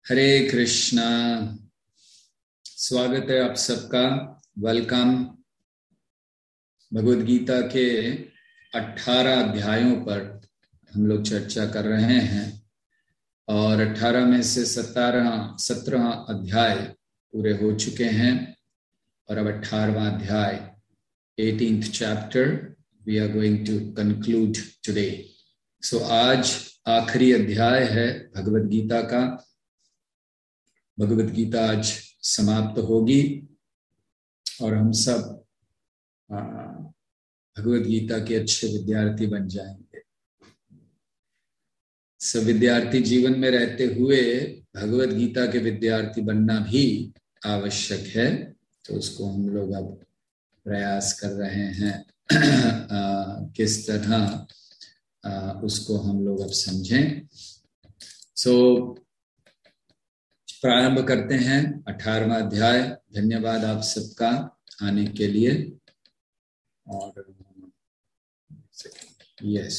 हरे कृष्णा। स्वागत है आप सबका। वेलकम। भगवद गीता के 18 अध्यायों पर हम लोग चर्चा कर रहे हैं और 18 में से 17 अध्याय पूरे हो चुके हैं और अब 18वां अध्याय 18th chapter we are going to conclude today. So आज आखिरी अध्याय है भगवद गीता का। भगवद गीता आज समाप्त होगी और हम सब भगवद गीता के अच्छे विद्यार्थी बन जाएंगे। सब विद्यार्थी जीवन में रहते हुए भगवद गीता के विद्यार्थी बनना भी आवश्यक है, तो उसको हम लोग अब प्रयास कर रहे हैं किस तरह उसको हम लोग अब समझें। प्रारंभ करते हैं 18वां अध्याय। धन्यवाद आप सबका आने के लिए। और यस,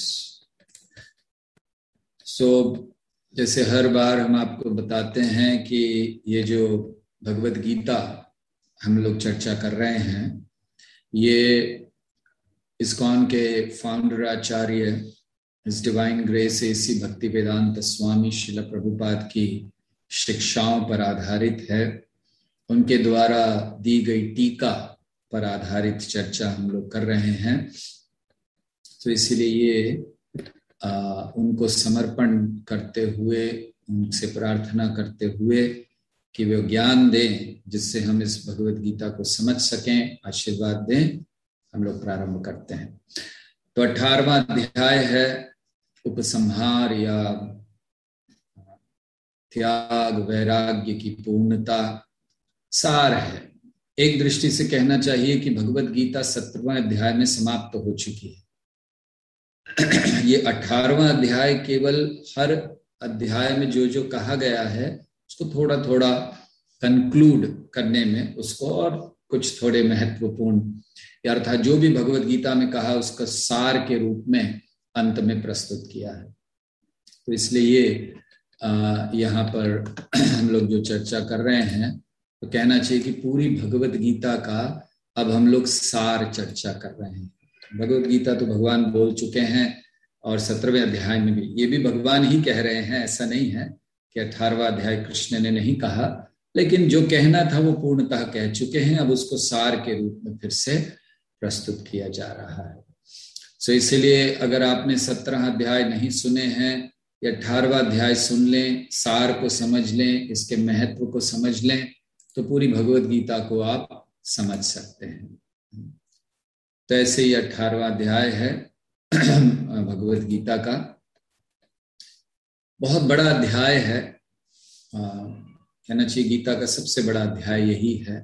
जैसे हर बार हम आपको बताते हैं कि ये जो भगवद गीता हम लोग चर्चा कर रहे हैं, ये इस्कॉन के फाउंडर आचार्य इस डिवाइन ग्रेस एसी भक्ति वेदांत स्वामी श्रील प्रभुपाद की शिक्षाओं पर आधारित है। उनके द्वारा दी गई टीका पर आधारित चर्चा हम लोग कर रहे हैं। तो इसीलिए ये उनको समर्पण करते हुए, उनसे प्रार्थना करते हुए कि वे ज्ञान दें जिससे हम इस भगवद गीता को समझ सकें, आशीर्वाद दें, हम लोग प्रारंभ करते हैं। तो 18वां अध्याय है उपसंहार या त्याग वैराग्य की पूर्णता। सार है। एक दृष्टि से कहना चाहिए कि भगवद गीता 17वां अध्याय में समाप्त हो चुकी है। ये 18वां अध्याय केवल हर अध्याय में जो जो कहा गया है उसको थोड़ा थोड़ा कंक्लूड करने में, उसको और कुछ थोड़े महत्वपूर्ण अर्थात जो भी भगवद गीता में कहा उसका सार के रूप में अंत में प्रस्तुत किया है। तो इसलिए ये यहाँ पर हम लोग जो चर्चा कर रहे हैं तो कहना चाहिए कि पूरी भगवद गीता का अब हम लोग सार चर्चा कर रहे हैं। भगवद गीता तो भगवान बोल चुके हैं और 17वें अध्याय में भी ये भी भगवान ही कह रहे हैं। ऐसा नहीं है कि 18वां अध्याय कृष्ण ने नहीं कहा, लेकिन जो कहना था वो पूर्णतः कह चुके हैं। अब उसको सार के रूप में फिर से प्रस्तुत किया जा रहा है। सो इसलिए अगर आपने 17 अध्याय नहीं सुने हैं या 18वां अध्याय सुन लें, सार को समझ लें, इसके महत्व को समझ लें, तो पूरी भगवद गीता को आप समझ सकते हैं। तो ऐसे ही 18वां अध्याय है भगवद गीता का। बहुत बड़ा अध्याय है, कहना चाहिए गीता का सबसे बड़ा अध्याय यही है।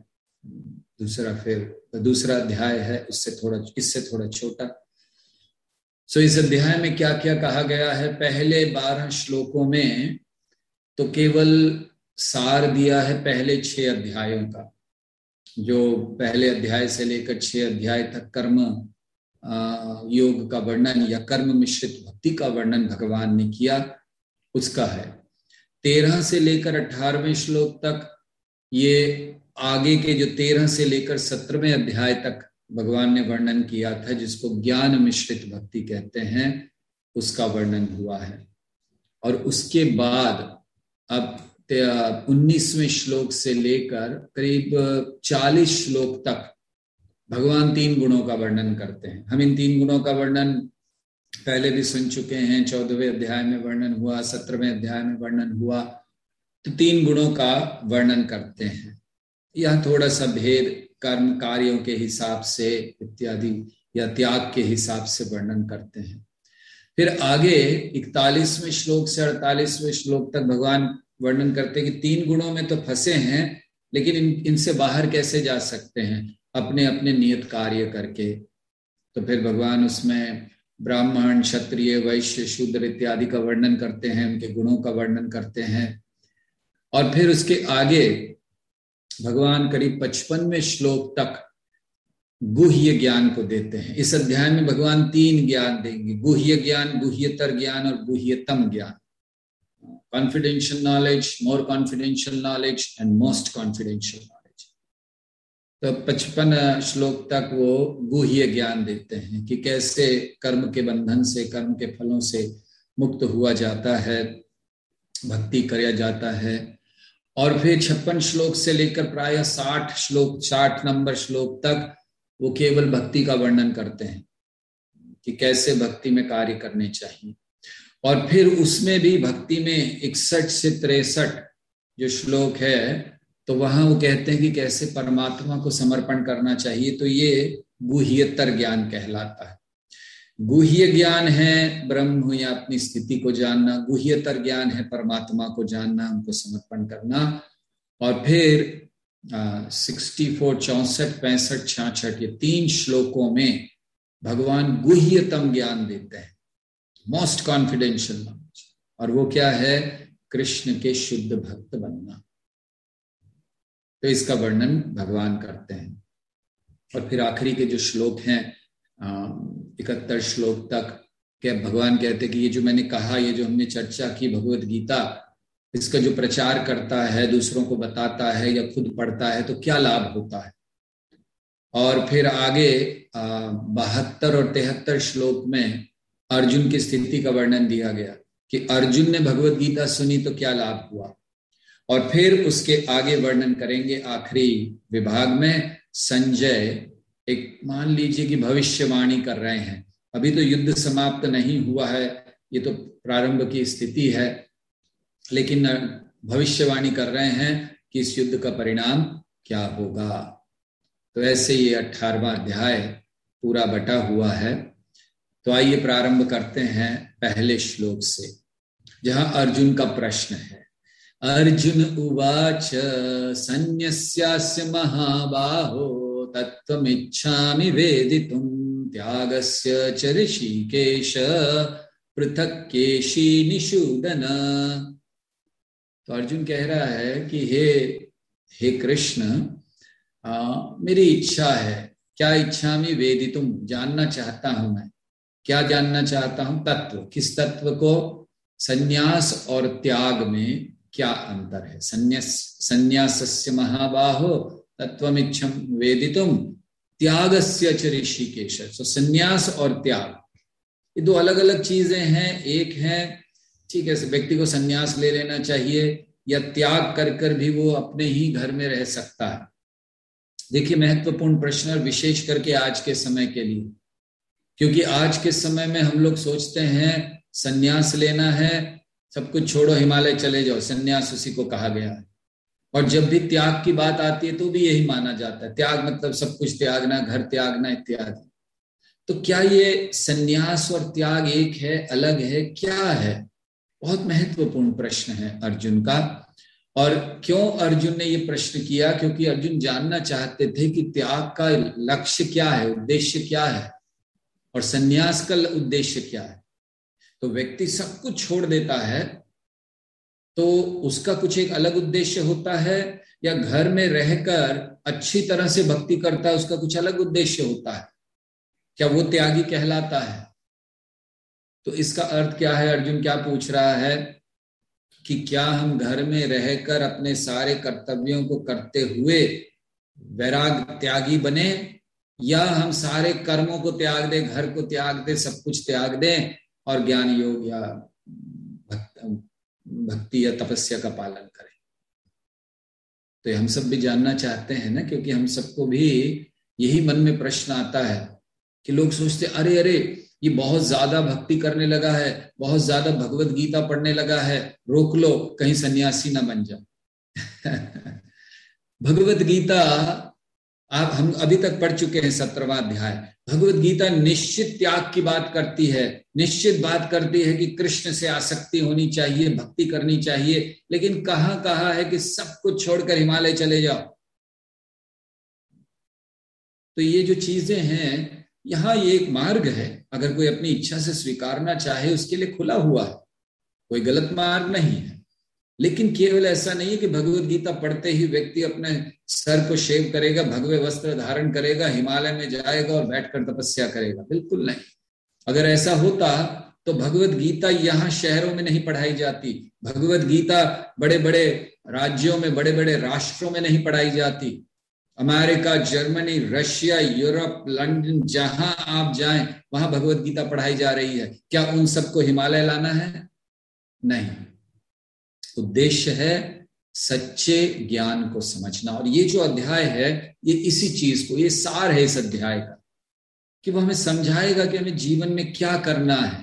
दूसरा अध्याय है इससे थोड़ा छोटा। इस अध्याय में क्या क्या कहा गया है? पहले 12 श्लोकों में तो केवल सार दिया है पहले 6 अध्यायों का। जो पहले अध्याय से लेकर 6 अध्याय तक कर्म योग का वर्णन या कर्म मिश्रित भक्ति का वर्णन भगवान ने किया, उसका है। 13 से लेकर 18वें श्लोक तक ये आगे के जो 13 से लेकर 17वें अध्याय तक भगवान ने वर्णन किया था, जिसको ज्ञान मिश्रित भक्ति कहते हैं, उसका वर्णन हुआ है। और उसके बाद अब 19वें श्लोक से लेकर करीब 40 श्लोक तक भगवान 3 गुणों का वर्णन करते हैं। हम इन 3 गुणों का वर्णन पहले भी सुन चुके हैं। 14वें अध्याय में वर्णन हुआ, 17वें अध्याय में वर्णन हुआ। तो 3 गुणों का वर्णन करते हैं। यह थोड़ा सा भेद कर्म कार्यों के हिसाब से इत्यादि या त्याग के हिसाब से वर्णन करते हैं। फिर आगे 41वें श्लोक से 48वें श्लोक तक भगवान वर्णन करते हैं कि 3 गुणों में तो फंसे हैं, लेकिन इनसे बाहर कैसे जा सकते हैं, अपने अपने नियत कार्य करके। तो फिर भगवान उसमें ब्राह्मण, क्षत्रिय, वैश्य, शूद्र इत्यादि का वर्णन करते हैं, उनके गुणों का वर्णन करते हैं। और फिर उसके आगे भगवान करीब 55वें श्लोक तक गुह्य ज्ञान को देते हैं। इस अध्याय में भगवान 3 ज्ञान देंगे, गुह्य ज्ञान, गुह्यतर ज्ञान और गुह्यतम ज्ञान। confidential knowledge, more confidential knowledge and most confidential knowledge। तो 55 श्लोक तक वो गुह्य ज्ञान देते हैं कि कैसे कर्म के बंधन से, कर्म के फलों से मुक्त हुआ जाता है, भक्ति किया जाता है। और फिर 56 श्लोक से लेकर प्राय 60 नंबर श्लोक तक वो केवल भक्ति का वर्णन करते हैं कि कैसे भक्ति में कार्य करने चाहिए। और फिर उसमें भी भक्ति में 61 से 63 जो श्लोक है, तो वहां वो कहते हैं कि कैसे परमात्मा को समर्पण करना चाहिए। तो ये गुह्यतर ज्ञान कहलाता है। गुह्य ज्ञान है ब्रह्म या अपनी स्थिति को जानना, गुह्यतर ज्ञान है परमात्मा को जानना, उनको समर्पण करना। और फिर 64, 64, 65, 66 ये 3 श्लोकों में भगवान गुह्यतम ज्ञान देते हैं, मोस्ट कॉन्फिडेंशियल नॉलेज। और वो क्या है? कृष्ण के शुद्ध भक्त बनना। तो इसका वर्णन भगवान करते हैं। और फिर आखिरी के जो श्लोक हैं 71 श्लोक तक क्या भगवान कहते हैं कि ये जो मैंने कहा, ये जो हमने चर्चा की भगवत गीता, इसका जो प्रचार करता है, दूसरों को बताता है या खुद पढ़ता है, तो क्या लाभ होता है। और फिर आगे 72 और 73 श्लोक में अर्जुन की स्थिति का वर्णन दिया गया कि अर्जुन ने भगवत गीता सुनी तो क्या लाभ हुआ। और फिर उसके आगे वर्णन करेंगे आखिरी विभाग में संजय एक मान लीजिए कि भविष्यवाणी कर रहे हैं। अभी तो युद्ध समाप्त नहीं हुआ है, ये तो प्रारंभ की स्थिति है, लेकिन भविष्यवाणी कर रहे हैं कि इस युद्ध का परिणाम क्या होगा। तो ऐसे ये 18वां अध्याय पूरा बटा हुआ है। तो आइए प्रारंभ करते हैं पहले श्लोक से, जहां अर्जुन का प्रश्न है। अर्जुन उवाच सन्न्यस्यास्य महाबाहो तत्त्वमिच्छामि वेदितुं त्यागस्य च ऋषिकेश पृथक् केशी निषूदन। तो अर्जुन कह रहा है कि हे कृष्ण, मेरी इच्छा है। क्या इच्छामि वेदितुं, जानना चाहता हूं मैं। क्या जानना चाहता हूं? तत्व। किस तत्व को? संन्यास और त्याग में क्या अंतर है। संन्यासस्य महाबाहो तत्वमिच्छं वेदितुं त्यागस्य च ऋषिकेश। तो संन्यास और त्याग ये दो अलग अलग चीजें हैं। एक है ठीक है, व्यक्ति को संन्यास ले लेना चाहिए या त्याग कर कर भी वो अपने ही घर में रह सकता है। देखिए महत्वपूर्ण प्रश्न, और विशेष करके आज के समय के लिए, क्योंकि आज के समय में हम लोग सोचते हैं संन्यास लेना है, सब कुछ छोड़ो हिमालय चले जाओ, संन्यास उसी को कहा गया है। और जब भी त्याग की बात आती है तो भी यही माना जाता है, त्याग मतलब सब कुछ त्यागना, घर त्यागना इत्यादि। तो क्या ये संन्यास और त्याग एक है, अलग है, क्या है? बहुत महत्वपूर्ण प्रश्न है अर्जुन का। और क्यों अर्जुन ने ये प्रश्न किया? क्योंकि अर्जुन जानना चाहते थे कि त्याग का लक्ष्य क्या है, उद्देश्य क्या है, और संन्यास का उद्देश्य क्या है। तो व्यक्ति सब कुछ छोड़ देता है तो उसका कुछ एक अलग उद्देश्य होता है, या घर में रहकर अच्छी तरह से भक्ति करता है उसका कुछ अलग उद्देश्य होता है। क्या वो त्यागी कहलाता है? तो इसका अर्थ क्या है? अर्जुन क्या पूछ रहा है कि क्या हम घर में रहकर अपने सारे कर्तव्यों को करते हुए वैराग त्यागी बने, या हम सारे कर्मों को त्याग दें, घर को त्याग दें, सब कुछ त्याग दें और ज्ञान योग या भक्ति या तपस्या का पालन करें। तो हम सब भी जानना चाहते हैं ना, क्योंकि हम सबको भी यही मन में प्रश्न आता है कि लोग सोचते अरे अरे ये बहुत ज्यादा भक्ति करने लगा है, बहुत ज्यादा भगवत गीता पढ़ने लगा है, रोक लो कहीं सन्यासी ना बन जाए। भगवत गीता हम अभी तक पढ़ चुके हैं 17वां अध्याय। भगवत गीता निश्चित त्याग की बात करती है, निश्चित बात करती है कि कृष्ण से आसक्ति होनी चाहिए, भक्ति करनी चाहिए, लेकिन कहां कहा है कि सब कुछ छोड़कर हिमालय चले जाओ। तो ये जो चीजें हैं, यहाँ ये एक मार्ग है, अगर कोई अपनी इच्छा से स्वीकारना चाहे उसके लिए खुला हुआ है, कोई गलत मार्ग नहीं है। लेकिन केवल ऐसा नहीं है कि भगवत गीता पढ़ते ही व्यक्ति अपने सर को शेव करेगा, भगवे वस्त्र धारण करेगा, हिमालय में जाएगा और बैठकर तपस्या करेगा। बिल्कुल नहीं। अगर ऐसा होता तो भगवत गीता यहाँ शहरों में नहीं पढ़ाई जाती, भगवत गीता बड़े बड़े राज्यों में, बड़े बड़े राष्ट्रों में नहीं पढ़ाई जाती। America, Germany, Russia, Europe, London, जहां आप जाएं वहां भगवत गीता पढ़ाई जा रही है। क्या उन सबको हिमालय लाना है? नहीं। उद्देश्य है सच्चे ज्ञान को समझना। और ये जो अध्याय है ये इसी चीज को, ये सार है इस अध्याय का, कि वो हमें समझाएगा कि हमें जीवन में क्या करना है।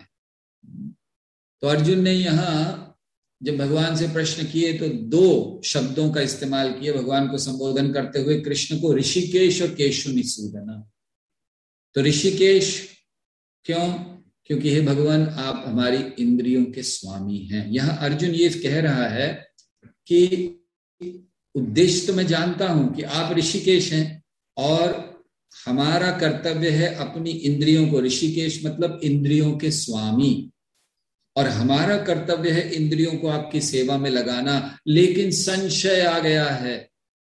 तो अर्जुन ने यहां जब भगवान से प्रश्न किए तो दो शब्दों का इस्तेमाल किए भगवान को संबोधन करते हुए, कृष्ण को ऋषिकेश और केशु निसूदना। तो ऋषिकेश क्यों? क्योंकि हे भगवान आप हमारी इंद्रियों के स्वामी हैं। यहां अर्जुन ये कह रहा है कि उद्देश्य तो मैं जानता हूं कि आप ऋषिकेश हैं और हमारा कर्तव्य है अपनी इंद्रियों को, ऋषिकेश मतलब इंद्रियों के स्वामी, और हमारा कर्तव्य है इंद्रियों को आपकी सेवा में लगाना। लेकिन संशय आ गया है,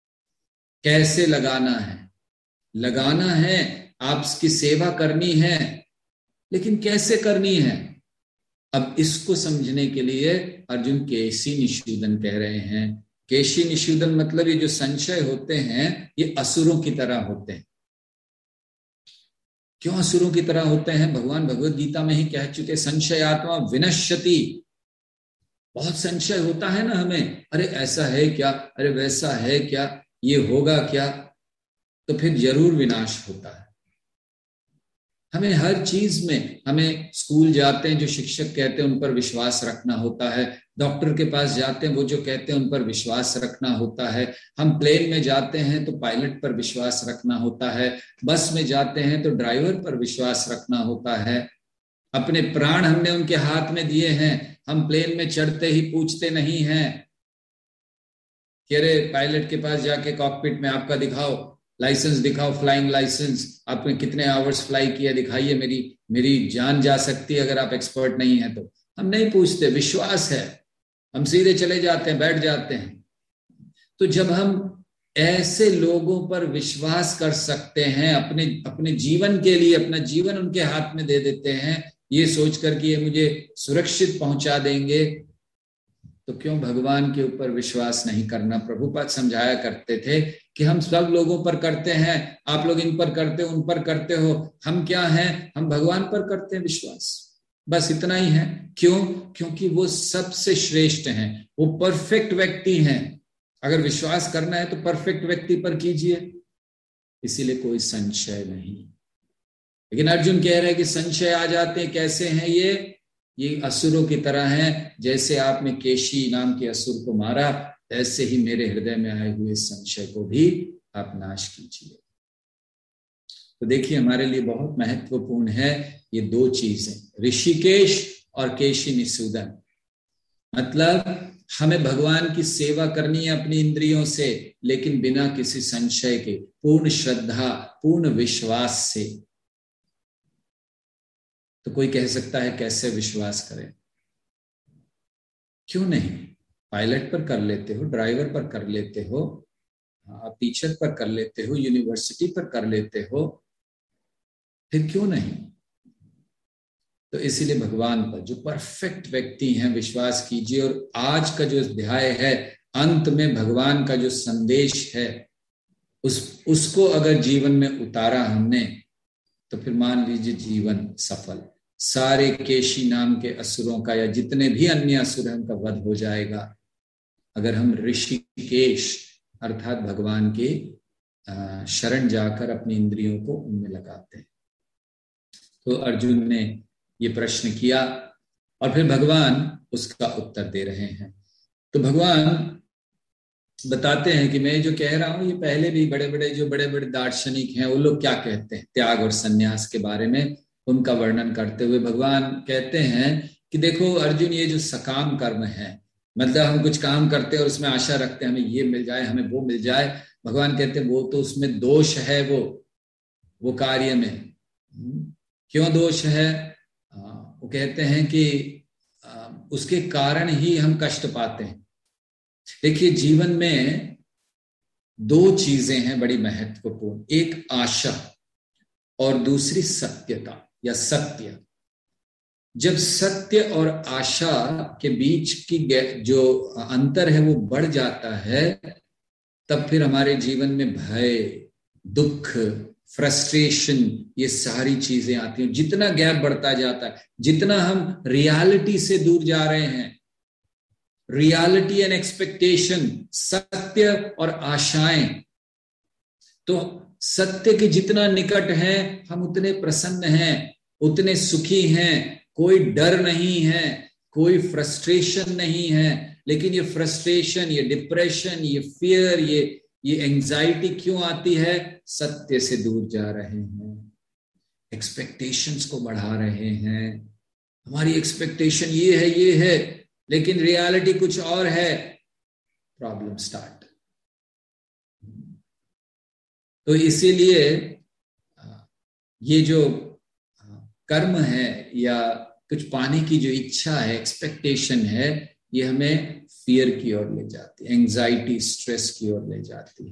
कैसे लगाना है? लगाना है, आपकी सेवा करनी है, लेकिन कैसे करनी है? अब इसको समझने के लिए अर्जुन केशी निषूदन कह रहे हैं। केशी निषूदन मतलब ये जो संशय होते हैं ये असुरों की तरह होते हैं। क्यों असुरों की तरह होते हैं? भगवान भगवत गीता में ही कह चुके, संशय आत्मा विनश्यति। बहुत संशय होता है ना हमें, अरे ऐसा है क्या, अरे वैसा है क्या, ये होगा क्या, तो फिर जरूर विनाश होता है। हमें हर चीज में, हमें स्कूल जाते हैं जो शिक्षक कहते हैं उन पर विश्वास रखना होता है, डॉक्टर के पास जाते हैं वो जो कहते हैं उन पर विश्वास रखना होता है, हम प्लेन में जाते हैं तो पायलट पर विश्वास रखना होता है, बस में जाते हैं तो ड्राइवर पर विश्वास रखना होता है। अपने प्राण हमने उनके हाथ में दिए हैं, हम प्लेन में चढ़ते ही पूछते नहीं हैं कि अरे पायलट के पास जाके कॉकपिट में आपका दिखाओ, लाइसेंस दिखाओ, फ्लाइंग लाइसेंस, आपने कितने आवर्स फ्लाई किया दिखाइए, मेरी जान जा सकती है अगर आप एक्सपर्ट नहीं है तो। हम नहीं पूछते, विश्वास है, हम सीधे चले जाते हैं, बैठ जाते हैं। तो जब हम ऐसे लोगों पर विश्वास कर सकते हैं, अपने जीवन के लिए अपना जीवन उनके हाथ में दे देते हैं, ये सोचकर कि ये मुझे सुरक्षित पहुंचा देंगे, तो क्यों भगवान के ऊपर विश्वास नहीं करना? प्रभुपाद समझाया करते थे कि हम सब लोगों पर करते हैं, आप लोग इन पर करते हो, उन पर करते हो, हम क्या हैं? हम भगवान पर करते हैं विश्वास, बस इतना ही है। क्यों? क्योंकि वो सबसे श्रेष्ठ हैं, वो परफेक्ट व्यक्ति हैं। अगर विश्वास करना है तो परफेक्ट व्यक्ति पर कीजिए, इसीलिए कोई संशय नहीं। लेकिन अर्जुन कह रहे हैं कि संशय आ जाते हैं, कैसे हैं ये असुरों की तरह हैं। जैसे आपने केशी नाम के असुर को मारा, ऐसे ही मेरे हृदय में आए हुए संशय को भी आप नाश कीजिए। तो देखिए हमारे लिए बहुत महत्वपूर्ण है ये दो चीजें, ऋषिकेश और केशी निषूदन। मतलब हमें भगवान की सेवा करनी है अपनी इंद्रियों से, लेकिन बिना किसी संशय के, पूर्ण श्रद्धा, पूर्ण विश्वास से। तो कोई कह सकता है कैसे विश्वास करें? क्यों नहीं? पायलट पर कर लेते हो, ड्राइवर पर कर लेते हो, टीचर पर कर लेते हो, यूनिवर्सिटी पर कर लेते हो, फिर क्यों नहीं? तो इसीलिए भगवान पर जो परफेक्ट व्यक्ति हैं विश्वास कीजिए। और आज का जो अध्याय है, अंत में भगवान का जो संदेश है उसको अगर जीवन में उतारा हमने, तो फिर मान लीजिए जीवन सफल। सारे केशी नाम के असुरों का, या जितने भी अन्य असुर हैं, उनका वध हो जाएगा अगर हम ऋषिकेश अर्थात भगवान के शरण जाकर अपनी इंद्रियों को उनमें लगाते हैं। तो अर्जुन ने ये प्रश्न किया और फिर भगवान उसका उत्तर दे रहे हैं। तो भगवान बताते हैं कि मैं जो कह रहा हूं ये पहले भी बड़े बड़े दार्शनिक हैं, वो लोग क्या कहते हैं त्याग और संन्यास के बारे में, उनका वर्णन करते हुए भगवान कहते हैं कि देखो अर्जुन, ये जो सकाम कर्म है, मतलब हम कुछ काम करते हैं और उसमें आशा रखते हैं हमें ये मिल जाए, हमें वो मिल जाए, भगवान कहते हैं वो तो उसमें दोष है, वो कार्य में। क्यों दोष है? वो कहते हैं कि उसके कारण ही हम कष्ट पाते हैं। देखिए जीवन में दो चीजें हैं बड़ी महत्वपूर्ण, एक आशा और दूसरी सत्यता या सत्य। जब सत्य और आशा के बीच की जो अंतर है वो बढ़ जाता है, तब फिर हमारे जीवन में भय, दुख, फ्रस्ट्रेशन, ये सारी चीजें आती हैं। जितना गैप बढ़ता जाता है, जितना हम रियलिटी से दूर जा रहे हैं, रियलिटी एंड एक्सपेक्टेशन, सत्य और आशाएं, तो सत्य के जितना निकट है हम उतने प्रसन्न हैं, उतने सुखी हैं, कोई डर नहीं है, कोई फ्रस्ट्रेशन नहीं है। लेकिन ये फ्रस्ट्रेशन, ये डिप्रेशन, ये फियर, ये एंजाइटी क्यों आती है? सत्य से दूर जा रहे हैं, एक्सपेक्टेशंस को बढ़ा रहे हैं। हमारी एक्सपेक्टेशन ये है, लेकिन रियलिटी कुछ और है, प्रॉब्लम स्टार्ट। तो इसीलिए ये जो कर्म है या कुछ पाने की जो इच्छा है, एक्सपेक्टेशन है, ये हमें फियर की ओर ले जाती है, एंजाइटी, स्ट्रेस की ओर ले जाती है।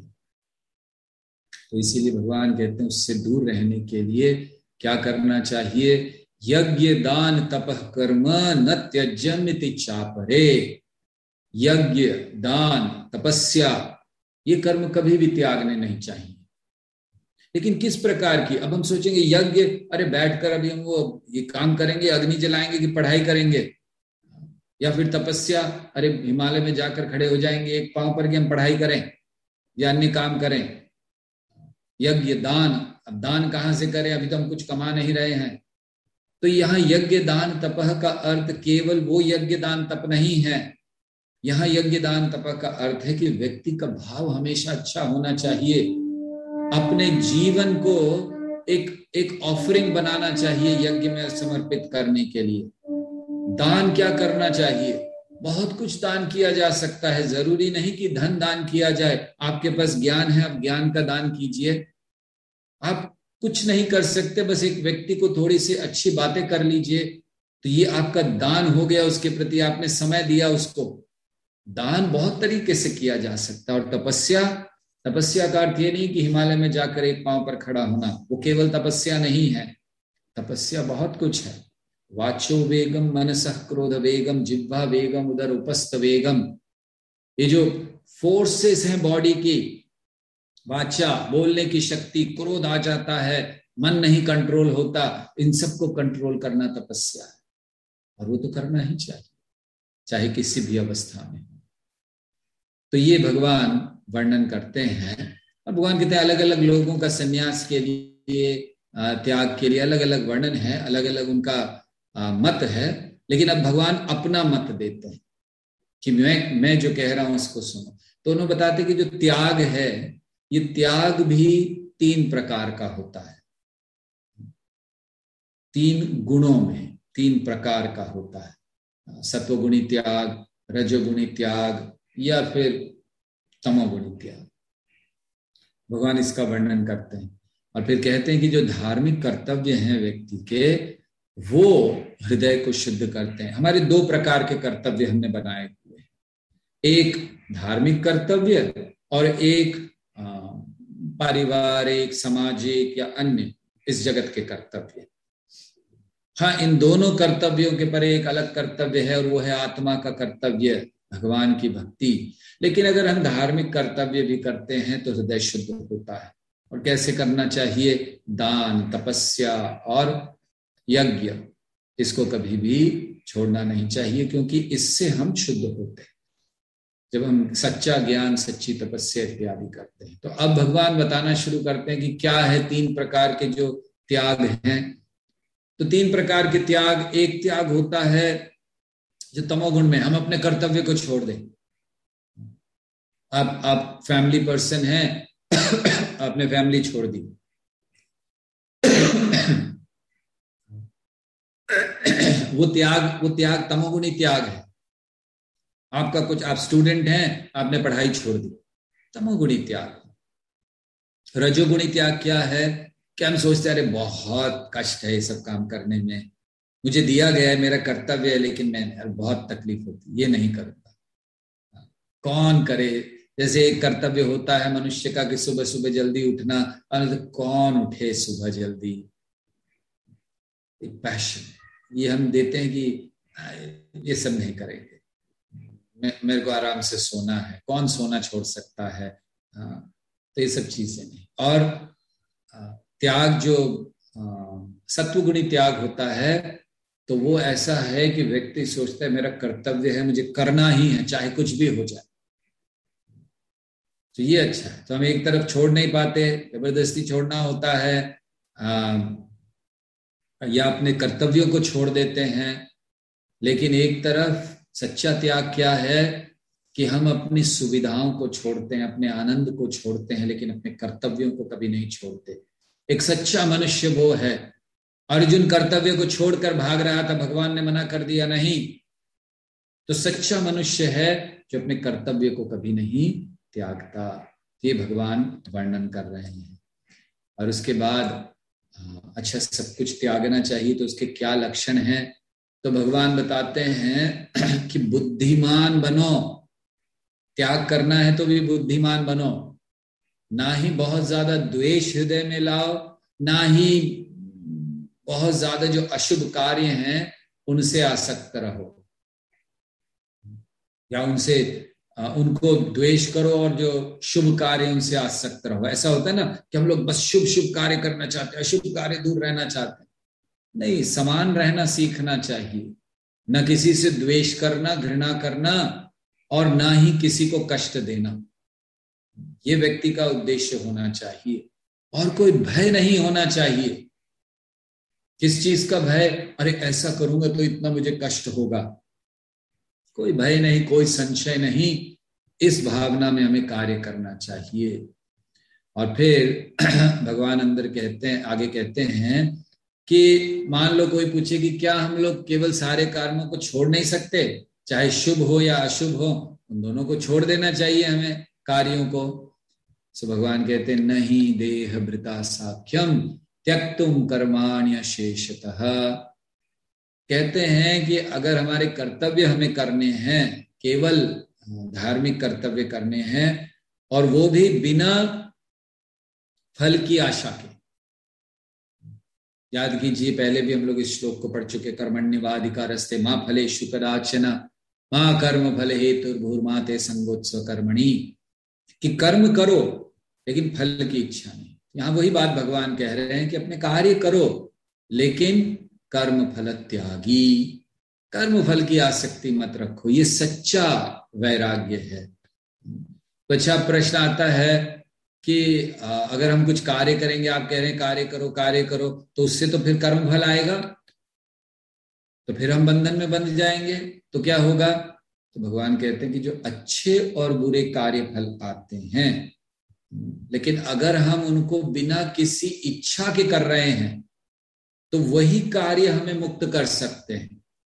तो इसीलिए भगवान कहते हैं उससे दूर रहने के लिए क्या करना चाहिए? यज्ञ दान तपः कर्म न त्यज्यमिति चापरे। यज्ञ, दान, तपस्या, ये कर्म कभी भी त्यागने नहीं चाहिए। लेकिन किस प्रकार की? अब हम सोचेंगे यज्ञ, अरे बैठकर अभी हम वो ये काम करेंगे, अग्नि जलाएंगे कि पढ़ाई करेंगे? या फिर तपस्या, अरे हिमालय में जाकर खड़े हो जाएंगे एक पांव पर कि हम पढ़ाई करें या अन्य काम करें? यज्ञ, दान, अब दान कहां से करें? अभी तो हम कुछ कमा नहीं रहे हैं। तो यहाँ यज्ञ दान तपह का अर्थ केवल वो यज्ञ दान तप नहीं है। यहाँ यज्ञ दान तपह का अर्थ है कि व्यक्ति का भाव हमेशा अच्छा होना चाहिए, अपने जीवन को एक ऑफरिंग बनाना चाहिए यज्ञ में समर्पित करने के लिए। दान क्या करना चाहिए? बहुत कुछ दान किया जा सकता है, जरूरी नहीं कि धन दान किया जाए। आपके पास ज्ञान है, आप ज्ञान का दान कीजिए। आप कुछ नहीं कर सकते, बस एक व्यक्ति को थोड़ी सी अच्छी बातें कर लीजिए, तो ये आपका दान हो गया, उसके प्रति आपने समय दिया उसको। दान बहुत तरीके से किया जा सकता है। और तपस्या का अर्थ ये नहीं कि हिमालय में जाकर एक पांव पर खड़ा होना, वो केवल तपस्या नहीं है। तपस्या बहुत कुछ है। वाचो वेगम मनसः क्रोध वेगम जिह्वा वेगम उदर उपस्थ वेगम, ये जो फोर्सेस हैं बॉडी की, वाचा बोलने की शक्ति, क्रोध आ जाता है, मन नहीं कंट्रोल होता, इन सबको कंट्रोल करना तपस्या है। और वो तो करना ही चाहिए, चाहे किसी भी अवस्था में। तो ये भगवान वर्णन करते हैं। और भगवान कहते हैं अलग अलग लोगों का संन्यास के लिए, त्याग के लिए अलग अलग वर्णन है, अलग अलग उनका मत है। लेकिन अब भगवान अपना मत देते हैं कि मैं जो कह रहा हूं उसको सुनो। तो उन्होंने बताते कि जो त्याग है, ये त्याग भी 3 प्रकार का होता है। 3 गुणों में 3 प्रकार का होता है। सत्वगुणी त्याग, रजोगुणी त्याग या फिर तमोगुणी त्याग। भगवान इसका वर्णन करते हैं और फिर कहते हैं कि जो धार्मिक कर्तव्य हैं व्यक्ति के, वो हृदय को शुद्ध करते हैं। हमारे 2 प्रकार के कर्तव्य हमने बनाए हुए, एक धार्मिक कर्तव्य और एक पारिवारिक, सामाजिक या अन्य इस जगत के कर्तव्य। हाँ, इन दोनों कर्तव्यों के परे एक अलग कर्तव्य है और वो है आत्मा का कर्तव्य, भगवान की भक्ति। लेकिन अगर हम धार्मिक कर्तव्य भी करते हैं तो हृदय शुद्ध होता है। और कैसे करना चाहिए? दान, तपस्या और यज्ञ, इसको कभी भी छोड़ना नहीं चाहिए, क्योंकि इससे हम शुद्ध होते हैं जब हम सच्चा ज्ञान, सच्ची तपस्या इत्यादि करते हैं। तो अब भगवान बताना शुरू करते हैं कि क्या है 3 प्रकार के जो त्याग हैं। तो 3 प्रकार के त्याग, एक त्याग होता है जो तमोगुण में, हम अपने कर्तव्य को छोड़ दें। आप फैमिली पर्सन हैं, आपने फैमिली छोड़ दी, वो त्याग तमोगुणी त्याग है। आपका कुछ, आप स्टूडेंट हैं, आपने पढ़ाई छोड़ दी, तमोगुणी त्याग। रजोगुणी त्याग क्या है? क्या हम सोचते हैं अरे बहुत कष्ट है ये सब काम करने में, मुझे दिया गया है, मेरा कर्तव्य है, लेकिन मैं बहुत तकलीफ होती, ये नहीं करूंगा। कौन करे? जैसे एक कर्तव्य होता है मनुष्य का कि सुबह सुबह जल्दी उठना, और कौन उठे सुबह जल्दी? एक पैशन, ये हम देते हैं कि ये सब नहीं करेंगे, मेरे को आराम से सोना है, कौन सोना छोड़ सकता है। तो ये सब चीजें नहीं। और त्याग जो सत्वगुणी त्याग होता है, तो वो ऐसा है कि व्यक्ति सोचता है मेरा कर्तव्य है, मुझे करना ही है चाहे कुछ भी हो जाए। तो ये अच्छा है। तो हम एक तरफ छोड़ नहीं पाते, जबरदस्ती छोड़ना होता है, या अपने कर्तव्यों को छोड़ देते हैं। लेकिन एक तरफ सच्चा त्याग क्या है कि हम अपनी सुविधाओं को छोड़ते हैं, अपने आनंद को छोड़ते हैं, लेकिन अपने कर्तव्यों को कभी नहीं छोड़ते। एक सच्चा मनुष्य वो है। अर्जुन कर्तव्य को छोड़कर भाग रहा था, भगवान ने मना कर दिया नहीं। तो सच्चा मनुष्य है जो अपने कर्तव्य को कभी नहीं त्यागता। ये भगवान वर्णन कर रहे हैं। और उसके बाद अच्छा सब कुछ त्यागना चाहिए, तो उसके क्या लक्षण हैं? तो भगवान बताते हैं कि बुद्धिमान बनो। त्याग करना है तो भी बुद्धिमान बनो। ना ही बहुत ज्यादा द्वेष हृदय में लाओ, ना ही बहुत ज्यादा जो अशुभ कार्य हैं उनसे आसक्त रहो, या उनसे उनको द्वेष करो, और जो शुभ कार्य उनसे आसक्त रहो। ऐसा होता है ना कि हम लोग बस शुभ शुभ कार्य करना चाहते हैं, अशुभ कार्य दूर रहना चाहते हैं। नहीं, समान रहना सीखना चाहिए। न किसी से द्वेष करना, घृणा करना, और ना ही किसी को कष्ट देना, ये व्यक्ति का उद्देश्य होना चाहिए। और कोई भय नहीं होना चाहिए। किस चीज का भय? अरे ऐसा करूंगा तो इतना मुझे कष्ट होगा। कोई भय नहीं, कोई संशय नहीं। इस भावना में हमें कार्य करना चाहिए। और फिर भगवान अंदर कहते हैं, आगे कहते हैं कि मान लो कोई पूछे कि क्या हम लोग केवल सारे कर्मों को छोड़ नहीं सकते, चाहे शुभ हो या अशुभ हो, उन दोनों को छोड़ देना चाहिए हमें, कार्यों को। सो भगवान कहते हैं नहीं देह भृता साख्यम त्यक्तुम कर्माण्य शेषतः। कहते हैं कि अगर हमारे कर्तव्य हमें करने हैं, केवल धार्मिक कर्तव्य करने हैं, और वो भी बिना फल की आशा के। याद कीजिए, पहले भी हम लोग इस श्लोक को पढ़ चुके, कर्मण्येवाधिकारस्ते मां फलेषु कदाचन मां कर्म फल हेतुर्भुर्मा ते संगोत्सव कर्मणि, कि कर्म करो लेकिन फल की इच्छा नहीं। यहां वही बात भगवान कह रहे हैं कि अपने कार्य करो लेकिन कर्म फल त्यागी, कर्म फल की आसक्ति मत रखो। ये सच्चा वैराग्य है। तो अच्छा प्रश्न आता है कि अगर हम कुछ कार्य करेंगे, आप कह रहे हैं कार्य करो कार्य करो, तो उससे तो फिर कर्म फल आएगा, तो फिर हम बंधन में बंध जाएंगे, तो क्या होगा? तो भगवान कहते हैं कि जो अच्छे और बुरे कार्य फल आते हैं, लेकिन अगर हम उनको बिना किसी इच्छा के कर रहे हैं तो वही कार्य हमें मुक्त कर सकते हैं।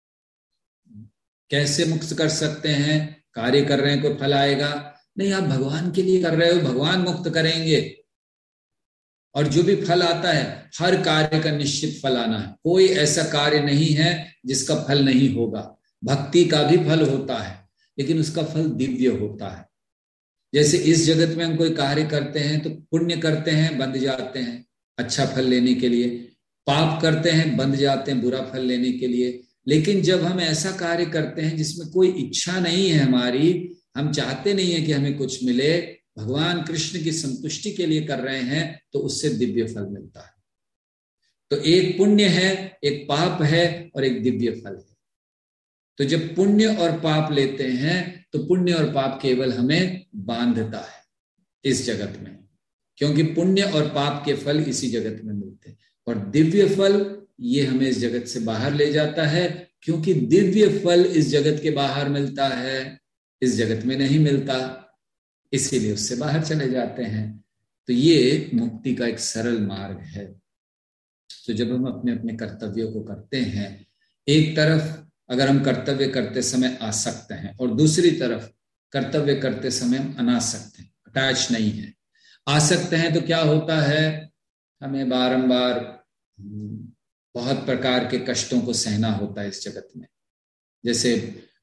कैसे मुक्त कर सकते हैं? कार्य कर रहे हैं, कोई फल आएगा नहीं, आप भगवान के लिए कर रहे हो, भगवान मुक्त करेंगे। और जो भी फल आता है, हर कार्य का निश्चित फल आना है। कोई ऐसा कार्य नहीं है जिसका फल नहीं होगा। भक्ति का भी फल होता है, लेकिन उसका फल दिव्य होता है। जैसे इस जगत में हम कोई कार्य करते हैं तो पुण्य करते हैं, बंध जाते हैं अच्छा फल लेने के लिए, पाप करते हैं, बंध जाते हैं बुरा फल लेने के लिए। लेकिन जब हम ऐसा कार्य करते हैं जिसमें कोई इच्छा नहीं है हमारी, हम चाहते नहीं है कि हमें कुछ मिले, भगवान कृष्ण की संतुष्टि के लिए कर रहे हैं, तो उससे दिव्य फल मिलता है। तो एक पुण्य है, एक पाप है, और एक दिव्य फल है। तो जब पुण्य और पाप लेते हैं तो पुण्य और पाप केवल हमें बांधता है इस जगत में, क्योंकि पुण्य और पाप के फल इसी जगत में मिलते हैं। और दिव्य फल ये हमें इस जगत से बाहर ले जाता है, क्योंकि दिव्य फल इस जगत के बाहर मिलता है, इस जगत में नहीं मिलता, इसीलिए उससे बाहर चले जाते हैं। तो ये मुक्ति का एक सरल मार्ग है। तो जब हम अपने अपने कर्तव्यों को करते हैं, एक तरफ अगर हम कर्तव्य करते समय आसक्त हैं, और दूसरी तरफ कर्तव्य करते समय हम अनासक्त हैं, अटैच नहीं है। आसक्त हैं तो क्या होता है? हमें बारंबार बहुत प्रकार के कष्टों को सहना होता है इस जगत में। जैसे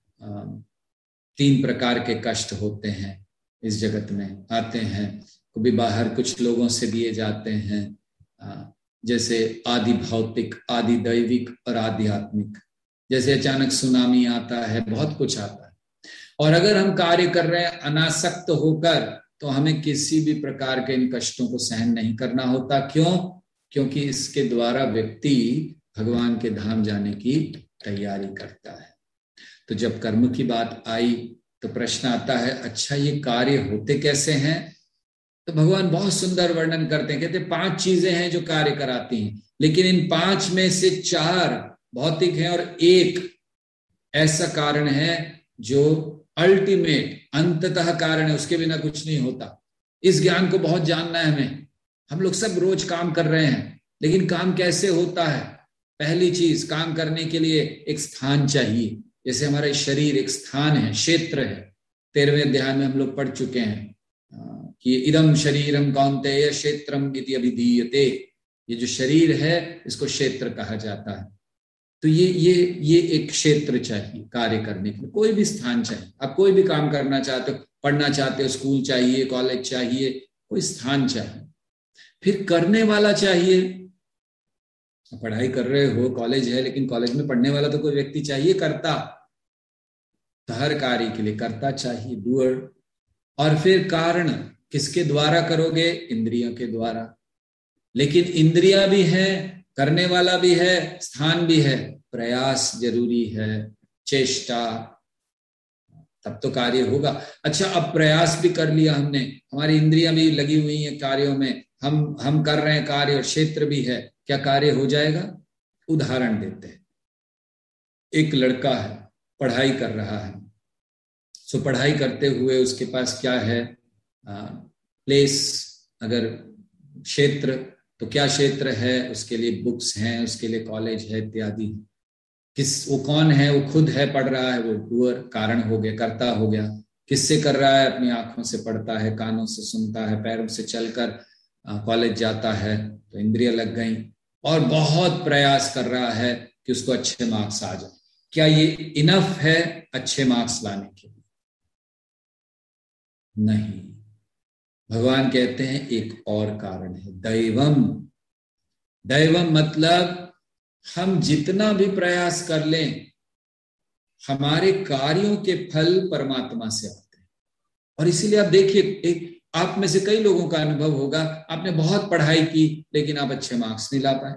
3 प्रकार के कष्ट होते हैं इस जगत में, आते हैं, कभी बाहर कुछ लोगों से दिए जाते हैं, जैसे आदि भौतिक, आदि दैविक और आध्यात्मिक। जैसे अचानक सुनामी आता है, बहुत कुछ आता है। और अगर हम कार्य कर रहे हैं अनासक्त होकर, तो हमें किसी भी प्रकार के इन कष्टों को सहन नहीं करना होता। क्यों? क्योंकि इसके द्वारा व्यक्ति भगवान के धाम जाने की तैयारी करता है। तो जब कर्म की बात आई तो प्रश्न आता है, अच्छा ये कार्य होते कैसे हैं? तो भगवान बहुत सुंदर वर्णन करते हैं। कहते 5 चीजें हैं जो कार्य कराती हैं, लेकिन इन 5 में से 4 भौतिक हैं और 1 ऐसा कारण है जो अल्टीमेट, अंततः कारण है, उसके बिना कुछ नहीं होता। इस ज्ञान को बहुत जानना है हमें। हम लोग सब रोज काम कर रहे हैं, लेकिन काम कैसे होता है? पहली चीज, काम करने के लिए एक स्थान चाहिए। जैसे हमारा शरीर एक स्थान है, क्षेत्र है। 13वें अध्याय में हम लोग पढ़ चुके हैं कि इदम शरीरम कौन्तेय क्षेत्रम इति अभिधीयते। ये जो शरीर है इसको क्षेत्र कहा जाता है। तो ये एक क्षेत्र चाहिए कार्य करने के लिए, कोई भी स्थान चाहिए। आप कोई भी काम करना चाहते हो, पढ़ना चाहते हो, स्कूल चाहिए, कॉलेज चाहिए, कोई स्थान चाहिए। फिर करने वाला चाहिए। पढ़ाई कर रहे हो, कॉलेज है, लेकिन कॉलेज में पढ़ने वाला तो कोई व्यक्ति चाहिए, कर्ता। तो हर कार्य के लिए कर्ता चाहिए, डूअर। और फिर कारण, किसके द्वारा करोगे? इंद्रियों के द्वारा। लेकिन इंद्रियां भी है, करने वाला भी है, स्थान भी है, प्रयास जरूरी है, चेष्टा, तब तो कार्य होगा। अच्छा, अब प्रयास भी कर लिया हमने, हमारी इंद्रियां भी लगी हुई हैं कार्यों में, हम कर रहे हैं कार्य और क्षेत्र भी है, क्या कार्य हो जाएगा? उदाहरण देते हैं। एक लड़का है, पढ़ाई कर रहा है। सो पढ़ाई करते हुए उसके पास क्या है? प्लेस, अगर क्षेत्र, तो क्या क्षेत्र है? उसके लिए बुक्स हैं, उसके लिए कॉलेज है इत्यादि। वो कौन है? वो खुद है, पढ़ रहा है, वो डूअर, कारण हो गया, कर्ता हो गया। किससे कर रहा है? अपनी आंखों से पढ़ता है, कानों से सुनता है, पैरों से चलकर कॉलेज जाता है, तो इंद्रियां लग गई। और बहुत प्रयास कर रहा है कि उसको अच्छे मार्क्स आ जाए। क्या ये इनफ है अच्छे मार्क्स लाने के लिए? नहीं। भगवान कहते हैं एक और कारण है, दैवम। दैवम मतलब हम जितना भी प्रयास कर लें, हमारे कार्यों के फल परमात्मा से आते हैं। और इसीलिए आप देखिए, आप में से कई लोगों का अनुभव होगा, आपने बहुत पढ़ाई की लेकिन आप अच्छे मार्क्स नहीं ला पाए।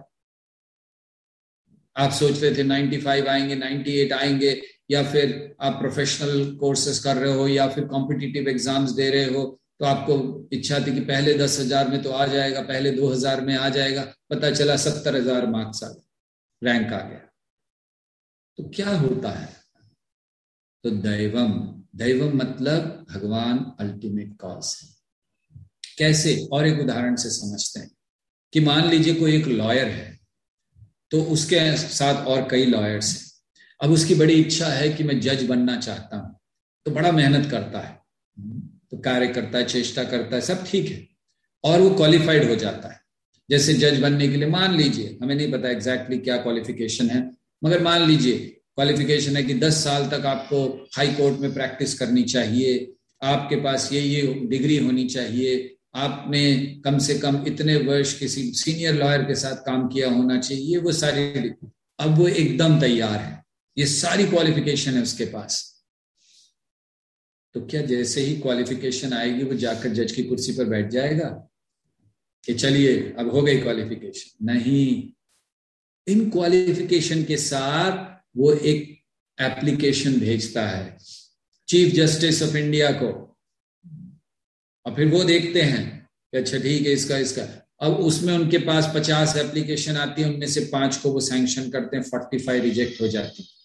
आप सोच रहे थे 95 आएंगे, 98 आएंगे, या फिर आप प्रोफेशनल कोर्सेज कर रहे हो या फिर कॉम्पिटिटिव एग्जाम्स दे रहे हो, तो आपको इच्छा थी कि पहले 10,000 में तो आ जाएगा, पहले 2,000 में आ जाएगा। पता चला 70,000 मार्क्स आ गए, रैंक आ गया। तो क्या होता है? तो दैवम, दैवम मतलब भगवान अल्टीमेट कॉज है। कैसे? और एक उदाहरण से समझते हैं कि मान लीजिए कोई एक लॉयर है, तो उसके साथ और कई लॉयर्स हैं। अब उसकी बड़ी इच्छा है कि मैं जज बनना चाहता हूं, तो बड़ा मेहनत करता है, तो कार्य करता है, चेष्टा करता है, सब ठीक है, और वो क्वालिफाइड हो जाता है। जैसे जज बनने के लिए मान लीजिए, हमें नहीं पता एग्जैक्टली क्या क्वालिफिकेशन है, मगर मान लीजिए क्वालिफिकेशन है कि 10 साल तक आपको हाई कोर्ट में प्रैक्टिस करनी चाहिए, आपके पास ये डिग्री होनी चाहिए, आपने कम से कम इतने वर्ष किसी सीनियर लॉयर के साथ काम किया होना चाहिए, वो सारी। अब वो एकदम तैयार है, ये सारी क्वालिफिकेशन है उसके पास। तो क्या जैसे ही क्वालिफिकेशन आएगी वो जाकर जज की कुर्सी पर बैठ जाएगा कि चलिए अब हो गई क्वालिफिकेशन? नहीं। इन क्वालिफिकेशन के साथ वो एक एप्लीकेशन भेजता है चीफ जस्टिस ऑफ इंडिया को, और फिर वो देखते हैं कि अच्छा ठीक है, इसका अब उसमें उनके पास 50 एप्लीकेशन आती है, उनमें से 5 को वो सैंक्शन करते हैं, 45 रिजेक्ट हो जाती है,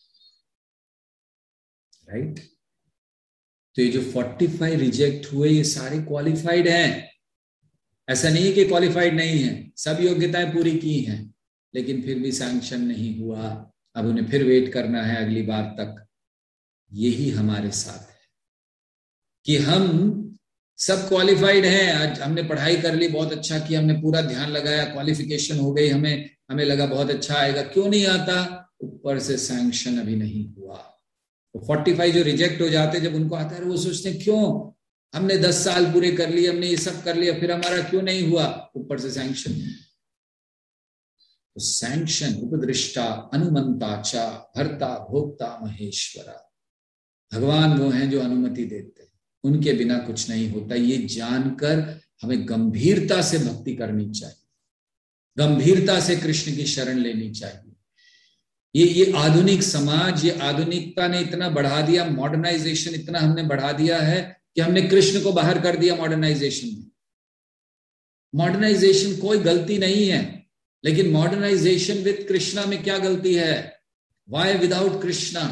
राइट? तो ये जो 45 रिजेक्ट हुए, ये सारे क्वालिफाइड हैं। ऐसा नहीं है कि क्वालिफाइड नहीं है, सब योग्यताएं पूरी की हैं, लेकिन फिर भी सैंक्शन नहीं हुआ। अब उन्हें फिर वेट करना है अगली बार तक। यही हमारे साथ है कि हम सब क्वालिफाइड हैं, आज हमने पढ़ाई कर ली, बहुत अच्छा किया, हमने पूरा ध्यान लगाया, क्वालिफिकेशन हो गई, हमें लगा बहुत अच्छा आएगा, क्यों नहीं आता? ऊपर से सैंक्शन अभी नहीं हुआ। तो 45 जो रिजेक्ट हो जाते, जब उनको आता है वो सोचते हैं क्यों, हमने 10 साल पूरे कर लिए, हमने ये सब कर लिया, फिर हमारा क्यों नहीं हुआ? ऊपर से सैंक्शन। तो सैंक्शन उपदृष्टा अनुमंता च भर्ता भोक्ता महेश्वरा, भगवान वो हैं जो अनुमति देते हैं, उनके बिना कुछ नहीं होता। ये जानकर हमें गंभीरता से भक्ति करनी चाहिए, गंभीरता से कृष्ण की शरण लेनी चाहिए। ये आधुनिक समाज, ये आधुनिकता ने इतना बढ़ा दिया, मॉडर्नाइजेशन इतना हमने बढ़ा दिया है कि हमने कृष्ण को बाहर कर दिया मॉडर्नाइजेशन में। मॉडर्नाइजेशन कोई गलती नहीं है, लेकिन मॉडर्नाइजेशन विद कृष्णा में क्या गलती है? Why without Krishna?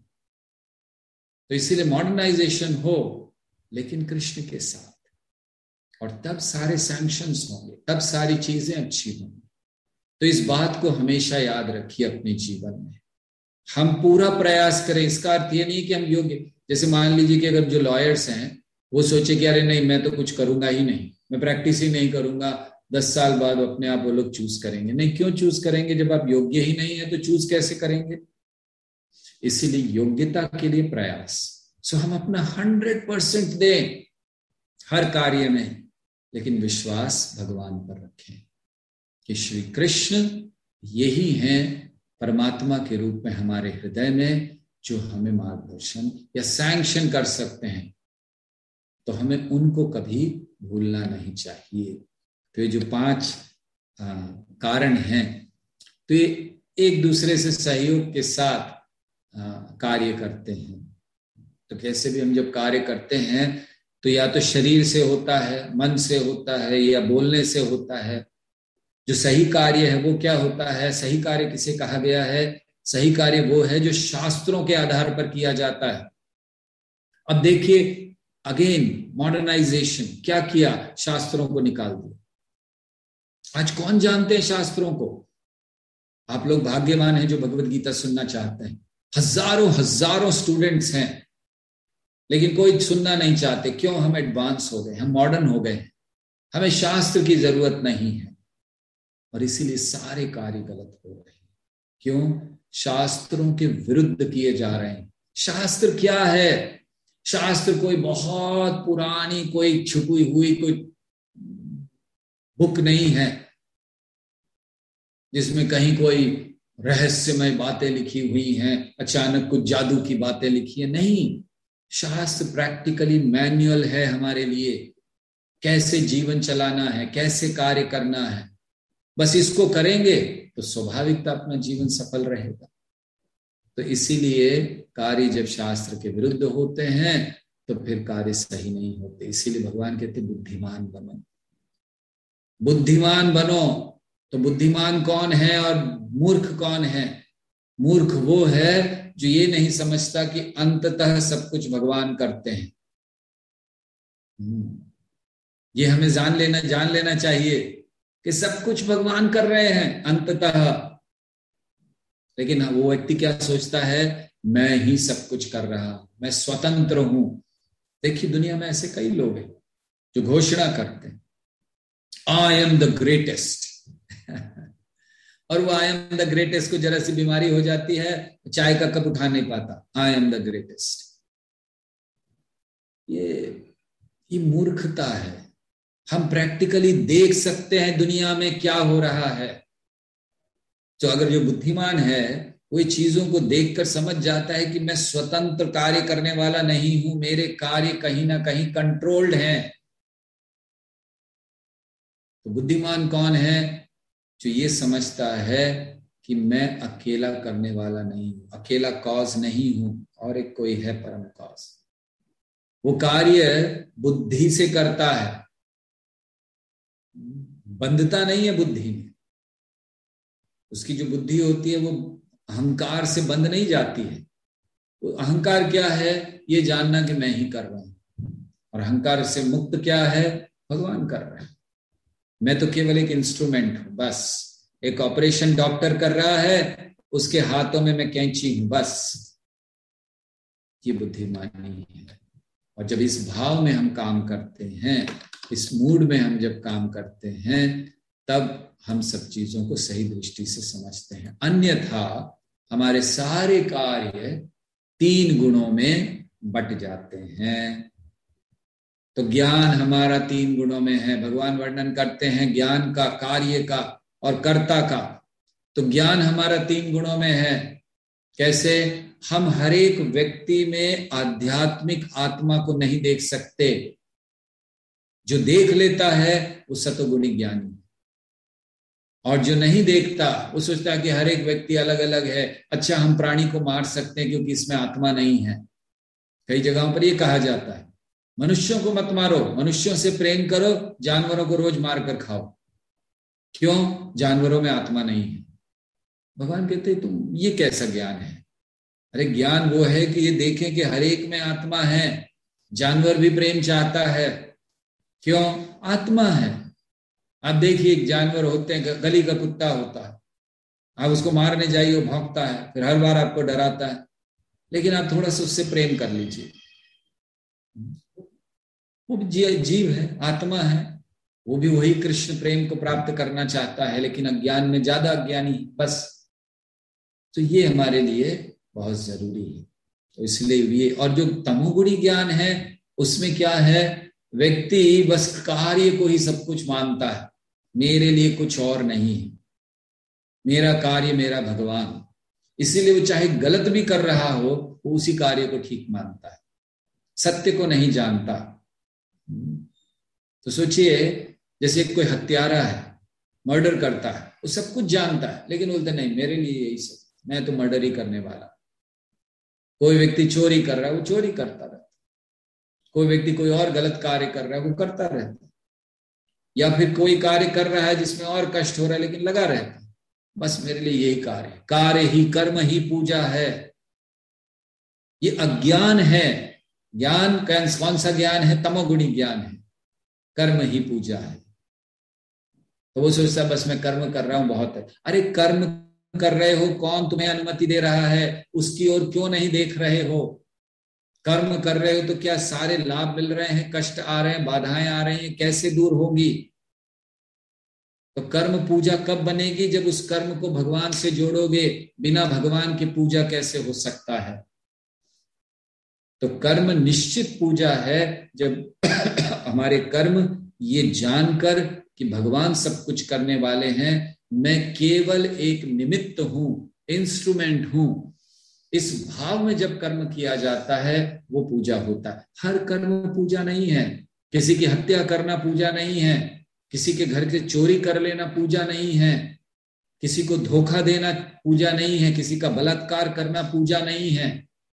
तो इसीलिए मॉडर्नाइजेशन हो लेकिन कृष्ण के साथ, और तब सारे सैंक्शंस होंगे, तब सारी चीजें अच्छी होंगी। तो इस बात को हमेशा याद रखिए अपने जीवन में। हम पूरा प्रयास करें, इसका अर्थ ये नहीं कि हम योग्य, जैसे मान लीजिए कि अगर जो लॉयर्स हैं वो सोचे कि अरे नहीं मैं तो कुछ करूंगा ही नहीं, मैं प्रैक्टिस ही नहीं करूंगा, 10 साल बाद अपने आप वो लोग चूज करेंगे। नहीं, क्यों चूज करेंगे? जब आप योग्य ही नहीं है तो चूज कैसे करेंगे? इसीलिए योग्यता के लिए प्रयास। सो हम अपना 100% दें हर कार्य में, लेकिन विश्वास भगवान पर रखें कि श्री कृष्ण यही हैं परमात्मा के रूप में हमारे हृदय में, जो हमें मार्गदर्शन या सैंक्शन कर सकते हैं। तो हमें उनको कभी भूलना नहीं चाहिए। तो ये जो 5 कारण हैं, तो ये एक दूसरे से सहयोग के साथ कार्य करते हैं। तो कैसे भी हम जब कार्य करते हैं तो या तो शरीर से होता है, मन से होता है, या बोलने से होता है। जो सही कार्य है वो क्या होता है? सही कार्य किसे कहा गया है? सही कार्य वो है जो शास्त्रों के आधार पर किया जाता है। अब देखिए, अगेन मॉडर्नाइजेशन क्या किया? शास्त्रों को निकाल दिया। आज कौन जानते हैं शास्त्रों को? आप लोग भाग्यवान हैं जो भगवत गीता सुनना चाहते हैं। हजारों हजारों स्टूडेंट्स हैं, लेकिन कोई सुनना नहीं चाहते। क्यों? हम एडवांस हो गए, हम मॉडर्न हो गए, हमें शास्त्र की जरूरत नहीं है, और इसीलिए सारे कार्य गलत हो रहे हैं। क्यों? शास्त्रों के विरुद्ध किए जा रहे हैं। शास्त्र क्या है? शास्त्र कोई बहुत पुरानी, कोई छुपी हुई कोई बुक नहीं है जिसमें कहीं कोई रहस्यमय बातें लिखी हुई हैं, अचानक कुछ जादू की बातें लिखी है। नहीं, शास्त्र प्रैक्टिकली मैनुअल है हमारे लिए, कैसे जीवन चलाना है, कैसे कार्य करना है। बस इसको करेंगे तो स्वाभाविकता अपना जीवन सफल रहेगा। तो इसीलिए कार्य जब शास्त्र के विरुद्ध होते हैं तो फिर कार्य सही नहीं होते। इसीलिए भगवान कहते बुद्धिमान बनो, बुद्धिमान बनो। तो बुद्धिमान कौन है और मूर्ख कौन है? मूर्ख वो है जो ये नहीं समझता कि अंततः सब कुछ भगवान करते हैं। ये हमें जान लेना चाहिए कि सब कुछ भगवान कर रहे हैं अंततः। लेकिन वो व्यक्ति क्या सोचता है? मैं ही सब कुछ कर रहा हूं, मैं स्वतंत्र हूं। देखिए, दुनिया में ऐसे कई लोग हैं जो घोषणा करते हैं आई एम द ग्रेटेस्ट और वो आई एम द ग्रेटेस्ट को जरा सी बीमारी हो जाती है, चाय का कप उठा नहीं पाता, आई एम द ग्रेटेस्ट। ये मूर्खता है। हम प्रैक्टिकली देख सकते हैं दुनिया में क्या हो रहा है। तो अगर जो बुद्धिमान है वो चीजों को देखकर समझ जाता है कि मैं स्वतंत्र कार्य करने वाला नहीं हूं, मेरे कार्य कहीं ना कहीं कंट्रोल्ड हैं। तो बुद्धिमान कौन है? जो ये समझता है कि मैं अकेला करने वाला नहीं हूं, अकेला कॉज नहीं हूं, और एक कोई है परम कॉज। वो कार्य बुद्धि से करता है, बंधता नहीं है बुद्धि में। उसकी जो बुद्धि होती है वो अहंकार से बंध नहीं जाती है। वो अहंकार क्या है? ये जानना कि मैं ही कर रहा हूं। और अहंकार से मुक्त क्या है? भगवान कर रहा है, मैं तो केवल एक इंस्ट्रूमेंट हूं। बस एक ऑपरेशन डॉक्टर कर रहा है, उसके हाथों में मैं कैंची हूं, बस। ये बुद्धिमानी है। और जब इस भाव में हम काम करते हैं, इस मूड में हम जब काम करते हैं, तब हम सब चीजों को सही दृष्टि से समझते हैं। अन्यथा हमारे सारे कार्य 3 गुणों में बट जाते हैं। तो ज्ञान हमारा 3 गुणों में है। भगवान वर्णन करते हैं ज्ञान का, कार्य का और कर्ता का। तो ज्ञान हमारा 3 गुणों में है। कैसे? हम हर एक व्यक्ति में आध्यात्मिक आत्मा को नहीं देख सकते। जो देख लेता है वो सतोगुणी ज्ञानी, और जो नहीं देखता वो सोचता है कि हर एक व्यक्ति अलग अलग है। अच्छा, हम प्राणी को मार सकते हैं क्योंकि इसमें आत्मा नहीं है। कई जगहों पर ये कहा जाता है, मनुष्यों को मत मारो, मनुष्यों से प्रेम करो, जानवरों को रोज मार कर खाओ। क्यों? जानवरों में आत्मा नहीं है। भगवान कहते तुम ये कैसा ज्ञान है? अरे ज्ञान वो है कि ये देखें कि हर एक में आत्मा है। जानवर भी प्रेम चाहता है। क्यों? आत्मा है। आप देखिए, एक जानवर होते हैं, गली का कुत्ता होता है, आप उसको मारने जाइए वो भौंकता है, फिर हर बार आपको डराता है, लेकिन आप थोड़ा सा उससे प्रेम कर लीजिए। वो जीव है, आत्मा है, वो भी वही कृष्ण प्रेम को प्राप्त करना चाहता है, लेकिन अज्ञान में ज्यादा अज्ञानी बस। तो ये हमारे लिए बहुत जरूरी है। तो इसलिए ये, और जो तमोगुणी ज्ञान है उसमें क्या है, व्यक्ति बस कार्य को ही सब कुछ मानता है, मेरे लिए कुछ और नहीं है, मेरा कार्य मेरा भगवान। इसीलिए वो चाहे गलत भी कर रहा हो वो उसी कार्य को ठीक मानता है, सत्य को नहीं जानता। तो सोचिए, जैसे कोई हत्यारा है, मर्डर करता है, वो सब कुछ जानता है, लेकिन बोलते नहीं मेरे लिए यही सब, मैं तो मर्डर ही करने वाला। कोई व्यक्ति चोरी कर रहा है, वो चोरी करता रहता। कोई व्यक्ति कोई और गलत कार्य कर रहा है, वो करता रहता। या फिर कोई कार्य कर रहा है जिसमें और कष्ट हो रहा है, लेकिन लगा रहता, बस मेरे लिए यही कार्य, कार्य ही कर्म ही पूजा है। ये अज्ञान है। ज्ञान कौन सा ज्ञान है? तमोगुणी ज्ञान है, कर्म ही पूजा है। तो वो सोचता बस मैं कर्म कर रहा हूं बहुत है। अरे कर्म कर रहे हो, कौन तुम्हें अनुमति दे रहा है? उसकी ओर क्यों नहीं देख रहे हो? कर्म कर रहे हो तो क्या सारे लाभ मिल रहे हैं? कष्ट आ रहे हैं, बाधाएं आ रही हैं, कैसे दूर होगी? तो कर्म पूजा कब बनेगी? जब उस कर्म को भगवान से जोड़ोगे। बिना भगवान की पूजा कैसे हो सकता है? तो कर्म निश्चित पूजा है, जब हमारे कर्म ये जानकर कि भगवान सब कुछ करने वाले हैं, मैं केवल एक निमित्त हूं, इंस्ट्रूमेंट हूं, इस भाव में जब कर्म किया जाता है वो पूजा होता है। हर कर्म पूजा नहीं है। किसी की हत्या करना पूजा नहीं है, किसी के घर से चोरी कर लेना पूजा नहीं है, किसी को धोखा देना पूजा नहीं है, किसी का बलात्कार करना पूजा नहीं है,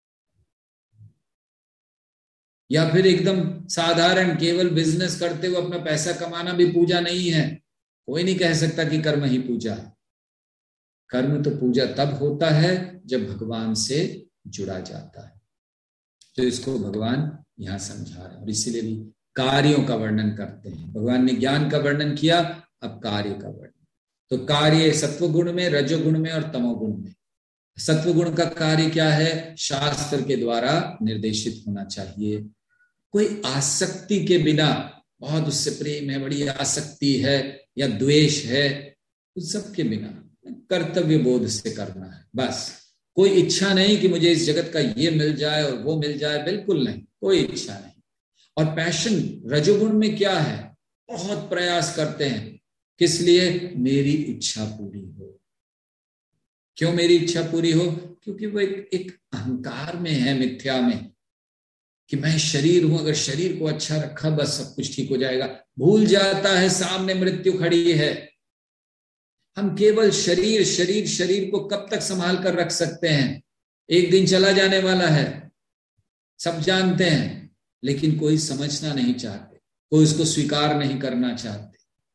या फिर एकदम साधारण केवल बिजनेस करते हुए अपना पैसा कमाना भी पूजा नहीं है। कोई नहीं कह सकता कि कर्म ही पूजा है। कर्म तो पूजा तब होता है जब भगवान से जुड़ा जाता है। तो इसको भगवान यहां समझा रहे हैं, और इसीलिए भी कार्यों का वर्णन करते हैं। भगवान ने ज्ञान का वर्णन किया, अब कार्य का वर्णन। तो कार्य सत्वगुण में, रजोगुण में और तमोगुण में। सत्वगुण का कार्य क्या है? शास्त्र के द्वारा निर्देशित होना चाहिए। कोई आसक्ति के बिना, बहुत उससे प्रेम है, बड़ी आसक्ति है या द्वेष है, उस सब के बिना कर्तव्य बोध से करना है बस। कोई इच्छा नहीं कि मुझे इस जगत का ये मिल जाए और वो मिल जाए, बिल्कुल नहीं, कोई इच्छा नहीं। और पैशन रजोगुण में क्या है? बहुत प्रयास करते हैं, किस लिए? मेरी इच्छा पूरी हो। क्यों मेरी इच्छा पूरी हो? क्योंकि वो एक अहंकार में है, मिथ्या में, कि मैं शरीर हूं, अगर शरीर को अच्छा रखा बस सब कुछ ठीक हो जाएगा। भूल जाता है सामने मृत्यु खड़ी है। हम केवल शरीर शरीर शरीर को कब तक संभाल कर रख सकते हैं? एक दिन चला जाने वाला है, सब जानते हैं, लेकिन कोई समझना नहीं चाहते, कोई उसको स्वीकार नहीं करना चाहते।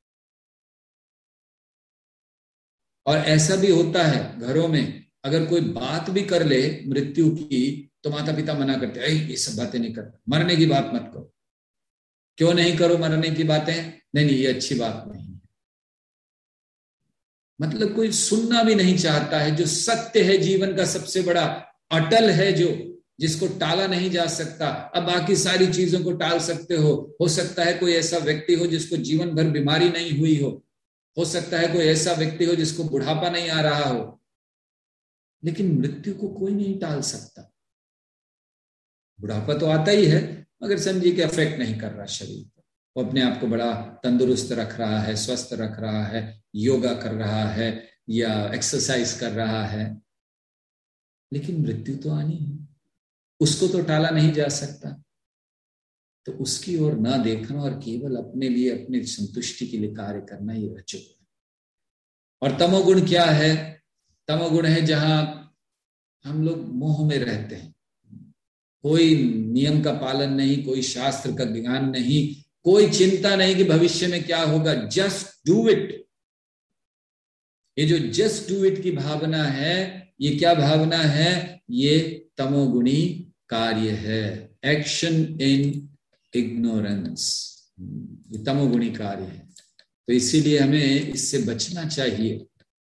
और ऐसा भी होता है घरों में, अगर कोई बात भी कर ले मृत्यु की तो माता पिता मना करते हैं, ये सब बातें नहीं करना, मरने की बात मत करो। क्यों नहीं करो मरने की बातें? नहीं ये अच्छी बात नहीं है। मतलब कोई सुनना भी नहीं चाहता है। जो सत्य है जीवन का सबसे बड़ा, अटल है, जो जिसको टाला नहीं जा सकता। अब बाकी सारी चीजों को टाल सकते हो सकता है कोई ऐसा व्यक्ति हो जिसको जीवन भर बीमारी नहीं हुई हो सकता है कोई ऐसा व्यक्ति हो जिसको बुढ़ापा नहीं आ रहा हो, लेकिन मृत्यु को कोई नहीं टाल सकता। बुढ़ापा तो आता ही है, मगर समझिए कि अफेक्ट नहीं कर रहा शरीर पर। वो अपने आप को बड़ा तंदुरुस्त रख रहा है, स्वस्थ रख रहा है, योगा कर रहा है, या एक्सरसाइज कर रहा है, लेकिन मृत्यु तो आनी है, उसको तो टाला नहीं जा सकता। तो उसकी ओर ना देखना और केवल अपने लिए, अपनी संतुष्टि के लिए कार्य करना, ये रजोगुण। और तमोगुण क्या है? तमोगुण है जहां हम लोग मोह में रहते हैं, कोई नियम का पालन नहीं, कोई शास्त्र का ज्ञान नहीं, कोई चिंता नहीं कि भविष्य में क्या होगा, जस्ट डू इट। ये जो जस्ट डू इट की भावना है, ये क्या भावना है? ये तमोगुणी कार्य है। एक्शन इन इग्नोरेंस, ये तमोगुणी कार्य है। तो इसीलिए हमें इससे बचना चाहिए।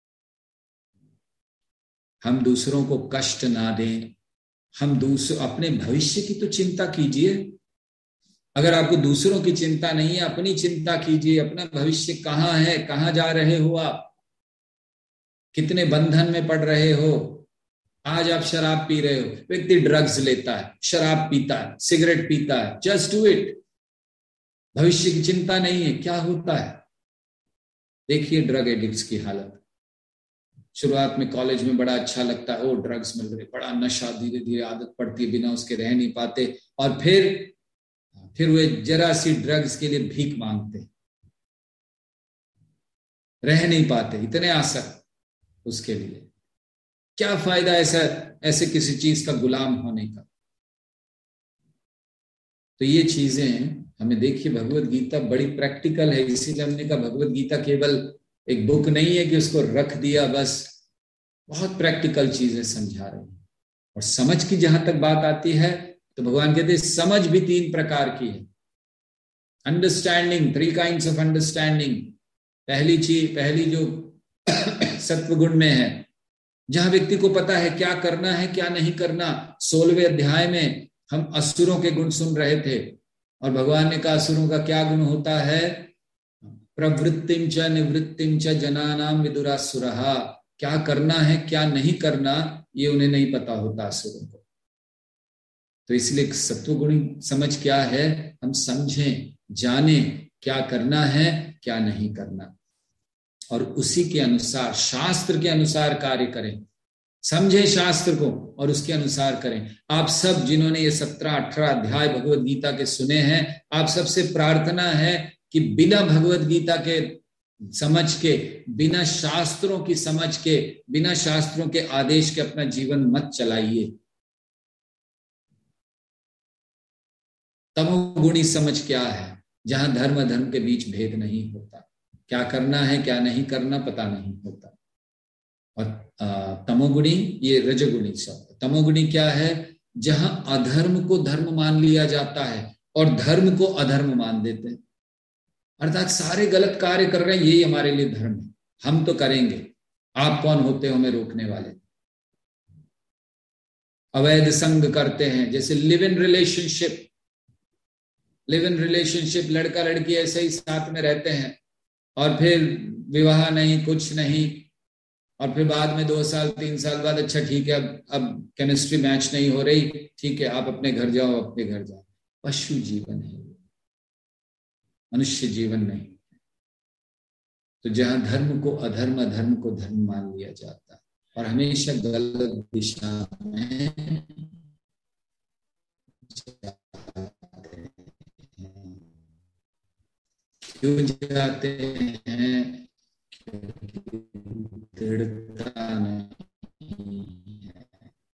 हम दूसरों को कष्ट ना दें, हम अपने भविष्य की तो चिंता कीजिए। अगर आपको दूसरों की चिंता नहीं है, अपनी चिंता कीजिए। अपना भविष्य कहाँ है, कहाँ जा रहे हो आप, कितने बंधन में पड़ रहे हो। आज आप शराब पी रहे हो, व्यक्ति ड्रग्स लेता है, शराब पीता है, सिगरेट पीता है, जस्ट डू इट। भविष्य की चिंता नहीं है, क्या होता है? देखिए ड्रग एडिक्ट्स की हालत। शुरुआत में कॉलेज में बड़ा अच्छा लगता है, ओ ड्रग्स मिल रहे, बड़ा नशा, धीरे धीरे आदत पड़ती है, बिना उसके रह नहीं पाते, और फिर वे जरा सी ड्रग्स के लिए भीख मांगते, रह नहीं पाते, इतने आसक्त उसके लिए। क्या फायदा ऐसे किसी चीज का गुलाम होने का? तो ये चीजें हमें, देखिए भगवत गीता बड़ी प्रैक्टिकल है। इसीलिए हमने कहा भगवत गीता केवल एक बुक नहीं है कि उसको रख दिया बस, बहुत प्रैक्टिकल चीजें समझा रही है। और समझ की जहां तक बात आती है तो भगवान कहते हैं समझ भी 3 प्रकार की है। Understanding, 3 kinds of understanding. पहली जो सत्वगुण में है, जहां व्यक्ति को पता है क्या करना है क्या नहीं करना। 16वें अध्याय में हम असुरों के गुण सुन रहे थे, और भगवान ने कहा असुरों का क्या गुण होता है? प्रवृत्तिम च निवृत्तिम च जनानाम विदुरासुरहा। क्या करना है क्या नहीं करना, ये उन्हें नहीं पता होता असुरों को। तो इसलिए सत्वगुणी समझ क्या है? हम समझें, जाने क्या करना है क्या नहीं करना, और उसी के अनुसार, शास्त्र के अनुसार कार्य करें। समझें शास्त्र को और उसके अनुसार करें। आप सब जिन्होंने ये 17-18 अध्याय भगवत गीता के सुने हैं, आप सबसे प्रार्थना है कि बिना भगवत गीता के समझ के, बिना शास्त्रों की समझ के, बिना शास्त्रों के आदेश के अपना जीवन मत चलाइए। तमोगुणी समझ क्या है? जहां धर्म अधर्म के बीच भेद नहीं होता, क्या करना है क्या नहीं करना पता नहीं होता। और तमोगुणी, ये रजोगुणी शब्द। तमोगुणी क्या है? जहां अधर्म को धर्म मान लिया जाता है और धर्म को अधर्म मान देते हैं। अर्थात सारे गलत कार्य कर रहे हैं, यही हमारे लिए धर्म है, हम तो करेंगे, आप कौन होते हो हमें रोकने वाले। अवैध संग करते हैं, जैसे लिव इन रिलेशनशिप, लड़का लड़की ऐसे ही साथ में रहते हैं, और फिर विवाह नहीं, कुछ नहीं, और फिर बाद में 2 साल 3 साल बाद, अच्छा ठीक है अब केमिस्ट्री मैच नहीं हो रही, ठीक है आप अपने घर जाओ, अपने घर जाओ। पशु जीवन है, मनुष्य जीवन नहीं। तो जहां धर्म को अधर्म, अधर्म को धर्म मान लिया जाता है, और हमेशा गलत दिशा में क्यों जाते हैं? दृढ़ता नहीं है।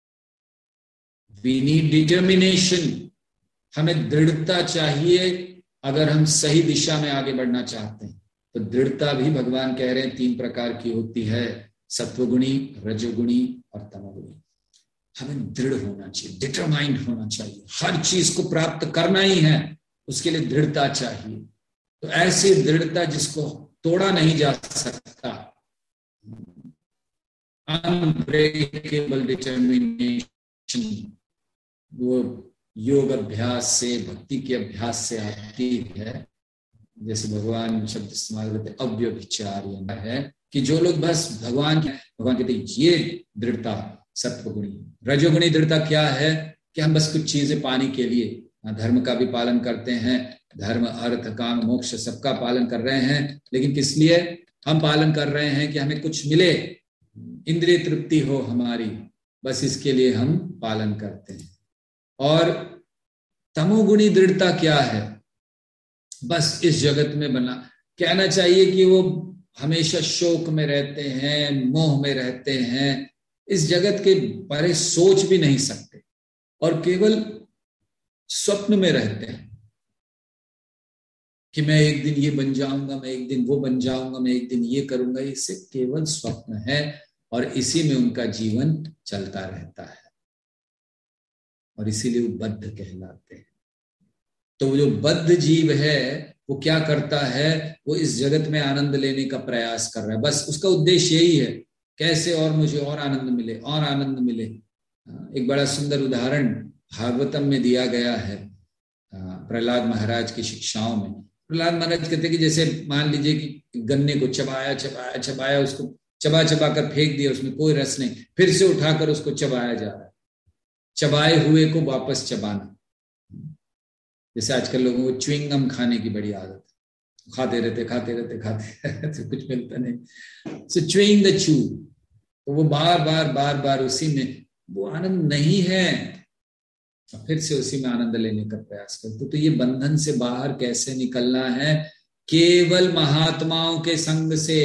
We need determination। हमें दृढ़ता चाहिए अगर हम सही दिशा में आगे बढ़ना चाहते हैं। तो दृढ़ता भी भगवान कह रहे हैं 3 प्रकार की होती है, सत्वगुणी, रजोगुणी और तमोगुणी। हमें दृढ़ होना चाहिए, डिटरमाइंड होना चाहिए, हर चीज को प्राप्त करना ही है, उसके लिए दृढ़ता चाहिए। तो ऐसी दृढ़ता जिसको तोड़ा नहीं जा सकता, अनब्रेकेबल डिटर्मिनेशन, वो योग अभ्यास से, भक्ति के अभ्यास से आती है। जैसे भगवान शब्द इस्तेमाल करते अव्यभिचार्य है, कि जो लोग बस भगवान कहते हैं ये दृढ़ता सत्वगुणी। रजोगुणी दृढ़ता क्या है? कि हम बस कुछ चीजें पाने के लिए धर्म का भी पालन करते हैं, धर्म अर्थ काम मोक्ष सबका पालन कर रहे हैं, लेकिन किस लिए हम पालन कर रहे हैं? कि हमें कुछ मिले, इंद्रिय तृप्ति हो हमारी, बस इसके लिए हम पालन करते हैं। और तमोगुणी दृढ़ता क्या है? बस इस जगत में बना, कहना चाहिए कि वो हमेशा शोक में रहते हैं, मोह में रहते हैं, इस जगत के बारे सोच भी नहीं सकते और केवल स्वप्न में रहते हैं कि मैं एक दिन ये बन जाऊंगा, मैं एक दिन वो बन जाऊंगा, मैं एक दिन ये करूंगा। इससे केवल स्वप्न है और इसी में उनका जीवन चलता रहता है और इसीलिए वो बद्ध कहलाते हैं। तो वो जो बद्ध जीव है वो क्या करता है? वो इस जगत में आनंद लेने का प्रयास कर रहा है, बस उसका उद्देश्य यही है, कैसे और मुझे और आनंद मिले, और आनंद मिले। एक बड़ा सुंदर उदाहरण भागवतम में दिया गया है प्रहलाद महाराज की शिक्षाओं में। प्रहलाद महाराज कहते हैं कि जैसे मान लीजिए कि गन्ने को चबाया चबाया चबाया, उसको चबा चबा कर फेंक दिया, उसमें कोई रस नहीं, फिर से उठाकर उसको चबाया जा रहा है, चबाए हुए को वापस चबाना। जैसे आजकल लोगों को च्युइंगम खाने की बड़ी आदत है, खाते रहते कुछ मिलता नहीं, सो च्युइंग द चू, तो वो बार बार उसी में वो आनंद नहीं है, फिर से उसी में आनंद लेने का प्रयास करते। तो ये बंधन से बाहर कैसे निकलना है? केवल महात्माओं के संग से,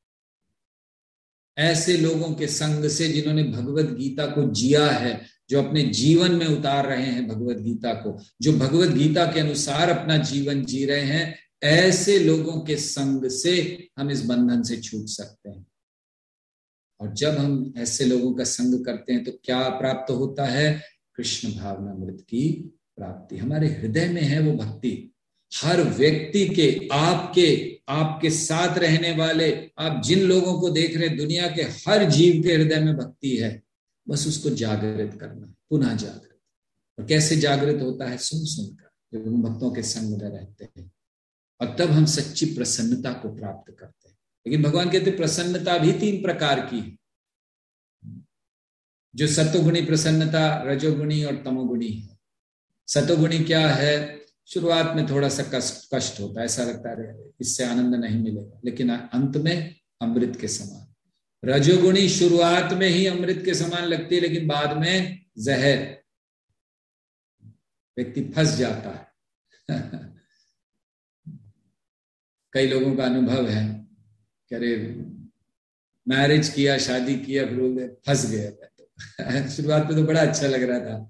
ऐसे लोगों के संग से जिन्होंने भगवत गीता को जिया है, जो अपने जीवन में उतार रहे हैं भगवत गीता को, जो भगवत गीता के अनुसार अपना जीवन जी रहे हैं, ऐसे लोगों के संग से हम इस बंधन से छूट सकते हैं। और जब हम ऐसे लोगों का संग करते हैं तो क्या प्राप्त होता है? कृष्ण भावनामृत की प्राप्ति हमारे हृदय में है। वो भक्ति हर व्यक्ति के, आपके साथ रहने वाले, आप जिन लोगों को देख रहे हैं, दुनिया के हर जीव के हृदय में भक्ति है, बस उसको जागृत करना, पुनः जागृत। और कैसे जागृत होता है? सुन सुनकर, जब हम भक्तों के संग में रहते हैं, और तब हम सच्ची प्रसन्नता को प्राप्त करते हैं। लेकिन भगवान कहते प्रसन्नता भी 3 प्रकार की है, जो सतोगुणी प्रसन्नता, रजोगुणी और तमोगुणी है। सतोगुणी क्या है? शुरुआत में थोड़ा सा कष्ट होता है, ऐसा लगता है इससे आनंद नहीं मिलेगा, लेकिन अंत में अमृत के समान। रजोगुणी शुरुआत में ही अमृत के समान लगती है, लेकिन बाद में जहर, व्यक्ति फंस जाता है। कई लोगों का अनुभव है कि अरे मैरिज किया, शादी किया, फिर फंस गया। शुरुआत में तो बड़ा अच्छा लग रहा था।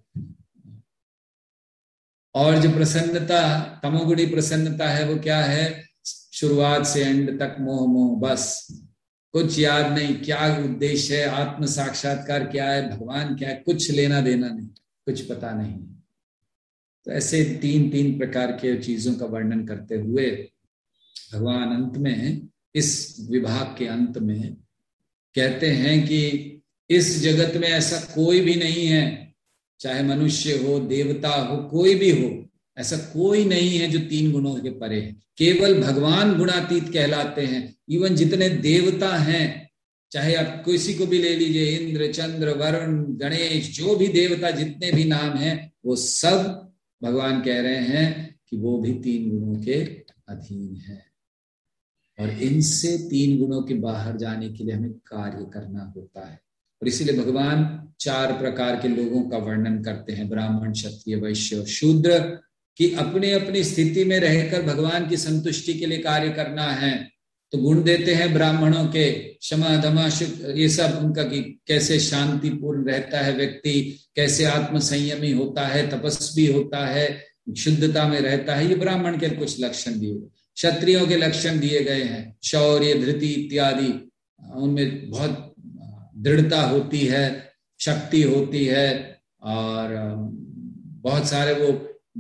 और जो प्रसन्नता, तमोगुणी प्रसन्नता है, वो क्या है? शुरुआत से एंड तक मोह मोह, बस कुछ याद नहीं, क्या उद्देश्य है, आत्म साक्षात्कार क्या है, भगवान क्या है, कुछ लेना देना नहीं, कुछ पता नहीं। तो ऐसे 3 प्रकार के चीजों का वर्णन करते हुए भगवान अंत में, इस विभाग के अंत में कहते हैं कि इस जगत में ऐसा कोई भी नहीं है, चाहे मनुष्य हो, देवता हो, कोई भी हो, ऐसा कोई नहीं है जो 3 गुणों के परे है। केवल भगवान गुणातीत कहलाते हैं। इवन जितने देवता हैं, चाहे आप किसी को भी ले लीजिए, इंद्र, चंद्र, वरुण, गणेश, जो भी देवता, जितने भी नाम हैं, वो सब भगवान कह रहे हैं कि वो भी 3 गुणों के अधीन है। और इनसे 3 गुणों के बाहर जाने के लिए हमें कार्य करना होता है। और इसीलिए भगवान 4 प्रकार के लोगों का वर्णन करते हैं, ब्राह्मण, क्षत्रिय, वैश्य और शूद्र, कि अपने अपनी स्थिति में रहकर भगवान की संतुष्टि के लिए कार्य करना है। तो गुण देते हैं ब्राह्मणों के, क्षमा, दमा, ये सब उनका, कि कैसे शांतिपूर्ण रहता है व्यक्ति, कैसे आत्म संयमी होता है, तपस्वी होता है, शुद्धता में रहता है, ये ब्राह्मण के कुछ लक्षण दिए गए। क्षत्रियों के लक्षण दिए गए हैं, शौर्य, धृति इत्यादि, उनमें बहुत दृढ़ता होती है, शक्ति होती है, और बहुत सारे वो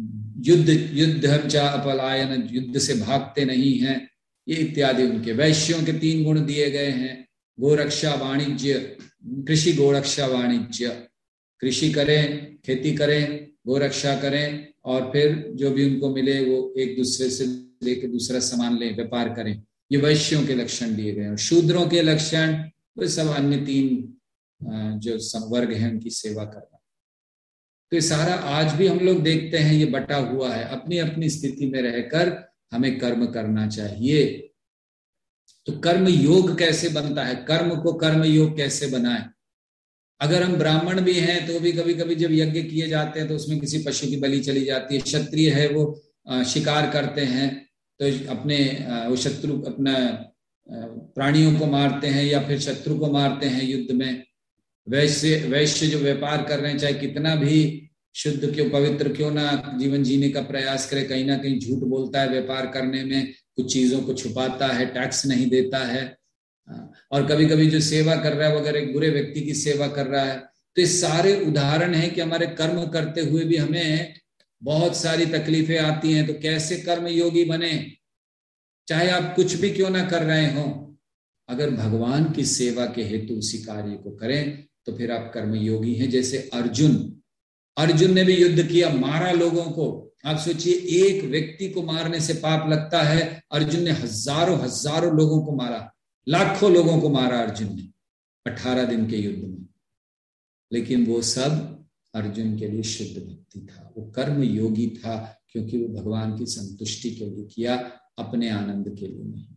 युद्धम च अपलायन, युद्ध से भागते नहीं हैं, ये इत्यादि उनके। वैश्यों के 3 गुण दिए गए हैं, गोरक्षा, वाणिज्य, कृषि, गोरक्षा, वाणिज्य। कृषि करें, खेती करें, गोरक्षा करें, और फिर जो भी उनको मिले वो एक दूसरे से लेकर दूसरा सामान लें, व्यापार करें। ये वैश्यों के लक्षण दिए गए। और शूद्रों के लक्षण वो सब अन्य 3 जो संवर्ग हैं उनकी सेवा करना। तो ये सारा आज भी हम लोग देखते हैं, ये बटा हुआ है। अपनी अपनी स्थिति में रहकर हमें कर्म करना चाहिए। तो कर्म योग कैसे बनता है, कर्म को कर्म योग कैसे बनाए? अगर हम ब्राह्मण भी हैं तो भी कभी कभी जब यज्ञ किए जाते हैं तो उसमें किसी पशु की बलि चली जाती है। क्षत्रिय है वो शिकार करते हैं तो अपने वो शत्रु अपना प्राणियों को मारते हैं या फिर शत्रु को मारते हैं युद्ध में। वैश्य जो व्यापार कर रहे हैं, चाहे कितना भी शुद्ध क्यों पवित्र क्यों ना जीवन जीने का प्रयास करे, कहीं ना कहीं झूठ बोलता है व्यापार करने में, कुछ चीजों को छुपाता है, टैक्स नहीं देता है। और कभी कभी जो सेवा कर रहा है वो अगर एक बुरे व्यक्ति की सेवा कर रहा है, तो ये सारे उदाहरण हैं कि हमारे कर्म करते हुए भी हमें बहुत सारी तकलीफें आती हैं। तो कैसे कर्म योगी बने? चाहे आप कुछ भी क्यों ना कर रहे हो, अगर भगवान की सेवा के हेतु उसी कार्य को करें तो फिर आप कर्म योगी हैं। जैसे अर्जुन ने भी युद्ध किया, मारा लोगों को। आप सोचिए, एक व्यक्ति को मारने से पाप लगता है, अर्जुन ने हजारों हजारों लोगों को मारा, लाखों लोगों को मारा अर्जुन ने 18 दिन के युद्ध में। लेकिन वो सब अर्जुन के लिए शुद्ध भक्ति था, वो कर्म योगी था, क्योंकि वो भगवान की संतुष्टि के लिए किया, अपने आनंद के लिए नहीं।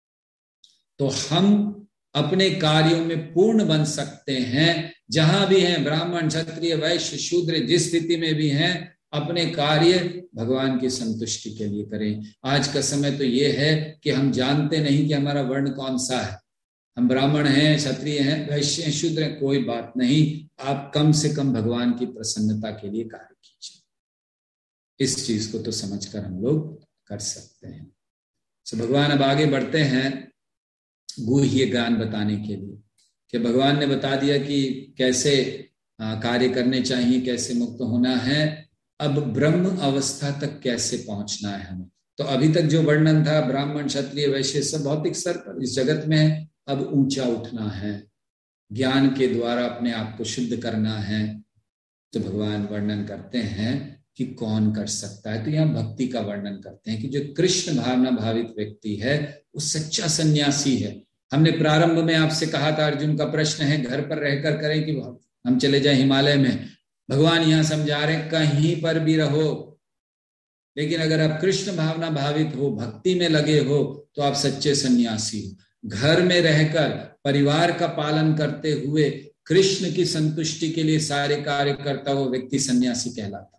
तो हम अपने कार्यों में पूर्ण बन सकते हैं, जहां भी हैं, ब्राह्मण क्षत्रिय वैश्य शूद्र, जिस स्थिति में भी हैं, अपने कार्य भगवान की संतुष्टि के लिए करें। आज का समय तो ये है कि हम जानते नहीं कि हमारा वर्ण कौन सा है। हम ब्राह्मण हैं, क्षत्रिय हैं, वैश्य हैं, शूद्र हैं, कोई बात नहीं। आप कम से कम भगवान की प्रसन्नता के लिए कार्य कीजिए। इस चीज को तो समझकर हम लोग कर सकते हैं। तो भगवान अब आगे बढ़ते हैं गुह्य ज्ञान बताने के लिए, कि भगवान ने बता दिया कि कैसे कार्य करने चाहिए, कैसे मुक्त होना है। अब ब्रह्म अवस्था तक कैसे पहुंचना है हमें। तो अभी तक जो वर्णन था ब्राह्मण क्षत्रिय वैश्य सब भौतिक स्तर पर इस जगत में है, अब ऊंचा उठना है, ज्ञान के द्वारा अपने आप को शुद्ध करना है। तो भगवान वर्णन करते हैं कि कौन कर सकता है। तो यहाँ भक्ति का वर्णन करते हैं कि जो कृष्ण भावना भावित व्यक्ति है वो सच्चा सन्यासी है। हमने प्रारंभ में आपसे कहा था, अर्जुन का प्रश्न है घर पर रहकर करें कि हम चले जाए हिमालय में। भगवान यहाँ समझा रहे कहीं पर भी रहो, लेकिन अगर आप कृष्ण भावना भावित हो, भक्ति में लगे हो, तो आप सच्चे सन्यासी हो। घर में रहकर परिवार का पालन करते हुए कृष्ण की संतुष्टि के लिए सारे कार्य करता हुआ व्यक्ति सन्यासी कहलाता।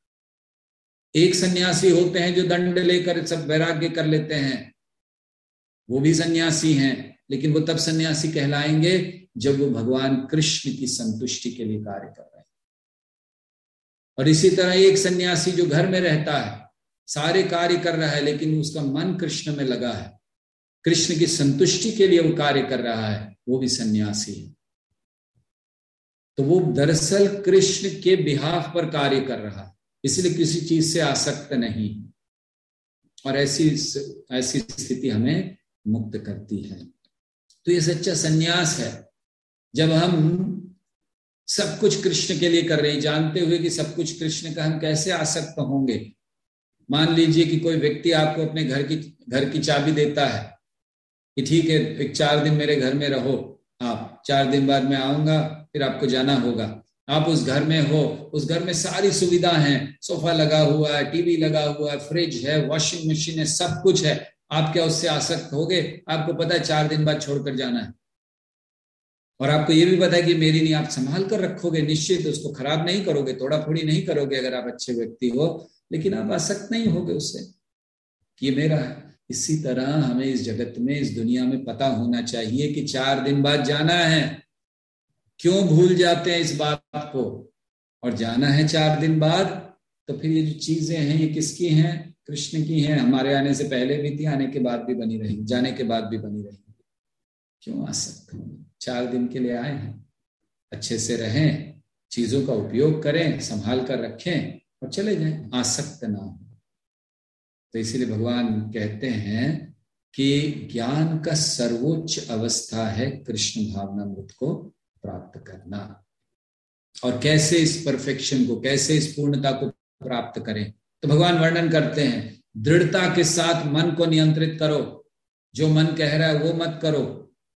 एक सन्यासी होते हैं जो दंड लेकर सब वैराग्य कर लेते हैं, वो भी सन्यासी हैं, लेकिन वो तब सन्यासी कहलाएंगे जब वो भगवान कृष्ण की संतुष्टि के लिए कार्य कर रहे हैं। और इसी तरह एक सन्यासी जो घर में रहता है, सारे कार्य कर रहा है, लेकिन उसका मन कृष्ण में लगा है, कृष्ण की संतुष्टि के लिए वो कार्य कर रहा है, वो भी सन्यासी है। तो वो दरअसल कृष्ण के बिहाफ पर कार्य कर रहा है, इसलिए किसी चीज से आसक्त नहीं। और ऐसी स्थिति हमें मुक्त करती है। तो ये सच्चा सन्यास है, जब हम सब कुछ कृष्ण के लिए कर रहे हैं, जानते हुए कि सब कुछ कृष्ण का, हम कैसे आसक्त होंगे। मान लीजिए कि कोई व्यक्ति आपको अपने घर की चाबी देता है कि ठीक है, एक 4 दिन मेरे घर में रहो, आप 4 दिन बाद मैं आऊंगा, फिर आपको जाना होगा। आप उस घर में हो, उस घर में सारी सुविधा है, सोफा लगा हुआ है, टीवी लगा हुआ है, फ्रिज है, वॉशिंग मशीन है, सब कुछ है। आप क्या उससे आसक्त होगे? आपको पता है 4 दिन बाद छोड़कर जाना है, और आपको ये भी पता है कि मेरी नहीं, आप संभाल कर रखोगे, निश्चित उसको खराब नहीं करोगे, तोड़ा फोड़ी नहीं करोगे अगर आप अच्छे व्यक्ति हो, लेकिन आप आसक्त नहीं होगे उससे कि ये मेरा है। इसी तरह हमें इस जगत में, इस दुनिया में पता होना चाहिए कि 4 दिन बाद जाना है। क्यों भूल जाते हैं इस बात को? और जाना है 4 दिन बाद, तो फिर ये जो चीजें हैं ये किसकी हैं? कृष्ण की हैं। हमारे आने से पहले भी थी, आने के बाद भी बनी रहेगी, जाने के बाद भी बनी रहेगी। क्यों आसक्त हों? 4 दिन के लिए आए हैं, अच्छे से रहें, चीजों का उपयोग करें, संभाल कर रखें और चले जाएं, आसक्त ना हो। तो इसीलिए भगवान कहते हैं कि ज्ञान का सर्वोच्च अवस्था है कृष्ण भावनामृत को प्राप्त करना। और कैसे इस परफेक्शन को, कैसे इस पूर्णता को प्राप्त करें, तो भगवान वर्णन करते हैं, दृढ़ता के साथ मन को नियंत्रित करो। जो मन कह रहा है वो मत करो।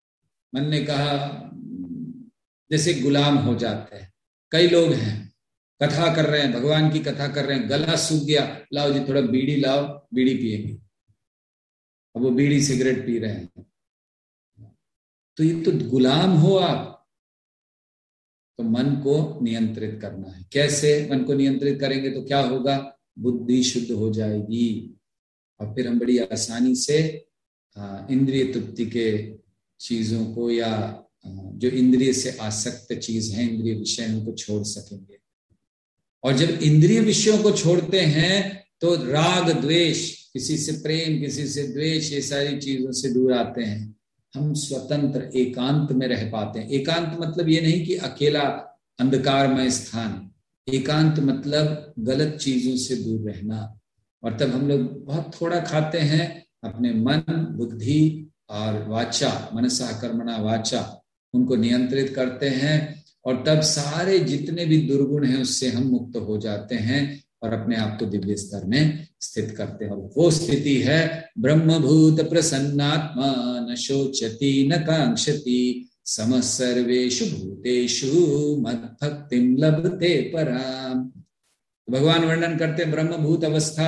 मन ने कहा, जैसे गुलाम हो जाते हैं। कई लोग हैं कथा कर रहे हैं, भगवान की कथा कर रहे हैं, गला सूख गया, लाओ जी थोड़ा बीड़ी लाओ, बीड़ी पिएंगे। अब वो बीड़ी सिगरेट पी रहे हैं। तो ये तो गुलाम हो आप। तो मन को नियंत्रित करना है। कैसे मन को नियंत्रित करेंगे तो क्या होगा? बुद्धि शुद्ध हो जाएगी और फिर हम बड़ी आसानी से इंद्रिय तृप्ति के चीजों को या जो इंद्रिय से आसक्त चीज है, इंद्रिय विषय, उनको छोड़ सकेंगे। और जब इंद्रिय विषयों को छोड़ते हैं तो राग द्वेष, किसी से प्रेम किसी से द्वेष, ये सारी चीजों से दूर आते हैं। हम स्वतंत्र एकांत में रह पाते हैं। एकांत मतलब ये नहीं कि अकेला अंधकारमय स्थान, एकांत मतलब गलत चीजों से दूर रहना। और तब हम लोग बहुत थोड़ा खाते हैं, अपने मन बुद्धि और वाचा, मनसा कर्मणा वाचा, उनको नियंत्रित करते हैं और तब सारे जितने भी दुर्गुण हैं उससे हम मुक्त हो जाते हैं और अपने आप को दिव्य स्तर में स्थित करते हैं। और वो स्थिति है ब्रह्मभूत प्रसन्नात्मा न शोचति न कांक्षति समः सर्वेषु भूतेषु मद्भक्तिं लभते पराम। भगवान वर्णन करते हैं ब्रह्मभूत अवस्था,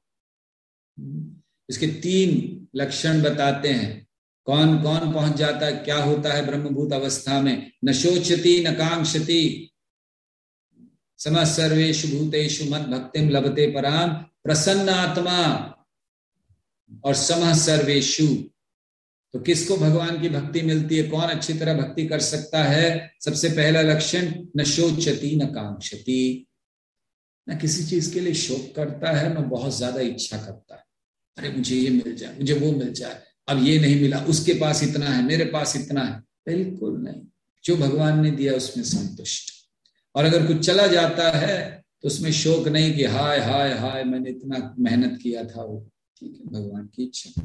इसके 3 लक्षण बताते हैं। कौन कौन पहुंच जाता है, क्या होता है ब्रह्मभूत अवस्था में? न शोचति न कांक्षति समः सर्वेषु भूतेषु मद्भक्तिं लभते पराम, प्रसन्न आत्मा और समः सर्वेषु। तो किसको भगवान की भक्ति मिलती है? कौन अच्छी तरह भक्ति कर सकता है? सबसे पहला लक्षण न शोचति न कांक्षति, न किसी चीज के लिए शोक करता है, न बहुत ज्यादा इच्छा करता है, अरे मुझे ये मिल जाए, मुझे वो मिल जाए, अब ये नहीं मिला, उसके पास इतना है, मेरे पास इतना है। बिल्कुल नहीं, जो भगवान ने दिया उसमें संतुष्ट। और अगर कुछ चला जाता है तो उसमें शोक नहीं कि हाय हाय हाय मैंने इतना मेहनत किया था, वो ठीक है, भगवान की इच्छा।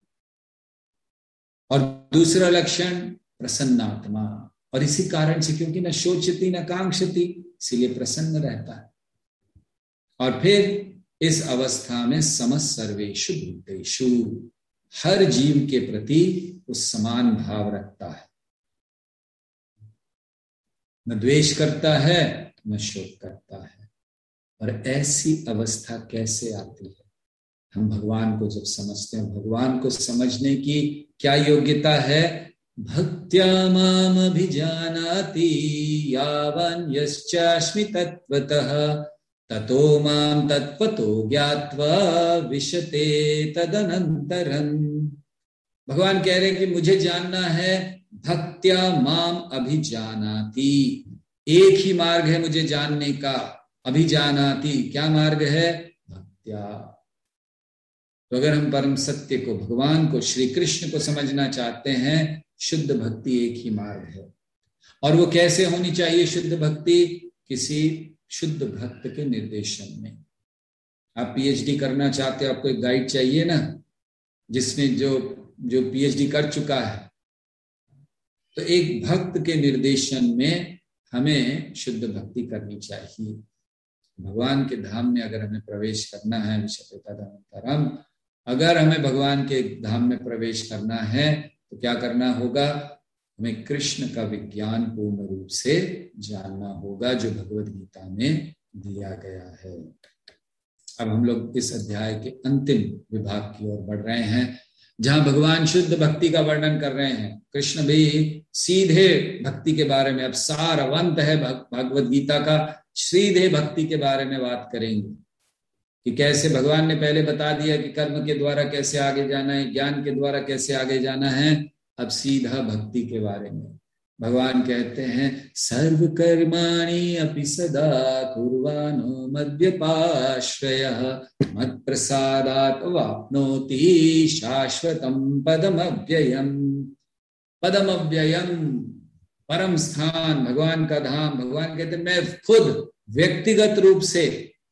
और दूसरा लक्षण प्रसन्नात्मा, और इसी कारण से, क्योंकि न शोचती न कांक्षती, इसीलिए प्रसन्न रहता है। और फिर इस अवस्था में समः सर्वेषु भूतेषु, हर जीव के प्रति वो समान भाव रखता है, न द्वेष करता है न शोक करता है। और ऐसी अवस्था कैसे आती है? हम भगवान को जब समझते हैं। भगवान को समझने की क्या योग्यता है? भक्त्या माम अभिजानाति यावन् यश्चास्मि तत्त्वतः ततो माम तत्त्वतो ज्ञात्वा विशते तदनंतरम्। भगवान कह रहे हैं कि मुझे जानना है, भक्त्या माम अभिजानाति, एक ही मार्ग है मुझे जानने का, अभिजानाति, क्या मार्ग है? भक्त्या। तो अगर हम परम सत्य को, भगवान को, श्री कृष्ण को समझना चाहते हैं, शुद्ध भक्ति एक ही मार्ग है। और वो कैसे होनी चाहिए शुद्ध भक्ति? किसी शुद्ध भक्त के निर्देशन में। आप पीएचडी करना चाहते हो, आपको एक गाइड चाहिए ना, जिसमें जो पीएचडी कर चुका है। तो एक भक्त के निर्देशन में हमें शुद्ध भक्ति करनी चाहिए। भगवान के धाम में अगर हमें प्रवेश करना है, विशते तदनंतरम्, अगर हमें भगवान के धाम में प्रवेश करना है तो क्या करना होगा? हमें कृष्ण का विज्ञान पूर्ण रूप से जानना होगा, जो भगवद गीता में दिया गया है। अब हम लोग इस अध्याय के अंतिम विभाग की ओर बढ़ रहे हैं, जहां भगवान शुद्ध भक्ति का वर्णन कर रहे हैं। कृष्ण भी सीधे भक्ति के बारे में, अब सारवंत है भगवद गीता का, सीधे भक्ति के बारे में बात करेंगे कि कैसे भगवान ने पहले बता दिया कि कर्म के द्वारा कैसे आगे जाना है, ज्ञान के द्वारा कैसे आगे जाना है। अब सीधा भक्ति के बारे में भगवान कहते हैं, सर्व कर्माणि अपि सदा कुर्वाणो मद्व्यपाश्रयः मत्प्रसादात् वाप्नोति शाश्वतं पदमव्ययम्। पदमव्ययम्, परम स्थान, भगवान का धाम। भगवान कहते हैं, मैं खुद व्यक्तिगत रूप से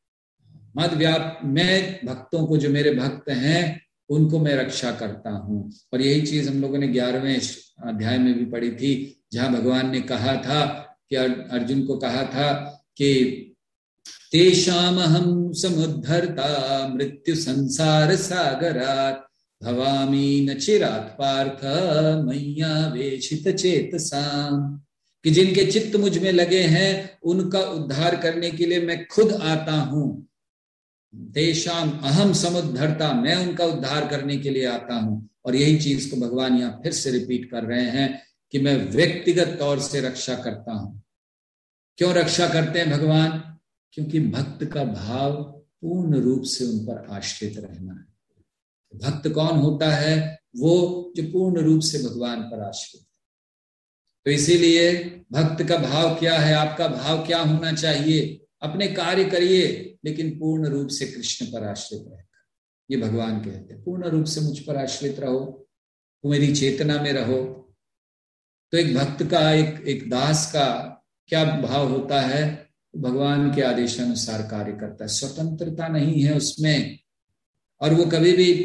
मैं भक्तों को, जो मेरे भक्त हैं उनको मैं रक्षा करता हूं। और यही चीज हम लोगों ने 11वें अध्याय में भी पढ़ी थी, जहां भगवान ने कहा था कि अर्जुन को कहा था कि तेषामहं समुद्धर्ता मृत्यु संसार सागरात् भवामि न चिरात् पार्थ मय्यावेशित चेतसाम्। कि जिनके चित्त मुझ में लगे हैं उनका उद्धार करने के लिए मैं खुद आता हूं। तेषाम अहम समुद्धरता, मैं उनका उद्धार करने के लिए आता हूं। और यही चीज को भगवान यहां फिर से रिपीट कर रहे हैं कि मैं व्यक्तिगत तौर से रक्षा करता हूं। क्यों रक्षा करते हैं भगवान? क्योंकि भक्त का भाव पूर्ण रूप से उन पर आश्रित रहना है। भक्त कौन होता है? वो जो पूर्ण रूप से भगवान पर आश्रित है। तो इसीलिए भक्त का भाव क्या है? आपका भाव क्या होना चाहिए? अपने कार्य करिए लेकिन पूर्ण रूप से कृष्ण पर आश्रित रहकर। ये भगवान कहते हैं पूर्ण रूप से मुझ पर आश्रित रहो, तुम मेरी चेतना में रहो। तो एक भक्त का, एक दास का क्या भाव होता है? भगवान के आदेशानुसार कार्य करता है, स्वतंत्रता नहीं है उसमें, और वो कभी भी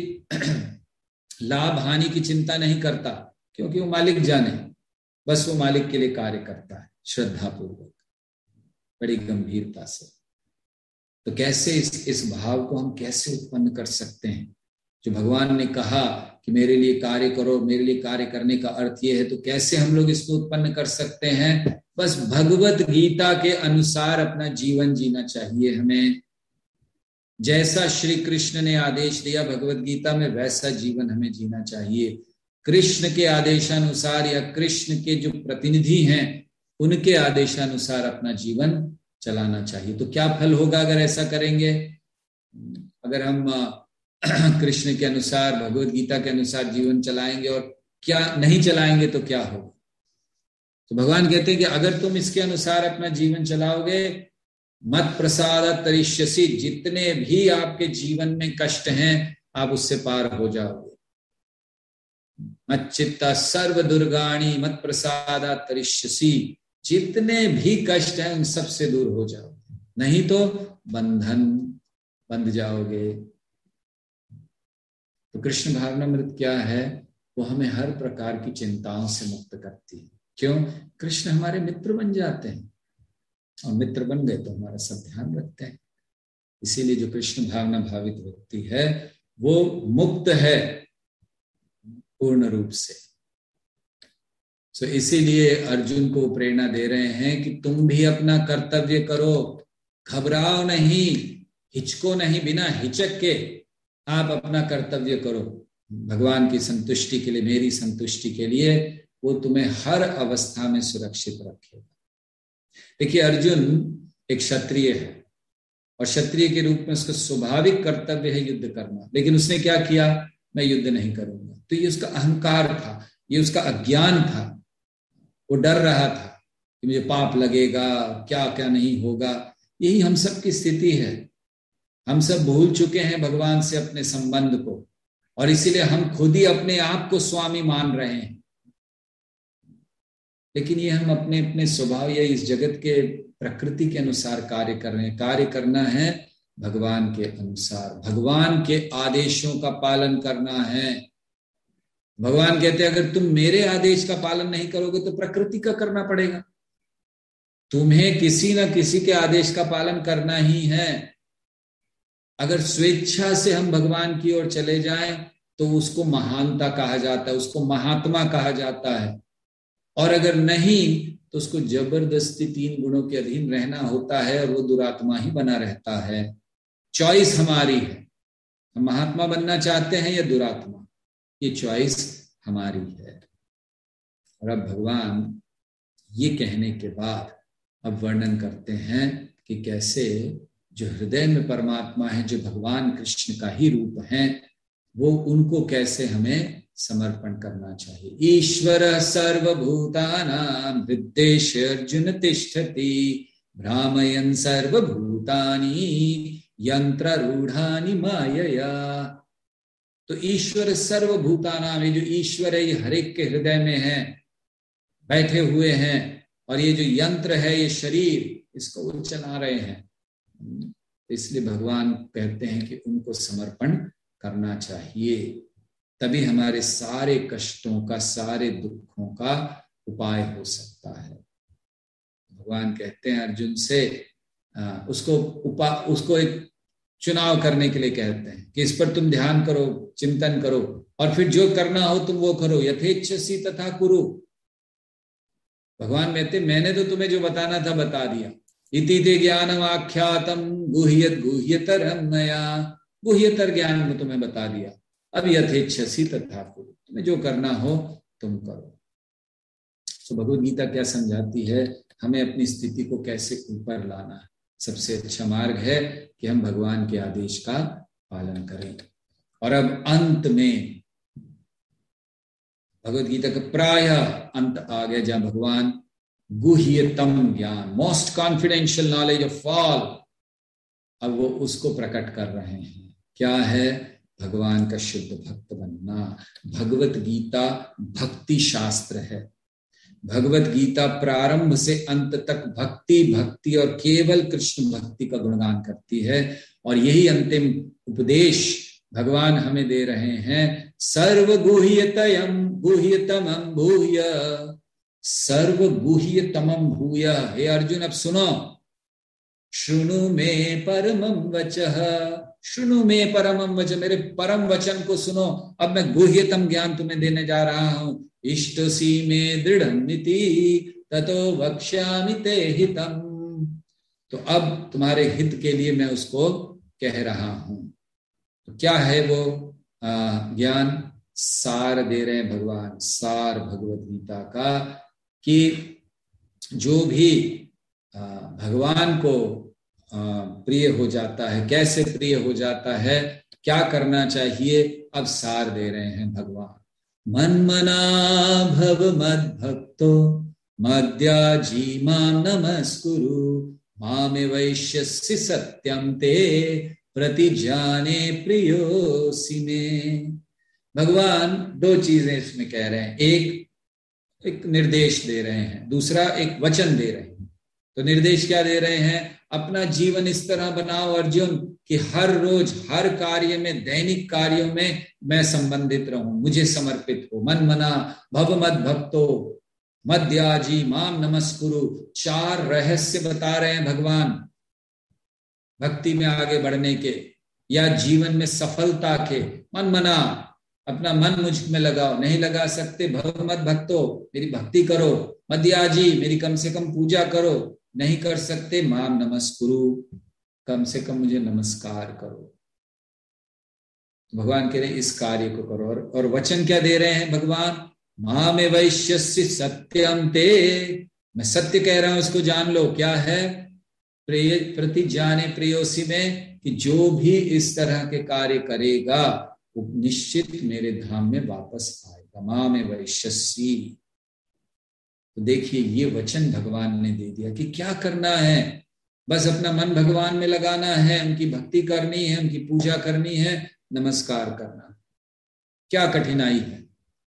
लाभ हानि की चिंता नहीं करता, क्योंकि वो मालिक जाने, बस वो मालिक के लिए कार्य करता है श्रद्धा पूर्वक, बड़ी गंभीरता से। तो कैसे इस भाव को हम कैसे उत्पन्न कर सकते हैं? जो भगवान ने कहा कि मेरे लिए कार्य करो, मेरे लिए कार्य करने का अर्थ ये है, तो कैसे हम लोग इसको उत्पन्न कर सकते हैं? बस भगवत गीता के अनुसार अपना जीवन जीना चाहिए हमें। जैसा श्री कृष्ण ने आदेश दिया भगवत गीता में, वैसा जीवन हमें जीना चाहिए। कृष्ण के आदेशानुसार या कृष्ण के जो प्रतिनिधि हैं उनके आदेशानुसार अपना जीवन चलाना चाहिए। तो क्या फल होगा अगर ऐसा करेंगे? अगर हम कृष्ण के अनुसार, भगवत गीता के अनुसार जीवन चलाएंगे और क्या नहीं चलाएंगे तो क्या होगा? तो भगवान कहते हैं कि अगर तुम इसके अनुसार अपना जीवन चलाओगे, मत प्रसाद तरिष्यसि, जितने भी आपके जीवन में कष्ट हैं आप उससे पार हो जाओगे। मच्चित्ता सर्व दुर्गाणी मत प्रसाद तरिष्यसि, जितने भी कष्ट हैं उन सबसे दूर हो जाओगे, नहीं तो बंधन बंध जाओगे। तो कृष्ण भावनामृत क्या है? वो हमें हर प्रकार की चिंताओं से मुक्त करती है। क्यों? कृष्ण हमारे मित्र बन जाते हैं, और मित्र बन गए तो हमारा सब ध्यान रखते हैं। इसीलिए जो कृष्ण भावना भावित व्यक्ति है वो मुक्त है पूर्ण रूप से। तो इसीलिए अर्जुन को प्रेरणा दे रहे हैं कि तुम भी अपना कर्तव्य करो, घबराओ नहीं, हिचको नहीं, बिना हिचक के आप अपना कर्तव्य करो भगवान की संतुष्टि के लिए, मेरी संतुष्टि के लिए। वो तुम्हें हर अवस्था में सुरक्षित रखेगा। देखिए, अर्जुन एक क्षत्रिय है और क्षत्रिय के रूप में उसका स्वाभाविक कर्तव्य है युद्ध करना, लेकिन उसने क्या किया? मैं युद्ध नहीं करूंगा। तो ये उसका अहंकार था, ये उसका अज्ञान था। वो डर रहा था कि मुझे पाप लगेगा, क्या क्या नहीं होगा। यही हम सब की स्थिति है। हम सब भूल चुके हैं भगवान से अपने संबंध को, और इसीलिए हम खुद ही अपने आप को स्वामी मान रहे हैं। लेकिन ये हम अपने अपने स्वभाव या इस जगत के प्रकृति के अनुसार कार्य कर रहे हैं। कार्य करना है भगवान के अनुसार, भगवान के आदेशों का पालन करना है। भगवान कहते हैं अगर तुम मेरे आदेश का पालन नहीं करोगे तो प्रकृति का करना पड़ेगा। तुम्हें किसी न किसी के आदेश का पालन करना ही है। अगर स्वेच्छा से हम भगवान की ओर चले जाएं तो उसको महानता कहा जाता है, उसको महात्मा कहा जाता है। और अगर नहीं तो उसको जबरदस्ती 3 गुणों के अधीन रहना होता है और वो दुरात्मा ही बना रहता है। चॉइस हमारी है, हम महात्मा बनना चाहते हैं या दुरात्मा, ये चॉइस हमारी है। और अब भगवान ये कहने के बाद अब वर्णन करते हैं कि कैसे जो हृदय में परमात्मा है, जो भगवान कृष्ण का ही रूप है, वो उनको कैसे हमें समर्पण करना चाहिए। ईश्वर सर्वभूतानां हृद्देश्य अर्जुन तिष्ठति भ्रामयन् सर्वभूतानि यंत्रारूढ़ानि मायया। तो ईश्वर सर्वभूतानां, ये जो ईश्वर है ये हर एक के हृदय में है, बैठे हुए हैं, और ये जो यंत्र है, ये शरीर, इसको वो चला रहे हैं। इसलिए भगवान कहते हैं कि उनको समर्पण करना चाहिए, तभी हमारे सारे कष्टों का, सारे दुखों का उपाय हो सकता है। भगवान कहते हैं अर्जुन से, उसको एक चुनाव करने के लिए कहते हैं कि इस पर तुम ध्यान करो, चिंतन करो, और फिर जो करना हो तुम वो करो। यथेच्छसि तथा कुरु, भगवान कहते मैंने तो तुम्हें जो बताना था बता दिया। इति ते ज्ञानम आख्यातम गुह्यत गुह्यतरम मया, गुह्यतर ज्ञान को तुम्हें बता दिया। अब यथेच्छसि तथा कुरु, तुम्हें जो करना हो तुम करो। तो भगवद गीता क्या समझाती है, हमें अपनी स्थिति को कैसे ऊपर लाना है। सबसे अच्छा मार्ग है कि हम भगवान के आदेश का पालन करें। और अब अंत में भगवद गीता का प्राय अंत आ गया, जहां भगवान गुह्यतम ज्ञान, most confidential knowledge of all, अब वो उसको प्रकट कर रहे हैं। क्या है? भगवान का शुद्ध भक्त बनना। भगवत गीता भक्ति शास्त्र है। भगवत गीता प्रारंभ से अंत तक भक्ति भक्ति और केवल कृष्ण भक्ति का गुणगान करती है। और यही अंतिम उपदेश भगवान हमें दे रहे हैं। सर्वगुह्यतयम गुह्यतमं भूय, सर्वगुह्यतमं भूय। हे अर्जुन अब सुनो, शृणु मे परमं वचः, शृणु मे परमं वचः, मेरे परम वचन को सुनो। अब मैं गुह्यतम ज्ञान तुम्हें देने जा रहा हूं। इष्टसी मे दृढ़मिति ततो वक्ष्यामि ते हितम, तो अब तुम्हारे हित के लिए मैं उसको कह रहा हूं। तो क्या है वो ज्ञान? सार दे रहे हैं भगवान, सार भगवत गीता का, कि जो भी भगवान को प्रिय हो जाता है, कैसे प्रिय हो जाता है, क्या करना चाहिए, अब सार दे रहे हैं भगवान। मन्मना भव मद्भक्तो मद्याजी मां नमस्कुरु, मामे वैश्यसि सत्यं ते प्रतिजाने प्रियोसि मे। भगवान दो चीजें इसमें कह रहे हैं। एक निर्देश दे रहे हैं, दूसरा एक वचन दे रहे हैं। तो निर्देश क्या दे रहे हैं? अपना जीवन इस तरह बनाओ अर्जुन कि हर रोज हर कार्य में, दैनिक कार्यों में मैं संबंधित रहूं, मुझे समर्पित हो। मन मना भव मद भक्तो मद्याजी माम नमस्कुरु, चार रहस्य बता रहे हैं भगवान भक्ति में आगे बढ़ने के या जीवन में सफलता के। मन मना, अपना मन मुझ में लगाओ, नहीं लगा सकते भव मद भक्तो, मेरी भक्ति करो। मद्याजी, मेरी कम से कम पूजा करो, नहीं कर सकते माम नमस्कुरु, कम से कम मुझे नमस्कार करो। भगवान कह रहे इस कार्य को करो। और वचन क्या दे रहे हैं भगवान? मामे वैश्यस्य सत्यम ते, मैं सत्य कह रहा हूं, उसको जान लो। क्या है? प्रति जाने प्रियोसी में, कि जो भी इस तरह के कार्य करेगा वो निश्चित मेरे धाम में वापस आएगा। मामे वैश्यसी। तो देखिए ये वचन भगवान ने दे दिया कि क्या करना है। बस अपना मन भगवान में लगाना है, उनकी भक्ति करनी है, उनकी पूजा करनी है, नमस्कार करना। क्या कठिनाई है?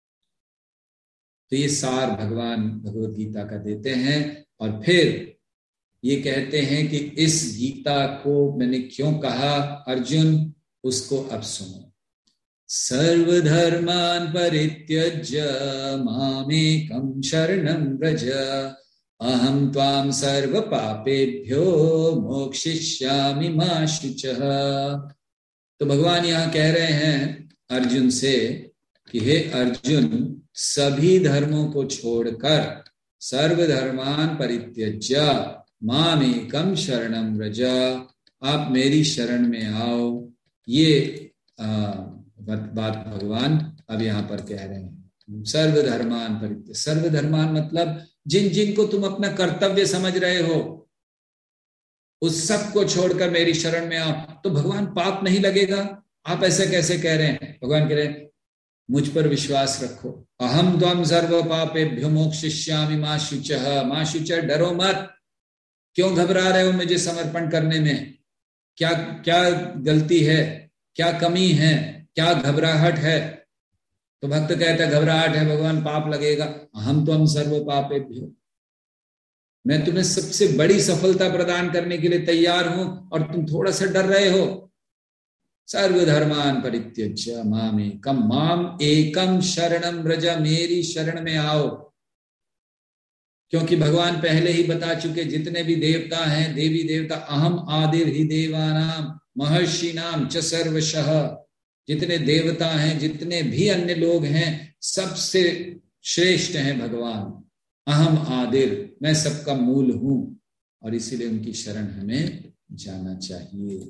तो ये सार भगवान भगवत गीता का देते हैं। और फिर ये कहते हैं कि इस गीता को मैंने क्यों कहा अर्जुन, उसको अब सुनो। सर्वधर्मान् परित्यज्य मामेकं शरणं व्रज, अहं त्वां सर्व पापेभ्यो मोक्षयिष्यामि मा शुचः। तो भगवान यहाँ कह रहे हैं अर्जुन से कि हे अर्जुन, सभी धर्मों को छोड़कर सर्वधर्मान् परित्यज्य मामेकं शरणं व्रज, आप मेरी शरण में आओ। ये बात भगवान अब यहाँ पर कह रहे हैं। सर्वधर्मान परित्याग, सर्वधर्मान मतलब जिन जिन को तुम अपना कर्तव्य समझ रहे हो उस सब को छोड़कर मेरी शरण में आओ। तो भगवान पाप नहीं लगेगा? आप ऐसे कैसे कह रहे हैं? भगवान कह रहे हैं मुझ पर विश्वास रखो। अहम त्वं सर्व पापेभ्यो मोक्षयिष्यामि मा शुचः। मा शुचः, डरो मत। क्यों घबरा रहे हो मुझे समर्पण करने में? क्या क्या गलती है, क्या कमी है, क्या घबराहट है? तो भक्त कहता है घबराहट है भगवान, पाप लगेगा। अहम त्वं सर्व पापेभ्यो, मैं तुम्हें सबसे बड़ी सफलता प्रदान करने के लिए तैयार हूं और तुम थोड़ा सा डर रहे हो। सर्वधर्मान परित्यज्य मामेकं, माम एकम शरणं व्रज, मेरी शरण में आओ। क्योंकि भगवान पहले ही बता चुके जितने भी देवता हैं, देवी देवता, अहम आदिर्हि देवानां महर्षिणां च सर्वशः, जितने देवता हैं, जितने भी अन्य लोग हैं, सबसे श्रेष्ठ हैं भगवान। अहम आदिर, मैं सबका मूल हूं, और इसीलिए उनकी शरण हमें जाना चाहिए।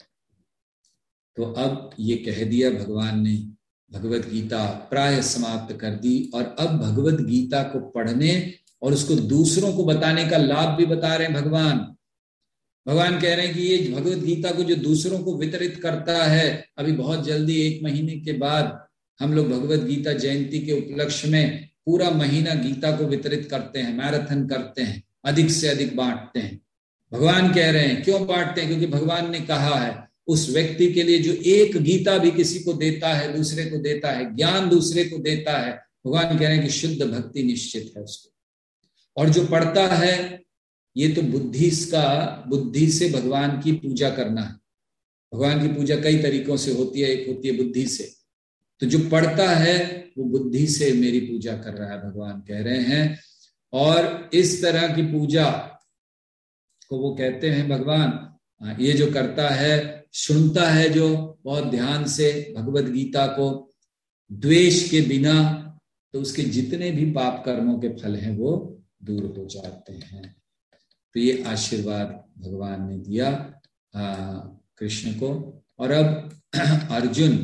तो अब ये कह दिया भगवान ने, भगवत गीता प्राय समाप्त कर दी, और अब भगवत गीता को पढ़ने और उसको दूसरों को बताने का लाभ भी बता रहे हैं भगवान। भगवान कह रहे हैं कि ये भगवत गीता को जो दूसरों को वितरित करता है, अभी बहुत जल्दी 1 महीने के बाद हम लोग भगवत गीता जयंती के उपलक्ष्य में पूरा महीना गीता को वितरित करते हैं, मैराथन करते हैं, अधिक से अधिक बांटते हैं। भगवान कह रहे हैं क्यों बांटते हैं, क्योंकि भगवान ने कहा है उस व्यक्ति के लिए जो एक गीता भी किसी को देता है, दूसरे को देता है, ज्ञान दूसरे को देता है, भगवान कह रहे हैं कि शुद्ध भक्ति निश्चित है उसको। और जो पढ़ता है, ये तो बुद्धि से भगवान की पूजा करना है। भगवान की पूजा कई तरीकों से होती है, एक होती है बुद्धि से। तो जो पढ़ता है वो बुद्धि से मेरी पूजा कर रहा है, भगवान कह रहे हैं। और इस तरह की पूजा को वो कहते हैं भगवान, ये जो करता है, सुनता है जो बहुत ध्यान से भगवत गीता को द्वेष के बिना, तो उसके जितने भी पाप कर्मों के फल हैं वो दूर हो जाते हैं। तो ये आशीर्वाद भगवान ने दिया कृष्ण को। और अब अर्जुन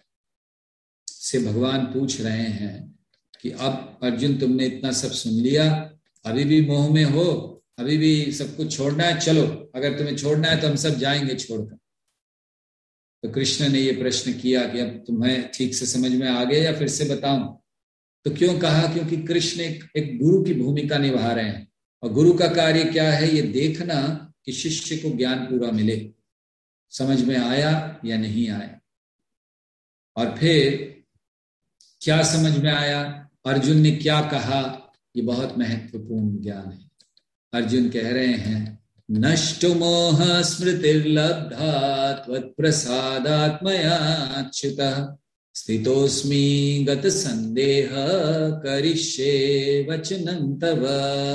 से भगवान पूछ रहे हैं कि अब अर्जुन तुमने इतना सब सुन लिया, अभी भी मोह में हो, अभी भी सब कुछ छोड़ना है, चलो अगर तुम्हें छोड़ना है तो हम सब जाएंगे छोड़कर। तो कृष्ण ने ये प्रश्न किया कि अब तुम्हें ठीक से समझ में आ गया या फिर से बताऊं? तो क्यों कहा? क्योंकि कृष्ण एक गुरु की भूमिका निभा रहे हैं, और गुरु का कार्य क्या है, ये देखना कि शिष्य को ज्ञान पूरा मिले, समझ में आया या नहीं आया। और फिर क्या समझ में आया, अर्जुन ने क्या कहा, ये बहुत महत्वपूर्ण ज्ञान है। अर्जुन कह रहे हैं नष्टो मोह स्मृतिर्लब्धा त्वत्प्रसादात् मयाच्युतः स्थितोऽस्मि गत संदेह करिष्ये वचनं तव।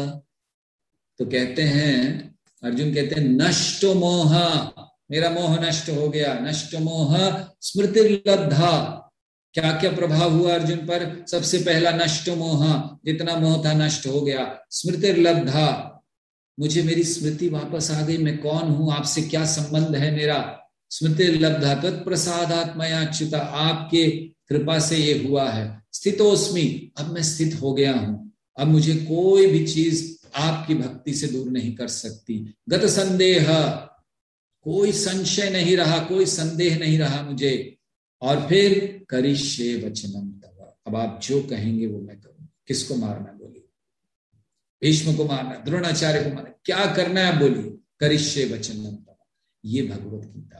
तो कहते हैं, अर्जुन कहते हैं नष्टो मोह, मेरा मोह नष्ट हो गया। नष्टो मोह स्मृतिर्लब्धा, क्या क्या प्रभाव हुआ अर्जुन पर? सबसे पहला नष्टो मोह, जितना मोह था नष्ट हो गया। स्मृतिर्लब्धा, मुझे मेरी स्मृति वापस आ गई, मैं कौन हूं, आपसे क्या संबंध है मेरा। स्मृतिर्लब्धा तत्प्रसादात् मयाच्युता, आपके कृपा से ये हुआ है। स्थितोस्मि, अब मैं स्थित हो गया हूं, अब मुझे कोई भी चीज आपकी भक्ति से दूर नहीं कर सकती। गत संदेह, कोई संशय नहीं रहा, कोई संदेह नहीं रहा मुझे। और फिर करिष्ये वचनं तव, अब आप जो कहेंगे वो मैं करूंगा। किसको मारना बोलिए? भीष्म को मारना, द्रोणाचार्य को मारना, क्या करना है बोलिए? करिष्ये वचनं तव, ये भगवत गीता।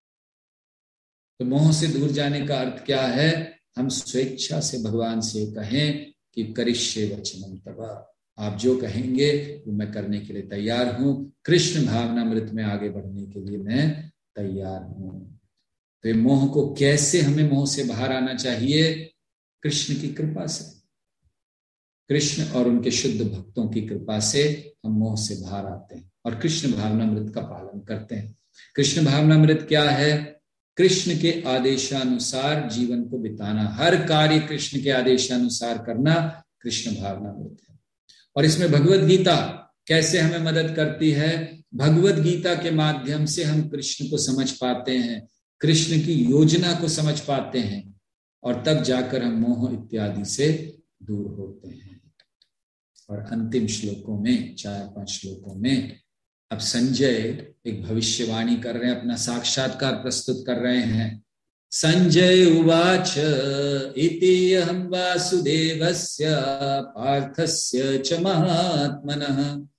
तो मोह से दूर जाने का अर्थ क्या है? हम स्वेच्छा से भगवान से कहें कि करिष्ये वचनं तव, आप जो कहेंगे वो मैं करने के लिए तैयार हूं। कृष्ण भावनामृत में आगे बढ़ने के लिए मैं तैयार हूं। तो मोह को कैसे, हमें मोह से बाहर आना चाहिए? कृष्ण की कृपा से, कृष्ण और उनके शुद्ध भक्तों की कृपा से हम मोह से बाहर आते हैं और कृष्ण भावनामृत का पालन करते हैं। कृष्ण भावनामृत क्या है? कृष्ण के आदेशानुसार जीवन को बिताना, हर कार्य कृष्ण के आदेशानुसार करना कृष्ण भावनामृत है। और इसमें भगवत गीता कैसे हमें मदद करती है? भगवत गीता के माध्यम से हम कृष्ण को समझ पाते हैं, कृष्ण की योजना को समझ पाते हैं, और तब जाकर हम मोह इत्यादि से दूर होते हैं। और अंतिम श्लोकों में, 4-5 श्लोकों में, अब संजय एक भविष्यवाणी कर रहे हैं, अपना साक्षात्कार प्रस्तुत कर रहे हैं। संजय उवाच इति अहं वासुदेवस्य पार्थस्य च महात्मनः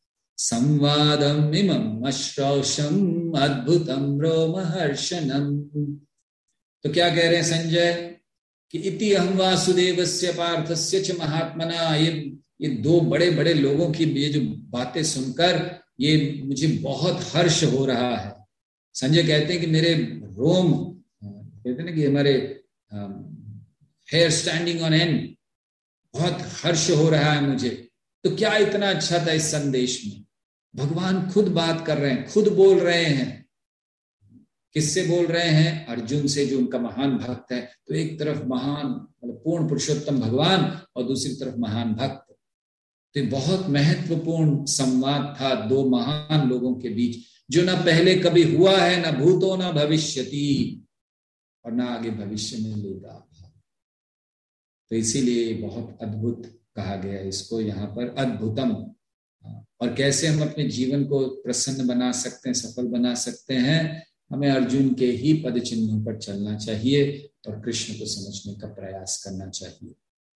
संवादम् इमम् अश्रौषम् अद्भुतम् रोमहर्षणम्। तो क्या कह रहे हैं संजय कि इति अहं वासुदेवस्य पार्थस्य च महात्मना, ये 2 बड़े बड़े लोगों की ये जो बातें सुनकर ये मुझे बहुत हर्ष हो रहा है। संजय कहते हैं कि मेरे रोम, कहते हैं ना कि हमारे हेयर स्टैंडिंग ऑन एंड, बहुत हर्ष हो रहा है मुझे। तो क्या इतना अच्छा था इस संदेश में? भगवान खुद बात कर रहे हैं, खुद बोल रहे हैं। किससे बोल रहे हैं? अर्जुन से, जो उनका महान भक्त है। तो एक तरफ महान, मतलब पूर्ण पुरुषोत्तम भगवान, और दूसरी तरफ महान भक्त। तो बहुत महत्वपूर्ण संवाद था दो महान लोगों के बीच, जो ना पहले कभी हुआ है, ना भूतो ना भविष्यति, और ना आगे भविष्य में लेगा। तो इसीलिए बहुत अद्भुत कहा गया इसको यहाँ पर, अद्भुतम। और कैसे हम अपने जीवन को प्रसन्न बना सकते हैं, सफल बना सकते हैं, हमें अर्जुन के ही पद चिन्हों पर चलना चाहिए और कृष्ण को समझने का प्रयास करना चाहिए।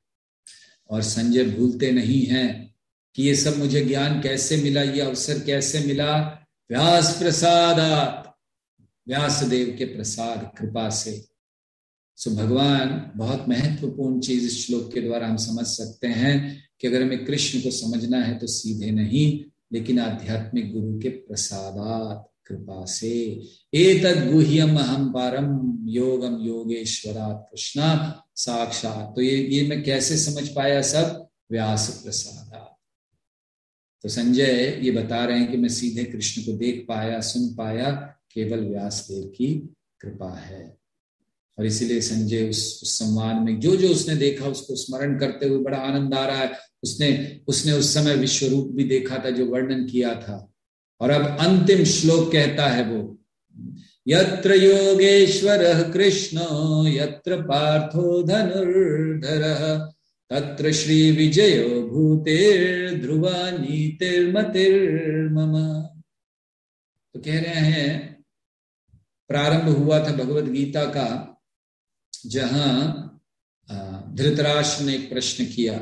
और संजय भूलते नहीं हैं कि ये सब मुझे ज्ञान कैसे मिला, ये अवसर कैसे मिला, व्यास प्रसादात, व्यासदेव के प्रसाद कृपा से। सो भगवान, बहुत महत्वपूर्ण चीज इस श्लोक के द्वारा हम समझ सकते हैं कि अगर हमें कृष्ण को समझना है तो सीधे नहीं, लेकिन आध्यात्मिक गुरु के प्रसादात कृपा से। एतद् गुह्यम अहम पारम योगम योगेश्वरात् कृष्णा साक्षात। तो ये मैं कैसे समझ पाया सब? व्यास प्रसादात। तो संजय ये बता रहे हैं कि मैं सीधे कृष्ण को देख पाया, सुन पाया, केवल व्यासदेव की कृपा है। और इसीलिए संजय उस संवाद में जो जो उसने देखा उसको स्मरण करते हुए बड़ा आनंद आ रहा है। उसने उस समय विश्व रूप भी देखा था जो वर्णन किया था। और अब अंतिम श्लोक कहता है वो, यत्र योगेश्वरः कृष्ण यत्र पार्थो धनुर्धरः तत्र श्री विजयो भूतेर्ध्रुवा नीतिर्मतिर्मम। तो कह रहे हैं प्रारंभ हुआ था भगवत गीता का, जहां धृतराष्ट्र ने एक प्रश्न किया।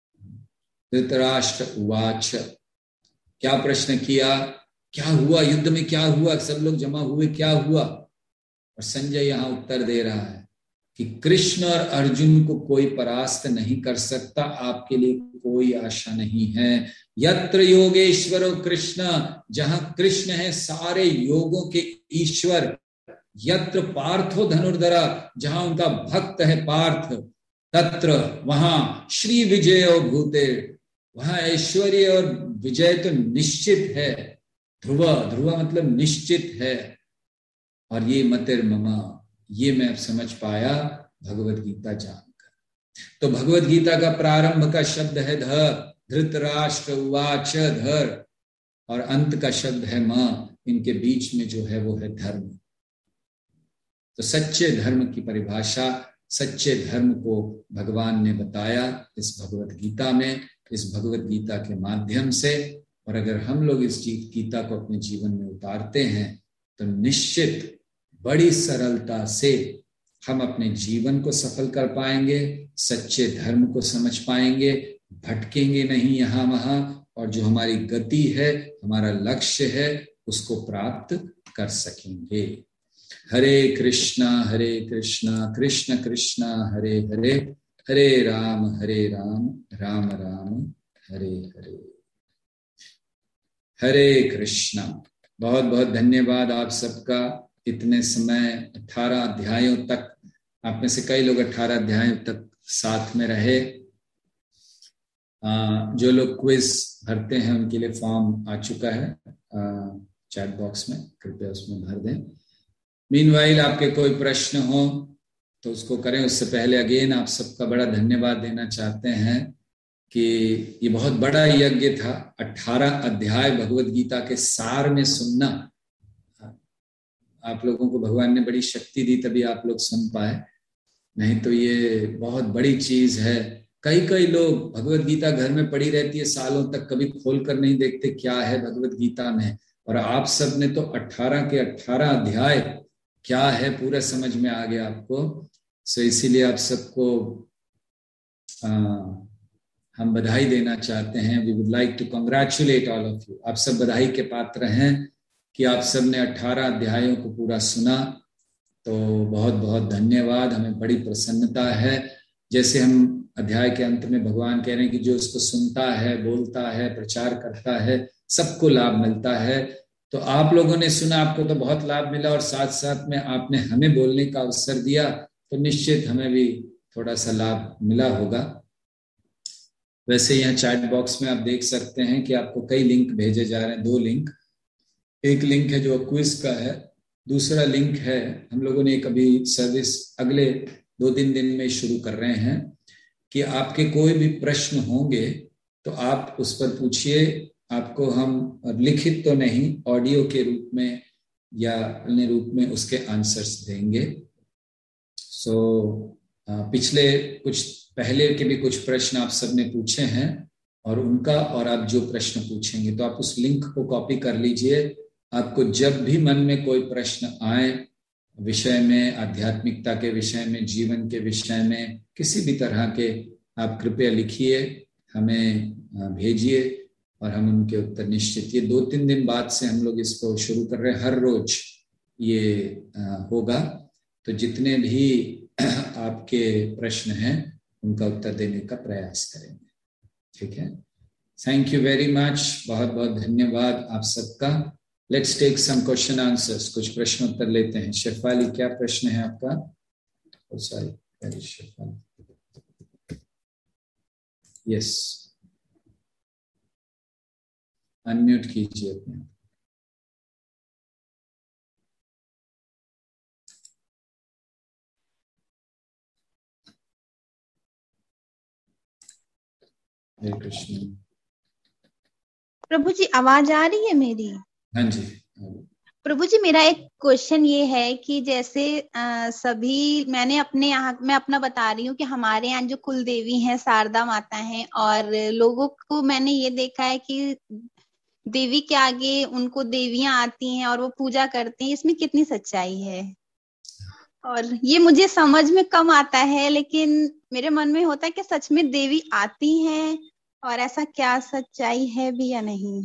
धृतराष्ट्र उवाच, क्या प्रश्न किया? क्या हुआ युद्ध में, क्या हुआ, सब लोग जमा हुए, क्या हुआ? और संजय यहां उत्तर दे रहा है कि कृष्ण और अर्जुन को कोई परास्त नहीं कर सकता, आपके लिए कोई आशा नहीं है। यत्र योगेश्वरो कृष्ण, जहां कृष्ण है सारे योगों के ईश्वर, यत्र पार्थो धनुर्धरा, जहां उनका भक्त है पार्थ, तत्र वहां श्री विजयो भूते, वहां ऐश्वर्य और विजय तो निश्चित है। ध्रुव, ध्रुव मतलब निश्चित है। और ये मतिर्ममा, ये मैं अब समझ पाया भगवत गीता जानकर। तो भगवत गीता का प्रारंभ का शब्द है ध, धृतराष्ट्र उवाच धर, और अंत का शब्द है म। इनके बीच में जो है वो है धर्म। तो सच्चे धर्म की परिभाषा, सच्चे धर्म को भगवान ने बताया इस भगवत गीता में, इस भगवत गीता के माध्यम से। और अगर हम लोग इस गीता को अपने जीवन में उतारते हैं तो निश्चित बड़ी सरलता से हम अपने जीवन को सफल कर पाएंगे, सच्चे धर्म को समझ पाएंगे, भटकेंगे नहीं यहाँ वहां, और जो हमारी गति है, हमारा लक्ष्य है, उसको प्राप्त कर सकेंगे। हरे कृष्णा कृष्ण कृष्णा हरे हरे, हरे राम राम राम हरे हरे। हरे कृष्णा। बहुत बहुत धन्यवाद आप सबका। इतने समय 18 अध्यायों तक, आप में से कई लोग 18 अध्यायों तक साथ में रहे। जो लोग क्विज भरते हैं उनके लिए फॉर्म आ चुका है चैट बॉक्स में, कृपया उसमें भर दें। मीनवाइल आपके कोई प्रश्न हो तो उसको करें। उससे पहले अगेन आप सबका बड़ा धन्यवाद देना चाहते हैं कि ये बहुत बड़ा यज्ञ था। 18 अध्याय भगवत गीता के सार में सुनना, आप लोगों को भगवान ने बड़ी शक्ति दी तभी आप लोग सुन पाए, नहीं तो ये बहुत बड़ी चीज है। कई लोग भगवत गीता घर में पड़ी रहती है सालों तक, कभी खोल कर नहीं देखते क्या है भगवत गीता में। और आप सब ने तो 18 के 18 अध्याय क्या है पूरा समझ में आ गया आपको। सो इसीलिए आप सबको हम बधाई देना चाहते हैं। We would like to congratulate all of you. आप सब बधाई के पात्र हैं कि आप सब ने 18 अध्यायों को पूरा सुना। तो बहुत बहुत धन्यवाद, हमें बड़ी प्रसन्नता है। जैसे हम अध्याय के अंत में भगवान कह रहे हैं कि जो उसको सुनता है, बोलता है, प्रचार करता है, सबको लाभ मिलता है। तो आप लोगों ने सुना, आपको तो बहुत लाभ मिला, और साथ साथ में आपने हमें बोलने का अवसर दिया, तो निश्चित हमें भी थोड़ा सा लाभ मिला होगा। वैसे यहाँ चैट बॉक्स में आप देख सकते हैं कि आपको कई लिंक भेजे जा रहे हैं, 2 लिंक। एक लिंक है जो क्विज का है, दूसरा लिंक है, हम लोगों ने एक अभी सर्विस अगले 2-3 दिन में शुरू कर रहे हैं कि आपके कोई भी प्रश्न होंगे तो आप उस पर पूछिए। आपको हम लिखित तो नहीं, ऑडियो के रूप में या अन्य रूप में उसके आंसर्स देंगे। पिछले कुछ पहले के भी कुछ प्रश्न आप सबने पूछे हैं, और उनका और आप जो प्रश्न पूछेंगे तो आप उस लिंक को कॉपी कर लीजिए। आपको जब भी मन में कोई प्रश्न आए, विषय में, आध्यात्मिकता के विषय में, जीवन के विषय में, किसी भी तरह के, आप कृपया लिखिए, हमें भेजिए और हम उनके उत्तर निश्चित, ये 2-3 दिन बाद से हम लोग इसको शुरू कर रहे हैं, हर रोज ये होगा। तो जितने भी आपके प्रश्न हैं उनका उत्तर देने का प्रयास करेंगे, ठीक है। थैंक यू वेरी मच, बहुत बहुत धन्यवाद आप सबका। Let's take some question answers, कुछ प्रश्न उत्तर लेते हैं। शेफाली, क्या प्रश्न है आपका? सॉरी, शेफाली, यस, अनम्यूट कीजिए अपने। हरे कृष्ण। प्रभु जी, आवाज आ रही है मेरी? हाँ जी। प्रभु जी, मेरा एक क्वेश्चन ये है कि जैसे सभी, मैंने अपने यहाँ, मैं अपना बता रही हूँ कि हमारे यहाँ जो कुल देवी हैं शारदा माता हैं, और लोगों को मैंने ये देखा है कि देवी के आगे उनको देवियां आती हैं और वो पूजा करती हैं, इसमें कितनी सच्चाई है? और ये मुझे समझ में कम आता है, लेकिन मेरे मन में होता है कि सच में देवी आती हैं, और ऐसा क्या सच्चाई है भी या नहीं?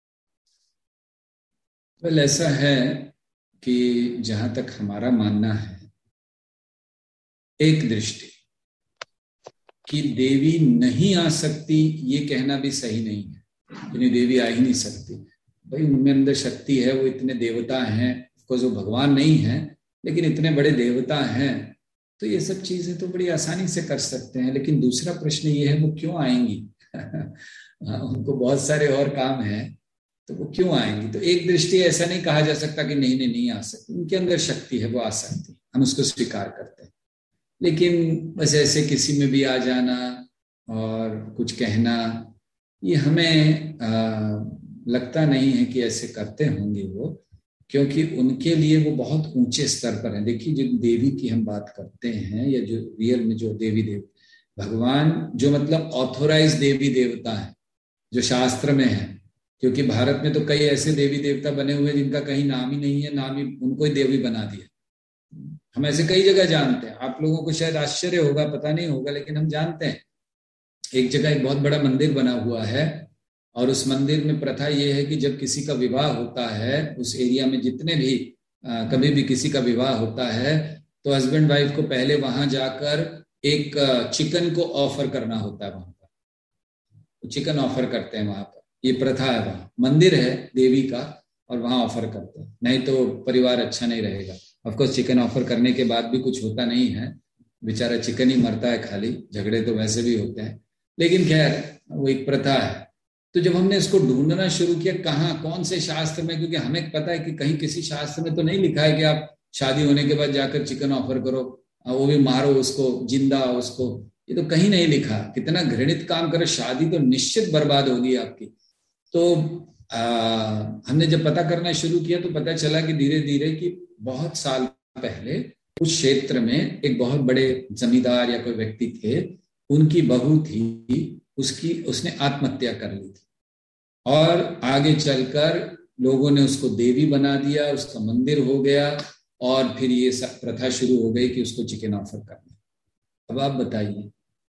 वेल, ऐसा है कि जहां तक हमारा मानना है, एक दृष्टि कि देवी नहीं आ सकती ये कहना भी सही नहीं है, यानी देवी आ ही नहीं सकती। भाई, उनमें अंदर शक्ति है, वो इतने देवता हैं, को जो भगवान नहीं है लेकिन इतने बड़े देवता हैं, तो ये सब चीजें तो बड़ी आसानी से कर सकते हैं। लेकिन दूसरा प्रश्न ये है, वो क्यों आएंगी? उनको बहुत सारे और काम हैं, तो वो क्यों आएंगी? तो एक दृष्टि ऐसा नहीं कहा जा सकता कि नहीं नहीं नहीं आ सकती, उनके अंदर शक्ति है, वो आ सकती, हम उसको स्वीकार करते हैं। लेकिन बस ऐसे किसी में भी आ जाना और कुछ कहना, ये हमें लगता नहीं है कि ऐसे करते होंगे वो, क्योंकि उनके लिए वो बहुत ऊंचे स्तर पर है। देखिए, जो देवी की हम बात करते हैं, या जो रियल में जो देवी देव भगवान, जो मतलब ऑथोराइज देवी देवता है, जो शास्त्र में है, क्योंकि भारत में तो कई ऐसे देवी देवता बने हुए हैं जिनका कहीं नाम ही नहीं है, नाम ही उनको ही देवी बना दिया। हम ऐसे कई जगह जानते हैं, आप लोगों को शायद आश्चर्य होगा, पता नहीं होगा, लेकिन हम जानते हैं। एक जगह एक बहुत बड़ा मंदिर बना हुआ है, और उस मंदिर में प्रथा ये है कि जब किसी का विवाह होता है, उस एरिया में जितने भी कभी भी किसी का विवाह होता है, तो हस्बैंड वाइफ को पहले वहां जाकर एक चिकन को ऑफर करना होता है। वहां पर चिकन ऑफर करते हैं, वहां पर ये प्रथा है। वहां मंदिर है देवी का, और वहां ऑफर करते हैं, नहीं तो परिवार अच्छा नहीं रहेगा। ऑफकोर्स चिकन ऑफर करने के बाद भी कुछ होता नहीं है, बेचारा चिकन ही मरता है खाली, झगड़े तो वैसे भी होते हैं, लेकिन खैर वो एक प्रथा है। तो जब हमने इसको ढूंढना शुरू किया, कहाँ कौन से शास्त्र में, क्योंकि हमें पता है कि कहीं किसी शास्त्र में तो नहीं लिखा है कि आप शादी होने के बाद जाकर चिकन ऑफर करो, वो भी मारो उसको जिंदा, उसको, ये तो कहीं नहीं लिखा। कितना घृणित काम करे, शादी तो निश्चित बर्बाद होगी आपकी। तो हमने जब पता करना शुरू किया तो पता चला कि धीरे धीरे कि बहुत साल पहले उस क्षेत्र में एक बहुत बड़े जमींदार या कोई व्यक्ति थे, उनकी बहू थी, उसने आत्महत्या कर ली थी, और आगे चलकर लोगों ने उसको देवी बना दिया, उसका मंदिर हो गया, और फिर ये सब प्रथा शुरू हो गई कि उसको चिकन ऑफर करना। अब आप बताइए,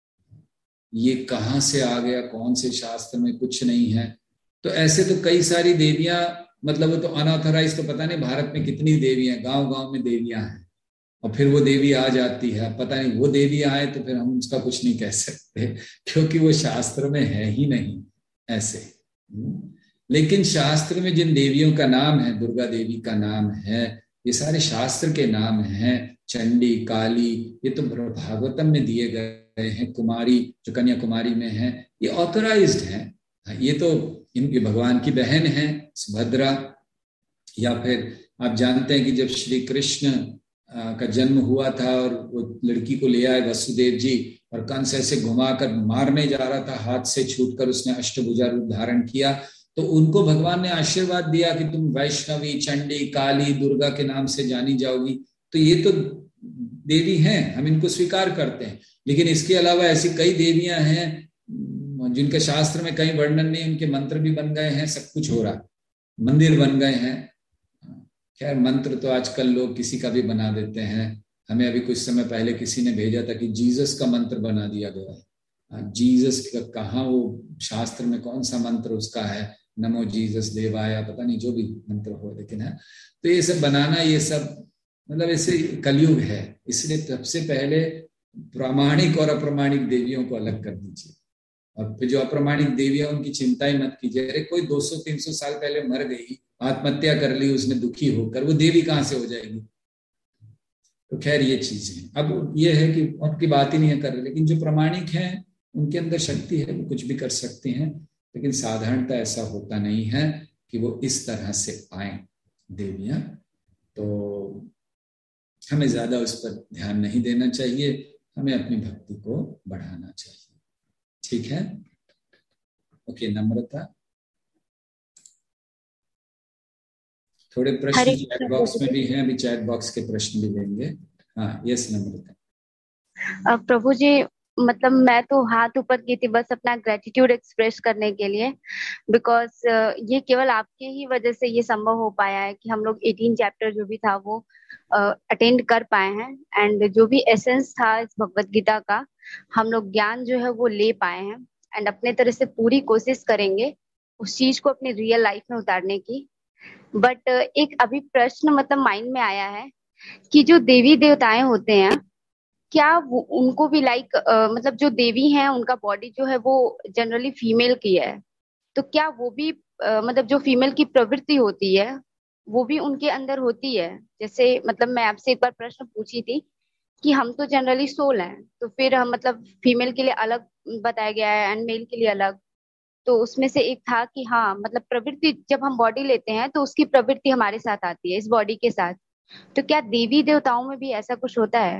ये कहाँ से आ गया? कौन से शास्त्र में? कुछ नहीं है। तो ऐसे तो कई सारी देवियां, मतलब वो तो अनऑथराइज, तो पता नहीं भारत में कितनी देवियां, गांव गांव में देवियां हैं, और फिर वो देवी आ जाती है। पता नहीं वो देवी आए तो फिर हम उसका कुछ नहीं कह सकते, क्योंकि वो शास्त्र में है ही नहीं ऐसे। लेकिन शास्त्र में जिन देवियों का नाम है, दुर्गा देवी का नाम है, ये सारे शास्त्र के नाम हैं, चंडी, काली, ये तो भागवतम में दिए गए हैं। कुमारी, जो कन्याकुमारी में है, ये ऑथोराइज्ड है। ये तो इनकी भगवान की बहन है सुभद्रा। या फिर आप जानते हैं कि जब श्री कृष्ण का जन्म हुआ था और वो लड़की को ले आए वसुदेव जी, और कंस ऐसे घुमाकर मारने जा रहा था, हाथ से छूटकर उसने अष्टभुजा रूप धारण किया। तो उनको भगवान ने आशीर्वाद दिया कि तुम वैष्णवी, चंडी, काली, दुर्गा के नाम से जानी जाओगी। तो ये तो देवी हैं, हम इनको स्वीकार करते हैं। लेकिन इसके अलावा ऐसी कई देवियां हैं जिनके शास्त्र में कई वर्णन नहीं, उनके मंत्र भी बन गए हैं, सब कुछ हो रहा, मंदिर बन गए हैं। खैर मंत्र तो आजकल लोग किसी का भी बना देते हैं। हमें अभी कुछ समय पहले किसी ने भेजा था कि जीसस का मंत्र बना दिया गया है। जीसस का कहाँ, वो शास्त्र में कौन सा मंत्र उसका है, नमो जीसस देवाय, पता नहीं जो भी मंत्र हो, लेकिन है। तो ये सब बनाना, ये सब मतलब ऐसे कलयुग है। इसलिए सबसे पहले प्रामाणिक और अप्रामाणिक देवियों को अलग कर दीजिए, और फिर जो अप्रामाणिक देवियां उनकी चिंता ही मत कीजिए। अरे कोई 200-300 साल पहले मर गई, आत्महत्या कर ली उसने दुखी होकर, वो देवी कहां से हो जाएगी। तो खैर ये चीजें, अब ये है कि उनकी बात ही नहीं कर रहे, लेकिन जो प्रामाणिक हैं उनके अंदर शक्ति है, वो कुछ भी कर सकते हैं। लेकिन साधारणतः ऐसा होता नहीं है कि वो इस तरह से आए देवियां। तो हमें ज्यादा उस पर ध्यान नहीं देना चाहिए, हमें अपनी भक्ति को बढ़ाना चाहिए। ठीक है, ओके। नम्रता, थोड़े प्रश्न चैट बॉक्स में भी हैं, अभी चैट बॉक्स के प्रश्न भी लेंगे। हाँ, यस नम्रता। प्रभु जी, मतलब मैं तो हाथ ऊपर की थी बस अपना ग्रेटिट्यूड एक्सप्रेस करने के लिए, बिकॉज ये केवल आपके ही वजह से ये संभव हो पाया है कि हम लोग 18 चैप्टर जो भी था वो अटेंड कर पाए हैं, एंड जो भी एसेंस था इस भगवत गीता का हम लोग ज्ञान जो है वो ले पाए हैं। एंड अपने तरह से पूरी कोशिश करेंगे उस चीज को अपनी रियल लाइफ में उतारने की। बट एक अभी प्रश्न मतलब माइंड में आया है कि जो देवी देवताएं होते हैं, क्या उनको भी लाइक मतलब जो देवी हैं उनका बॉडी जो है वो जनरली फीमेल की है, तो क्या वो भी मतलब जो फीमेल की प्रवृत्ति होती है वो भी उनके अंदर होती है? जैसे मतलब मैं आपसे एक बार प्रश्न पूछी थी कि हम तो जनरली सोल हैं, तो फिर हम मतलब फीमेल के लिए अलग बताया गया है एंड मेल के लिए अलग। तो उसमें से एक था कि हाँ मतलब प्रवृत्ति, जब हम बॉडी लेते हैं तो उसकी प्रवृत्ति हमारे साथ आती है इस बॉडी के साथ। तो क्या देवी देवताओं में भी ऐसा कुछ होता है?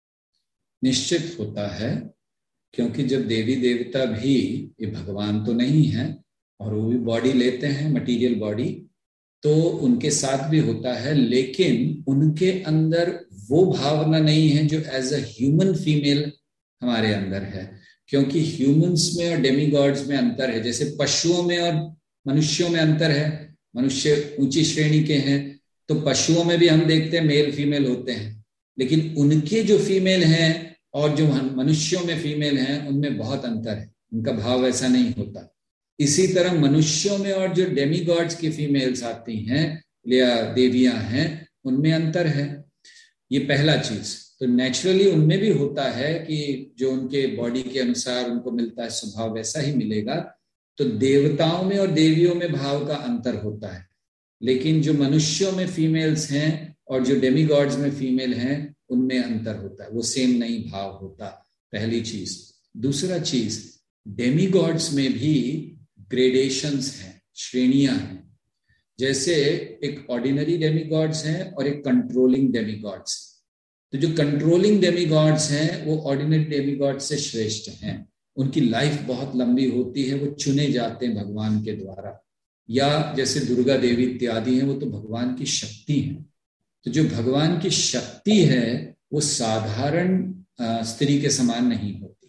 निश्चित होता है, क्योंकि जब देवी देवता भी, ये भगवान तो नहीं है और वो भी बॉडी लेते हैं, मटेरियल बॉडी, तो उनके साथ भी होता है। लेकिन उनके अंदर वो भावना नहीं है जो एज अ ह्यूमन फीमेल हमारे अंदर है। क्योंकि ह्यूमंस में और डेमीगॉड्स में अंतर है, जैसे पशुओं में और मनुष्यों में अंतर है। मनुष्य ऊंची श्रेणी के हैं, तो पशुओं में भी हम देखते हैं मेल फीमेल होते हैं, लेकिन उनके जो फीमेल हैं और जो मनुष्यों में फीमेल हैं उनमें बहुत अंतर है, उनका भाव ऐसा नहीं होता। इसी तरह मनुष्यों में और जो डेमीगॉड्स की फीमेल्स आती हैं या देवियां हैं, उनमें अंतर है। ये पहला चीज। तो नेचुरली उनमें भी होता है कि जो उनके बॉडी के अनुसार उनको मिलता है स्वभाव वैसा ही मिलेगा। तो देवताओं में और देवियों में भाव का अंतर होता है, लेकिन जो मनुष्यों में फीमेल्स हैं और जो डेमीगॉड्स में फीमेल हैं उनमें अंतर होता है, वो सेम नहीं भाव होता। पहली चीज। दूसरा चीज, डेमीगॉड्स में भी ग्रेडेशंस हैं, श्रेणियां हैं। जैसे एक ऑर्डिनरी डेमीगॉड्स हैं और एक कंट्रोलिंग डेमीगॉड्स। तो जो कंट्रोलिंग डेमीगॉड्स हैं वो ऑर्डिनरी डेमीगॉड्स से श्रेष्ठ हैं। उनकी लाइफ बहुत लंबी होती है, वो चुने जाते हैं भगवान के द्वारा। या जैसे दुर्गा देवी इत्यादि हैं, वो तो भगवान की शक्ति है। तो जो भगवान की शक्ति है वो साधारण स्त्री के समान नहीं होती।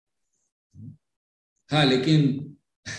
हाँ, लेकिन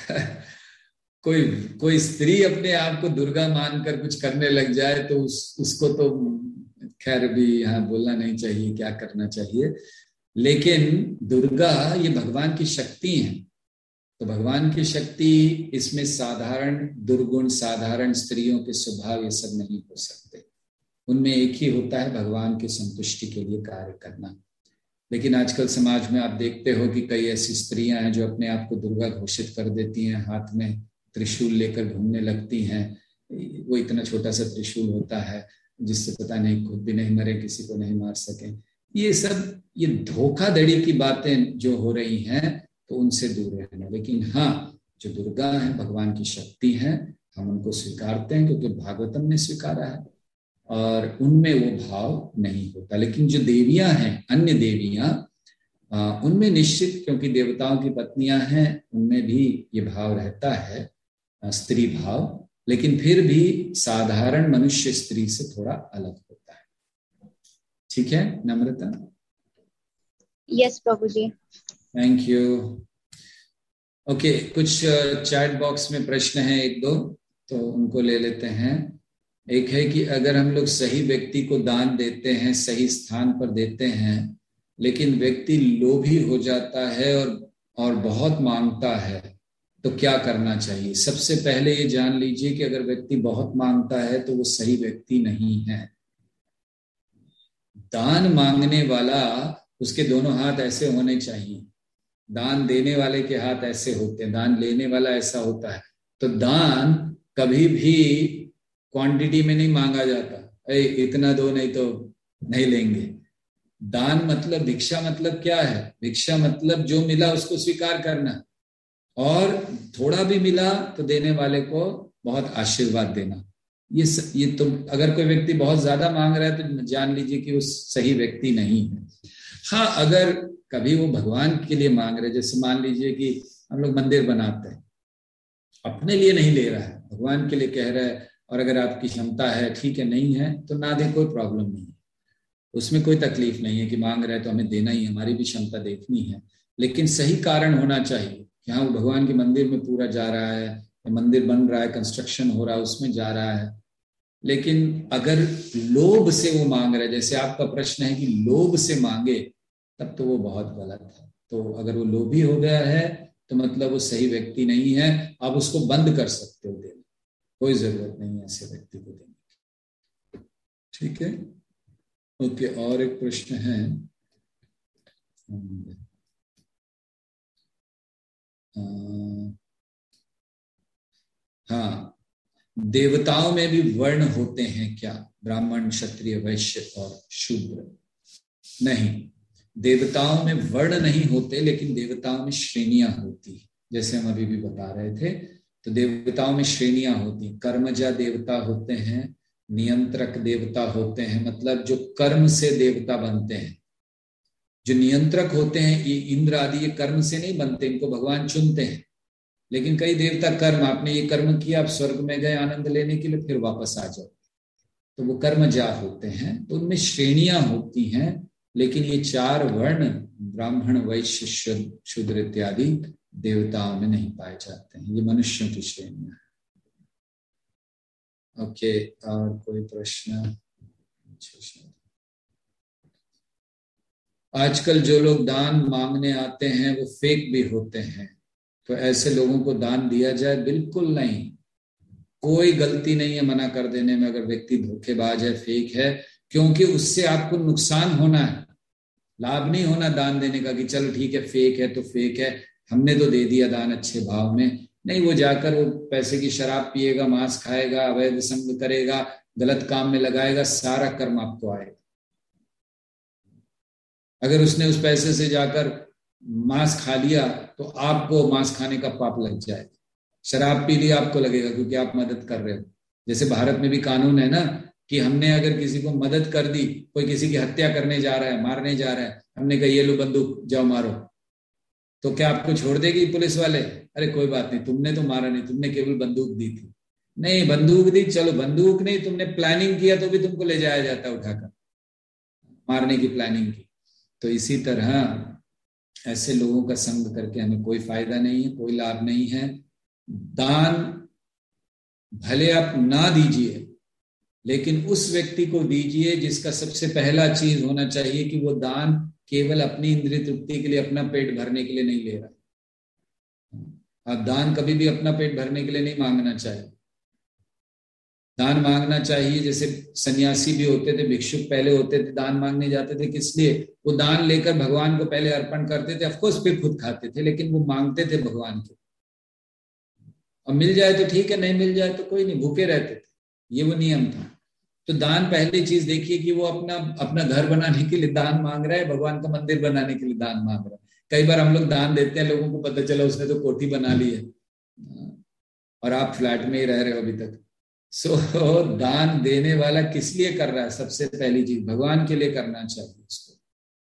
कोई स्त्री अपने आप को दुर्गा मानकर कुछ करने लग जाए तो उसको तो खैर भी यहाँ बोलना नहीं चाहिए क्या करना चाहिए। लेकिन दुर्गा ये भगवान की शक्ति है। तो भगवान की शक्ति, इसमें साधारण दुर्गुण, साधारण स्त्रियों के स्वभाव ये सब नहीं हो सकते। उनमें एक ही होता है, भगवान की संतुष्टि के लिए कार्य करना। लेकिन आजकल समाज में आप देखते हो कि कई ऐसी स्त्रियां हैं जो अपने आप को दुर्गा घोषित कर देती हैं, हाथ में त्रिशूल लेकर घूमने लगती हैं। वो इतना छोटा सा त्रिशूल होता है जिससे पता नहीं खुद भी नहीं मरे, किसी को नहीं मार सके। ये सब ये धोखाधड़ी की बातें जो हो रही हैं, तो उनसे दूर रहना। लेकिन हाँ, जो दुर्गा है भगवान की शक्ति है, हम उनको स्वीकारते हैं क्योंकि भागवतम ने स्वीकारा है, और उनमें वो भाव नहीं होता। लेकिन जो देवियां हैं, अन्य देवियां, उनमें निश्चित, क्योंकि देवताओं की पत्नियां हैं, उनमें भी ये भाव रहता है, स्त्री भाव, लेकिन फिर भी साधारण मनुष्य स्त्री से थोड़ा अलग होता है। ठीक है Namrata? Yes Prabhu ji. Thank you. Okay, कुछ चैट बॉक्स में प्रश्न है एक दो, तो उनको ले लेते हैं। एक है कि अगर हम लोग सही व्यक्ति को दान देते हैं, सही स्थान पर देते हैं, लेकिन व्यक्ति लोभी हो जाता है और बहुत मांगता है, तो क्या करना चाहिए? सबसे पहले ये जान लीजिए कि अगर व्यक्ति बहुत मांगता है तो वो सही व्यक्ति नहीं है। दान मांगने वाला, उसके दोनों हाथ ऐसे होने चाहिए। दान देने वाले के हाथ ऐसे होते हैं, दान लेने वाला ऐसा होता है। तो दान कभी भी क्वांटिटी में नहीं मांगा जाता, अरे इतना दो नहीं तो नहीं लेंगे। दान मतलब, भिक्षा मतलब क्या है? भिक्षा मतलब जो मिला उसको स्वीकार करना, और थोड़ा भी मिला तो देने वाले को बहुत आशीर्वाद देना। ये तो अगर कोई व्यक्ति बहुत ज्यादा मांग रहा है तो जान लीजिए कि वो सही व्यक्ति नहीं है। हाँ, अगर कभी वो भगवान के लिए मांग रहे, जैसे मान लीजिए कि हम लोग मंदिर बनाते हैं, अपने लिए नहीं ले रहा है, भगवान के लिए कह रहा है, और अगर आपकी क्षमता है, ठीक है, नहीं है तो ना दे, कोई प्रॉब्लम नहीं है, उसमें कोई तकलीफ नहीं है कि मांग रहा है तो हमें देना ही, हमारी भी क्षमता देखनी है। लेकिन सही कारण होना चाहिए कि हाँ, वो भगवान के मंदिर में पूरा जा रहा है, मंदिर बन रहा है, कंस्ट्रक्शन हो रहा है, उसमें जा रहा है। लेकिन अगर लोभ से वो मांग रहा है, जैसे आपका प्रश्न है कि लोभ से मांगे, तब तो वो बहुत गलत है। तो अगर वो लोभी हो गया है तो मतलब वो सही व्यक्ति नहीं है। आप उसको बंद कर सकते हो देना, कोई जरूरत नहीं है ऐसे व्यक्ति को देने की। ठीक है, ओके। और एक प्रश्न है, हाँ, देवताओं में भी वर्ण होते हैं क्या? ब्राह्मण, क्षत्रिय, वैश्य और शूद्र? नहीं, देवताओं में वर्ण नहीं होते, लेकिन देवताओं में श्रेणियां होती। जैसे हम अभी भी बता रहे थे, तो देवताओं में श्रेणियां होती। कर्मजा देवता होते हैं, नियंत्रक देवता होते हैं, मतलब जो कर्म से देवता बनते हैं। जो नियंत्रक होते हैं, ये इंद्र आदि, ये कर्म से नहीं बनते, इनको भगवान चुनते हैं। लेकिन कई देवता कर्म, आपने ये कर्म किया, आप स्वर्ग में गए आनंद लेने के लिए, फिर वापस आ जाओ, तो वो कर्मजा होते हैं। तो उनमें श्रेणियां होती हैं, लेकिन ये चार वर्ण, ब्राह्मण, वैश्य, शूद्र इत्यादि, देवताओं में नहीं पाए जाते हैं। ये मनुष्यों की श्रेणियां हैं। ओके, और कोई प्रश्न? आजकल जो लोग दान मांगने आते हैं वो फेक भी होते हैं, तो ऐसे लोगों को दान दिया जाए? बिल्कुल नहीं, कोई गलती नहीं है मना कर देने में अगर व्यक्ति धोखेबाज है, फेक है, क्योंकि उससे आपको नुकसान होना है, लाभ नहीं होना दान देने का कि चलो ठीक है, फेक है तो फेक है, हमने तो दे दिया दान अच्छे भाव में। नहीं, वो जाकर वो पैसे की शराब पिएगा, मांस खाएगा, अवैध संग करेगा, गलत काम में लगाएगा, सारा कर्म आपको आएगा। अगर उसने उस पैसे से जाकर मांस खा लिया तो आपको मांस खाने का पाप लग जाएगा। शराब पी लिया आपको लगेगा, क्योंकि आप मदद कर रहे हो। जैसे भारत में भी कानून है ना कि हमने अगर किसी को मदद कर दी, कोई किसी की हत्या करने जा रहा है, मारने जा रहा है, हमने कहा ये लो बंदूक, जाओ मारो, तो क्या आपको छोड़ देगी पुलिस वाले? अरे कोई बात नहीं, तुमने तो मारा नहीं, तुमने केवल बंदूक दी थी। नहीं, बंदूक दी, चलो बंदूक नहीं, तुमने प्लानिंग किया तो भी तुमको ले जाया जाता उठाकर, मारने की प्लानिंग की। तो इसी तरह ऐसे लोगों का संग करके हमें कोई फायदा नहीं है, कोई लाभ नहीं है। दान भले आप ना दीजिए, लेकिन उस व्यक्ति को दीजिए जिसका सबसे पहला चीज होना चाहिए कि वो दान केवल अपनी इंद्रिय तृप्ति के लिए, अपना पेट भरने के लिए नहीं ले रहा। आप दान कभी भी अपना पेट भरने के लिए नहीं मांगना चाहिए। दान मांगना चाहिए, जैसे सन्यासी भी होते थे, भिक्षुक पहले होते थे, दान मांगने जाते थे, किस लिए? वो दान लेकर भगवान को पहले अर्पण करते थे, ऑफकोर्स फिर खुद खाते थे, लेकिन वो मांगते थे भगवान के। और मिल जाए तो ठीक है, नहीं मिल जाए तो कोई नहीं, भूखे रहते थे, ये वो नियम था। तो दान पहली चीज देखिए कि वो अपना घर बनाने के लिए दान मांग रहा है, भगवान का मंदिर बनाने के लिए दान मांग रहा है। कई बार हम लोग दान देते हैं, लोगों को पता चला उसने तो कोठी बना ली है और आप फ्लैट में ही रह रहे हो अभी तक। सो दान देने वाला किस लिए कर रहा है? सबसे पहली चीज भगवान के लिए करना चाहिए उसको।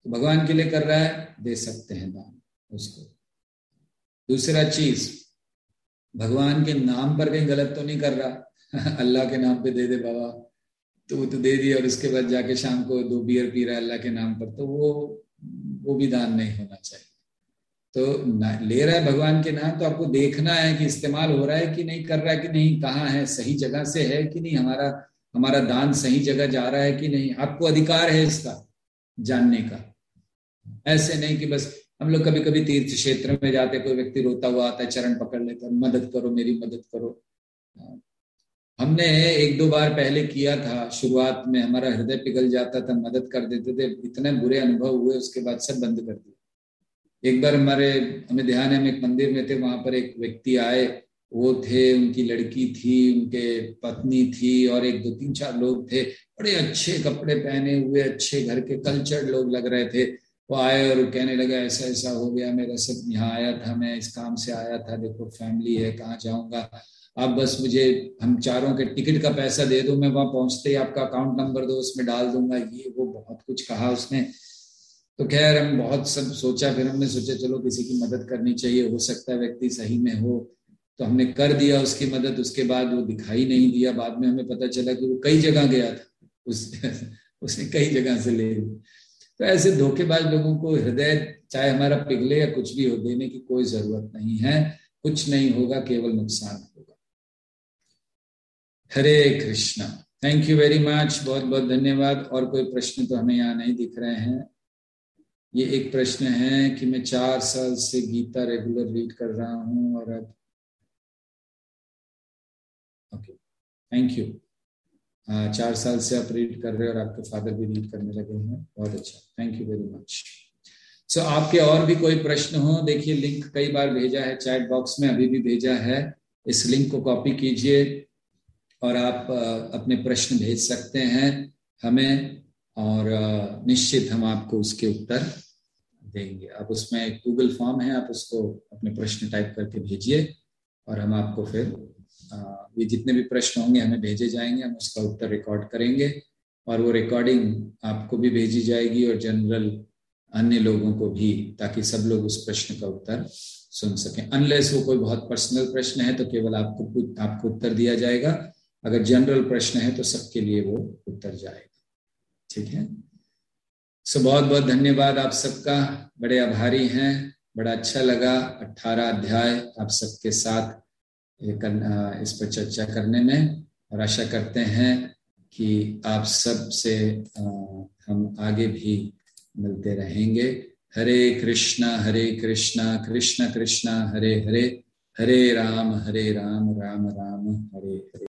तो भगवान के लिए कर रहा है, दे सकते हैं दान उसको। दूसरा चीज, भगवान के नाम पर कहीं गलत तो नहीं कर रहा अल्लाह के नाम पे दे दे बाबा, तो वो तो दे दिया और उसके बाद जाके शाम को 2 बियर पी रहा है अल्लाह के नाम पर, तो वो भी दान नहीं होना चाहिए। तो ले रहा है भगवान के नाम, तो आपको देखना है कि इस्तेमाल हो रहा है कि नहीं, कर रहा है कि नहीं, कहाँ है, सही जगह से है कि नहीं, हमारा दान सही जगह जा रहा है कि नहीं। आपको अधिकार है इसका जानने का। ऐसे नहीं कि बस हम लोग कभी कभी तीर्थ क्षेत्र में जाते, कोई व्यक्ति रोता हुआ आता है, चरण पकड़ लेता है, मदद करो, मेरी मदद करो। हमने 1-2 बार पहले किया था, शुरुआत में हमारा हृदय पिघल जाता था, मदद कर देते थे, इतने बुरे अनुभव हुए, उसके बाद सब बंद कर दिया। एक बार हमें ध्यान है, हम एक मंदिर में थे, वहां पर एक व्यक्ति आए, वो थे, उनकी लड़की थी, उनके पत्नी थी और 1-2-3-4 लोग थे, बड़े अच्छे कपड़े पहने हुए, अच्छे घर के कल्चर्ड लोग लग रहे थे। वो आए और कहने लगा ऐसा ऐसा हो गया मेरा, सब यहाँ आया था, मैं इस काम से आया था, देखो फैमिली है, कहाँ जाऊंगा, आप बस मुझे, हम चारों के टिकट का पैसा दे दो, मैं वहां पहुंचते ही आपका अकाउंट नंबर दो, उसमें डाल दूंगा, ये वो बहुत कुछ कहा उसने। तो खैर हम बहुत सब सोचा, फिर हमने सोचा चलो किसी की मदद करनी चाहिए, हो सकता है व्यक्ति सही में हो, तो हमने कर दिया उसकी मदद। उसके बाद वो दिखाई नहीं दिया, बाद में हमें पता चला कि वो कई जगह गया था, उसने कई जगह से ले ली। तो ऐसे धोखेबाज लोगों को हृदय चाहे हमारा पिघले या कुछ भी हो, देने की कोई जरूरत नहीं है, कुछ नहीं होगा, केवल नुकसान होगा। Hare Krishna, thank you very much, बहुत बहुत धन्यवाद। और कोई प्रश्न तो हमें यहाँ नहीं दिख रहे हैं। ये एक प्रश्न है कि मैं 4 साल से गीता रेगुलर रीड कर रहा हूँ और अब, ओके थैंक यू, 4 साल से आप रीड कर रहे हो और आपके फादर भी रीड करने लगे हैं, बहुत अच्छा, thank you very much. So आपके और भी कोई प्रश्न हो, देखिए लिंक कई बार भेजा है चैट बॉक्स में, अभी भी भेजा है, इस लिंक को कॉपी कीजिए और आप अपने प्रश्न भेज सकते हैं हमें, और निश्चित हम आपको उसके उत्तर देंगे। आप उसमें एक गूगल फॉर्म है, आप उसको अपने प्रश्न टाइप करके भेजिए और हम आपको फिर ये जितने भी प्रश्न होंगे हमें भेजे जाएंगे, हम उसका उत्तर रिकॉर्ड करेंगे और वो रिकॉर्डिंग आपको भी भेजी जाएगी और जनरल अन्य लोगों को भी, ताकि सब लोग उस प्रश्न का उत्तर सुन सकें। अनलेस वो कोई बहुत पर्सनल प्रश्न है तो केवल आपको उत्तर दिया जाएगा, अगर जनरल प्रश्न है तो सबके लिए वो उत्तर जाएगा, ठीक है। सो बहुत बहुत धन्यवाद आप सबका, बड़े आभारी हैं, बड़ा अच्छा लगा 18 अध्याय आप सबके साथ इस पर चर्चा करने में, और आशा करते हैं कि आप सब से हम आगे भी मिलते रहेंगे। हरे कृष्णा कृष्णा कृष्णा हरे हरे, हरे राम राम राम हरे हरे।